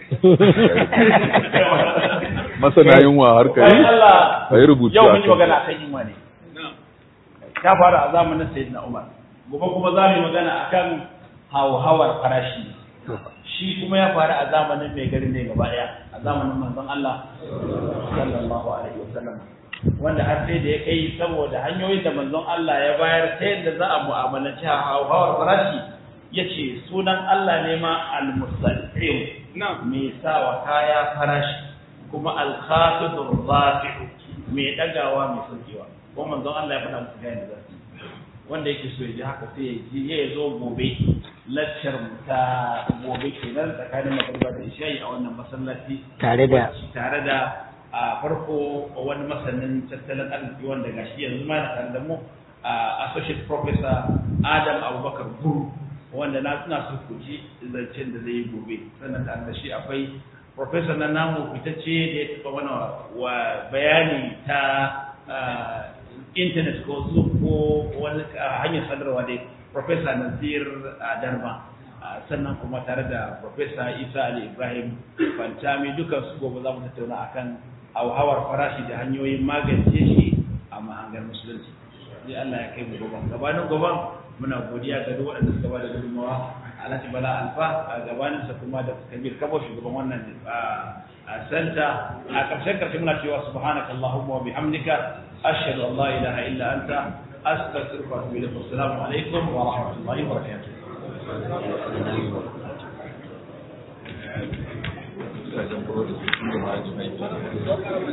Masana yunwa harkar yi. A yi rubutu. Yau mun yi magana akan yunwa ne. Ta faru a zamanin Sayyidina Umar. Gobe kuma za mu yi magana akan hauhawar farashi. Shi kuma ya faru a zamanin mai gari ne gaba daya, a zamanin manzon Allah sallallahu alaihi wasallam, wanda har sai da ya kai saboda hanyoyin da manzon Allah ya bayar ta yadda za a mu'amalanci hauhawar farashi, yace sunan Allah ne ma al-musallin mai sawa kaya farashi, kuma al-khafidur rafi'u mai dagawa mai saukewa. Kuma manzon Allah ya faɗa musu ga yadda zai, wanda yake so ya ji haka sai ya zo gobe laccar ta gobe kenan tsakanin magariba da isha'i a wannan masallaci tare da a farko wani masanin tattalin arziki wanda gashi yanzu ma na tare da mu associate professor Adam Abubakar Guru, wanda na suna so ku ji zancen da zai yi gobe. Sannan tare da shi akwai professor na namu fitacce da ya taɓa mana wa bayani ta internet ko Zoom ko wani hanyar sadarwa dai, Professor Nasir Darma, sannan kuma tare da Professor Isa Ali Ibrahim Fantami, dukan su gobe za mu tattauna akan hauhawar farashi da hanyoyin magance shi a mahangar musulunci. Sai Allah ya kai mu gobe. Gabanin goben muna godiya ga duk waɗanda suka bada gudunmawa, Alhaji Bala Alfa a gabaninsa kuma da Kabir Kabo shugaban wannan santa. A ƙarshe muna cewa subhanakallahumma wa bihamdika ashhadu an la ilaha illa anta أستغفرك وأتوب إليكم. السلام عليكم ورحمة الله وبركاته.